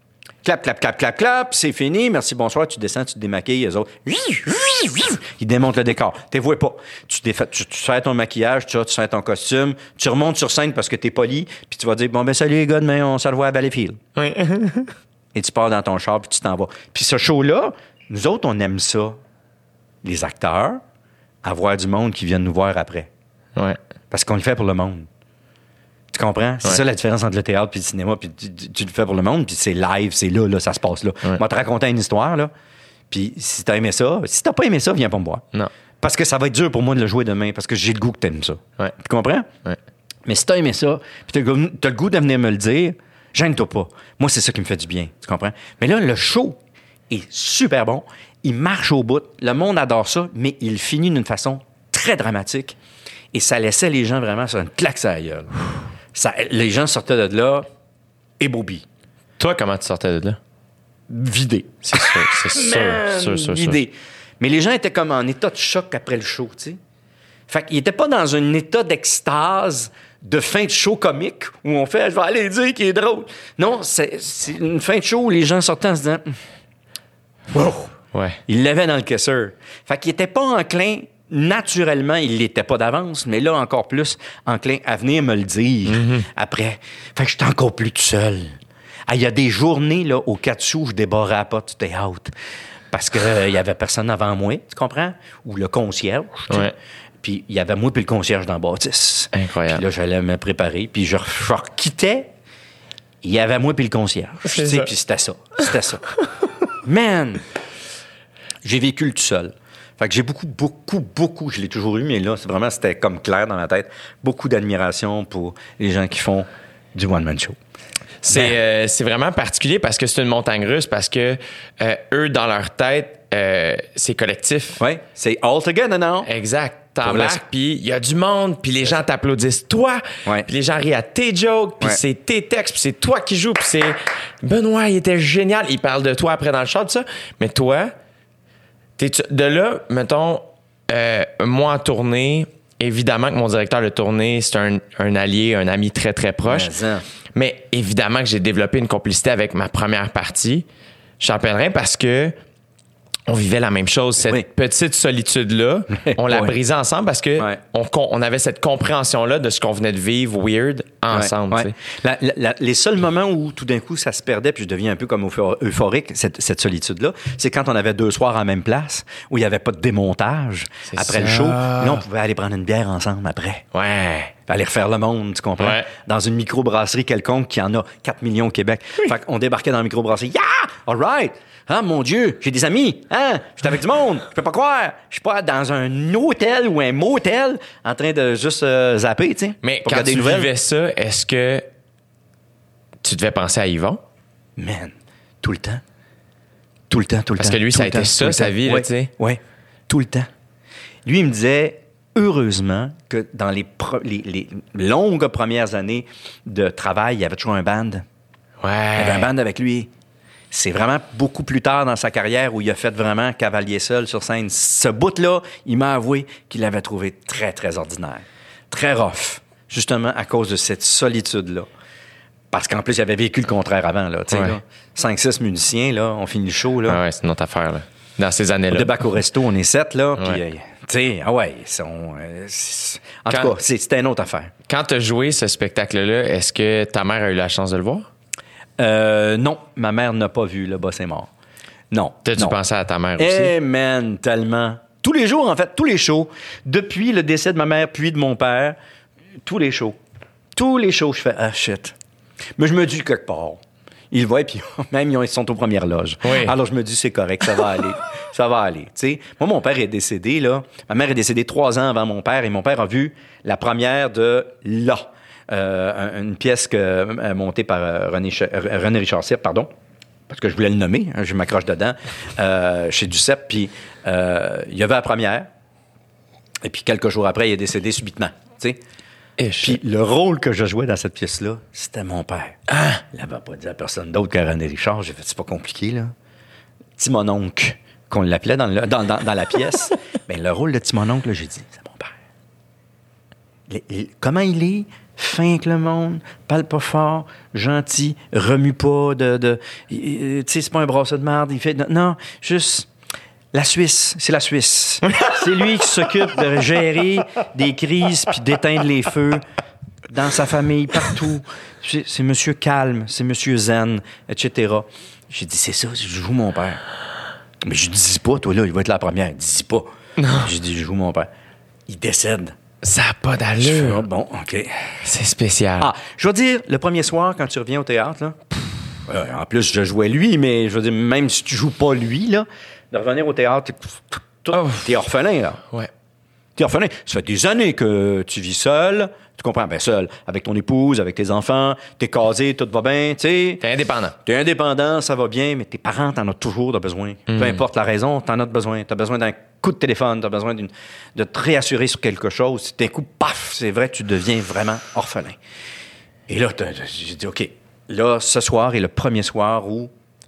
Clap, c'est fini, merci, bonsoir, tu descends, tu te démaquilles, eux autres, ils démontent le décor. Tu les vois pas. Tu fais ton maquillage, tu fais ton costume, tu remontes sur scène parce que t'es poli, puis tu vas dire, bon, ben salut les gars, demain, on se revoit à Valleyfield. Oui. Et tu pars dans ton char, puis tu t'en vas. Puis ce show-là, nous autres, on aime ça, les acteurs, avoir du monde qui vienne nous voir après. Ouais. Parce qu'on le fait pour le monde. Tu comprends? C'est ça la différence entre le théâtre puis le cinéma. Puis tu le fais pour le monde, puis c'est live, c'est là, ça se passe là. Ouais. Moi, te raconter une histoire, là. Puis si t'as aimé ça, si t'as pas aimé ça, viens pas me voir. Non. Parce que ça va être dur pour moi de le jouer demain, parce que j'ai le goût que t'aimes ça. Ouais. Tu comprends? Ouais. Mais si t'as aimé ça, puis t'as le goût de venir me le dire, gêne-toi pas. Moi, c'est ça qui me fait du bien. Tu comprends? Mais là, le show est super bon. Il marche au bout. Le monde adore ça, mais il finit d'une façon très dramatique. Et ça laissait les gens vraiment sur une claque sur la gueule. Les gens sortaient de là ébobis. Toi, comment tu sortais de là? Vidés. C'est sûr. Vidés. Mais les gens étaient comme en état de choc après le show, tu sais. Fait qu'ils n'étaient pas dans un état d'extase de fin de show comique où on fait « je vais aller dire qu'il est drôle ». Non, c'est une fin de show où les gens sortaient en se disant « wow ». Ouais. Ils l'avaient dans le caisseur. Fait qu'ils n'étaient pas enclins. Naturellement, il l'était pas d'avance, mais là, encore plus enclin à venir me le dire après. Fait que j'étais encore plus tout seul. Il y a des journées, là, au 4 sous, je débarrais à pas du théâtre. Parce qu'il y avait personne avant moi, tu comprends? Ou le concierge. Ouais. Puis il y avait moi puis le concierge dans la bâtisse. Incroyable. Puis là, j'allais me préparer. Puis je quittais. Il y avait moi puis le concierge. Tu sais, puis c'était ça. Man! J'ai vécu le tout seul. Fait que j'ai beaucoup, je l'ai toujours eu, mais là, c'était comme clair dans ma tête, beaucoup d'admiration pour les gens qui font du one-man show. C'est vraiment particulier parce que c'est une montagne russe, parce que eux, dans leur tête, c'est collectif. Oui, c'est all together now. Exact. T'embarques, puis il y a du monde, puis les gens t'applaudissent toi, puis les gens rient à tes jokes, puis c'est tes textes, puis c'est toi qui joues, puis c'est Benoît, il était génial. Il parle de toi après dans le chat, tout ça. Mais toi... de là, mettons, moi en tournée, évidemment que mon directeur de tournée, c'est un allié, un ami très, très proche. Mais évidemment que j'ai développé une complicité avec ma première partie, Charles Pellerin, parce que on vivait la même chose. Cette petite solitude-là, on l'a brisée ensemble parce que on avait cette compréhension-là de ce qu'on venait de vivre weird ensemble. Les seuls moments où tout d'un coup ça se perdait, puis je deviens un peu comme euphorique, cette solitude-là, c'est quand on avait 2 soirs en même place, où il n'y avait pas de démontage après le show. Là, on pouvait aller prendre une bière ensemble après. Ouais. Aller refaire le monde, tu comprends? Ouais. Dans une microbrasserie quelconque qui en a 4 millions au Québec. Fait qu'on débarquait dans la microbrasserie. Yeah! All right! Ah, mon Dieu, j'ai des amis. Hein? Je suis avec du monde. Je peux pas croire. Je suis pas dans un hôtel ou un motel en train de juste zapper, tu sais. Mais quand tu vivais ça, est-ce que tu devais penser à Yvon? Man, tout le temps. Tout le temps. Parce que lui, ça a été ça, sa vie, tu sais. Oui, tout le temps. Lui, il me disait... Heureusement que dans les longues premières années de travail, il y avait toujours un band. Ouais. Il y avait un band avec lui. C'est vraiment beaucoup plus tard dans sa carrière où il a fait vraiment cavalier seul sur scène. Ce bout-là, il m'a avoué qu'il l'avait trouvé très, très ordinaire. Très rough. Justement à cause de cette solitude-là. Parce qu'en plus, il avait vécu le contraire avant. Là, 5-6 musiciens, là, on finit le show. Là. Ouais, c'est une autre affaire. Là. Dans ces années-là. On débarque au resto, on est 7, là. Puis, tu sais, en tout cas, c'était une autre affaire. Quand tu as joué ce spectacle-là, est-ce que ta mère a eu la chance de le voir? Non, ma mère n'a pas vu Le Boss est mort. Non. T'as-tu pensé à ta mère aussi? Eh, man, tellement. Tous les jours, en fait, tous les shows. Depuis le décès de ma mère, puis de mon père, tous les shows. Je fais, ah, shit. Mais je me dis quelque part. Ils le voient, puis même, ils sont aux premières loges. Oui. Alors, je me dis, c'est correct, ça va aller. Ça va aller. T'sais, moi, mon père est décédé, là. Ma mère est décédée 3 ans avant mon père, et mon père a vu la première de Là. Une pièce montée par René Richard Cyr, pardon, parce que je voulais le nommer, hein, je m'accroche dedans, chez Duceppe, puis il y avait la première, et puis quelques jours après, il est décédé subitement, tu sais. Puis le rôle que je jouais dans cette pièce-là, c'était mon père. Ah! Il n'avait pas dit à personne d'autre que René Richard. J'ai fait, c'est pas compliqué, là. Timononcle, qu'on l'appelait dans la pièce. Bien, le rôle de Timononcle, là, j'ai dit, c'est mon père. comment il est, fin avec le monde, parle pas fort, gentil, remue pas tu sais, c'est pas un brasseur de merde, il fait... Non, juste... La Suisse, c'est la Suisse. C'est lui qui s'occupe de gérer des crises puis d'éteindre les feux dans sa famille, partout. C'est monsieur calme, c'est monsieur zen, etc. J'ai dit, c'est ça, je joue mon père. Mais je dis pas, toi, là, il va être la première. Dis pas. Non. J'ai dit, je joue mon père. Il décède. Ça n'a pas d'allure. Bon, OK. C'est spécial. Je veux dire, le premier soir, quand tu reviens au théâtre, là, en plus, je jouais lui, mais je veux dire, même si tu joues pas lui, là, de revenir au théâtre, t'es orphelin, là. Ouais. T'es orphelin. Ça fait des années que tu vis seul. Tu comprends? Ben, seul. Avec ton épouse, avec tes enfants. T'es casé, tout va bien, tu sais. T'es indépendant. T'es indépendant, ça va bien, mais tes parents, t'en as toujours de besoin. Peu importe la raison, t'en as besoin. T'as besoin d'un coup de téléphone, t'as besoin de te réassurer sur quelque chose. D'un coup, paf, c'est vrai, tu deviens vraiment orphelin. Et là, j'ai dit, OK, là, ce soir est le premier soir où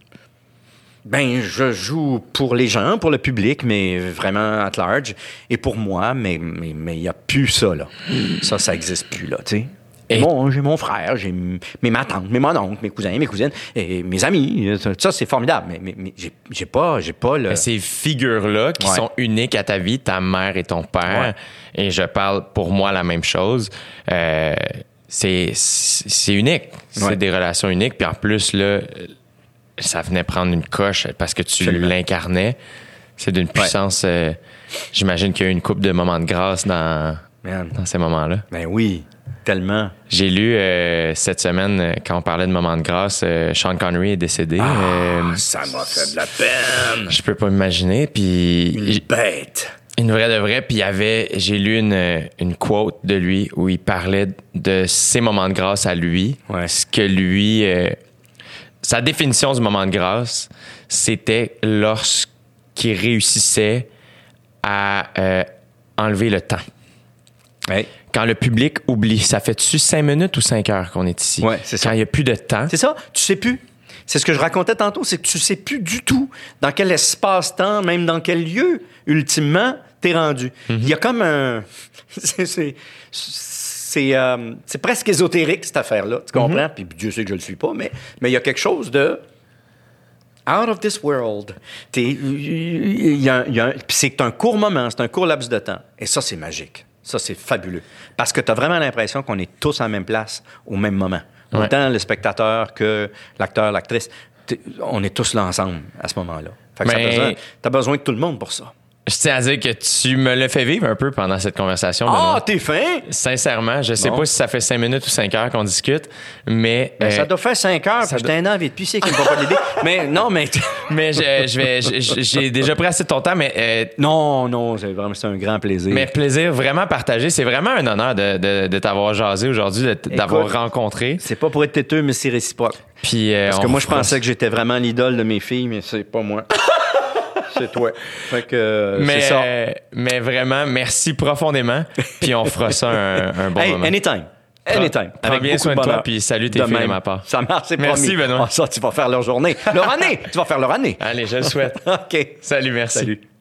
je joue pour les gens, pour le public, mais vraiment at large. Et pour moi, mais il n'y a plus ça, là. Ça n'existe plus, là, tu sais. Et bon, j'ai mon frère, j'ai ma tante, mon oncle, mes cousins, mes cousines, et mes amis. Ça, c'est formidable. Mais j'ai pas le... Mais ces figures-là qui sont uniques à ta vie, ta mère et ton père, et je parle pour moi la même chose, c'est unique. C'est des relations uniques. Puis en plus, là... ça venait prendre une coche parce que tu l'incarnais. C'est d'une puissance... j'imagine qu'il y a eu une couple de moments de grâce dans ces moments-là. Ben oui, tellement. J'ai lu cette semaine, quand on parlait de moments de grâce, Sean Connery est décédé. Ça m'a fait de la peine. Je peux pas m'imaginer. Puis une bête. Une vraie de vraie. Puis j'ai lu une quote de lui où il parlait de ses moments de grâce à lui. Ouais. Ce que lui... sa définition du moment de grâce, c'était lorsqu'il réussissait à enlever le temps. Ouais. Quand le public oublie, ça fait-tu 5 minutes ou 5 heures qu'on est ici? Ouais, c'est ça. Quand il n'y a plus de temps. C'est ça, tu sais plus. C'est ce que je racontais tantôt, c'est que tu sais plus du tout dans quel espace-temps, même dans quel lieu, ultimement, t'es rendu. Il y a comme un... C'est presque ésotérique, cette affaire-là. Tu comprends? Puis Dieu sait que je le suis pas, mais il y a quelque chose de out of this world. Puis c'est un court moment, c'est un court laps de temps. Et ça, c'est magique. Ça, c'est fabuleux. Parce que tu as vraiment l'impression qu'on est tous à la même place au même moment. Ouais. Autant le spectateur que l'acteur, l'actrice. On est tous là ensemble à ce moment-là. Fait que t'as besoin de tout le monde pour ça. Je tiens à dire que tu me l'as fait vivre un peu pendant cette conversation. Ah, t'es fin! Sincèrement, je sais pas si ça fait 5 minutes ou 5 heures qu'on discute, mais... ça doit faire 5 heures, puis j'étais un envie de pisser qui ne va pas l'aider. Mais non, mais... mais j'ai déjà pris assez de ton temps, mais... Non, c'est un grand plaisir. Mais plaisir vraiment partagé. C'est vraiment un honneur de t'avoir jasé aujourd'hui, d'avoir rencontré. C'est pas pour être têteux, mais c'est réciproque. Puis, parce que moi, je pensais que j'étais vraiment l'idole de mes filles, mais c'est pas moi. C'est toi. Fait que c'est ça. Mais vraiment, merci profondément. Puis on fera ça un bon moment. Anytime. Prends bien soin de toi, puis salut tes filles de ma part. Ça marche, c'est merci, promis. Benoît. Ça, tu vas faire leur journée. Leur année. Tu vas faire leur année. Allez, je le souhaite. OK. Salut, merci. Salut.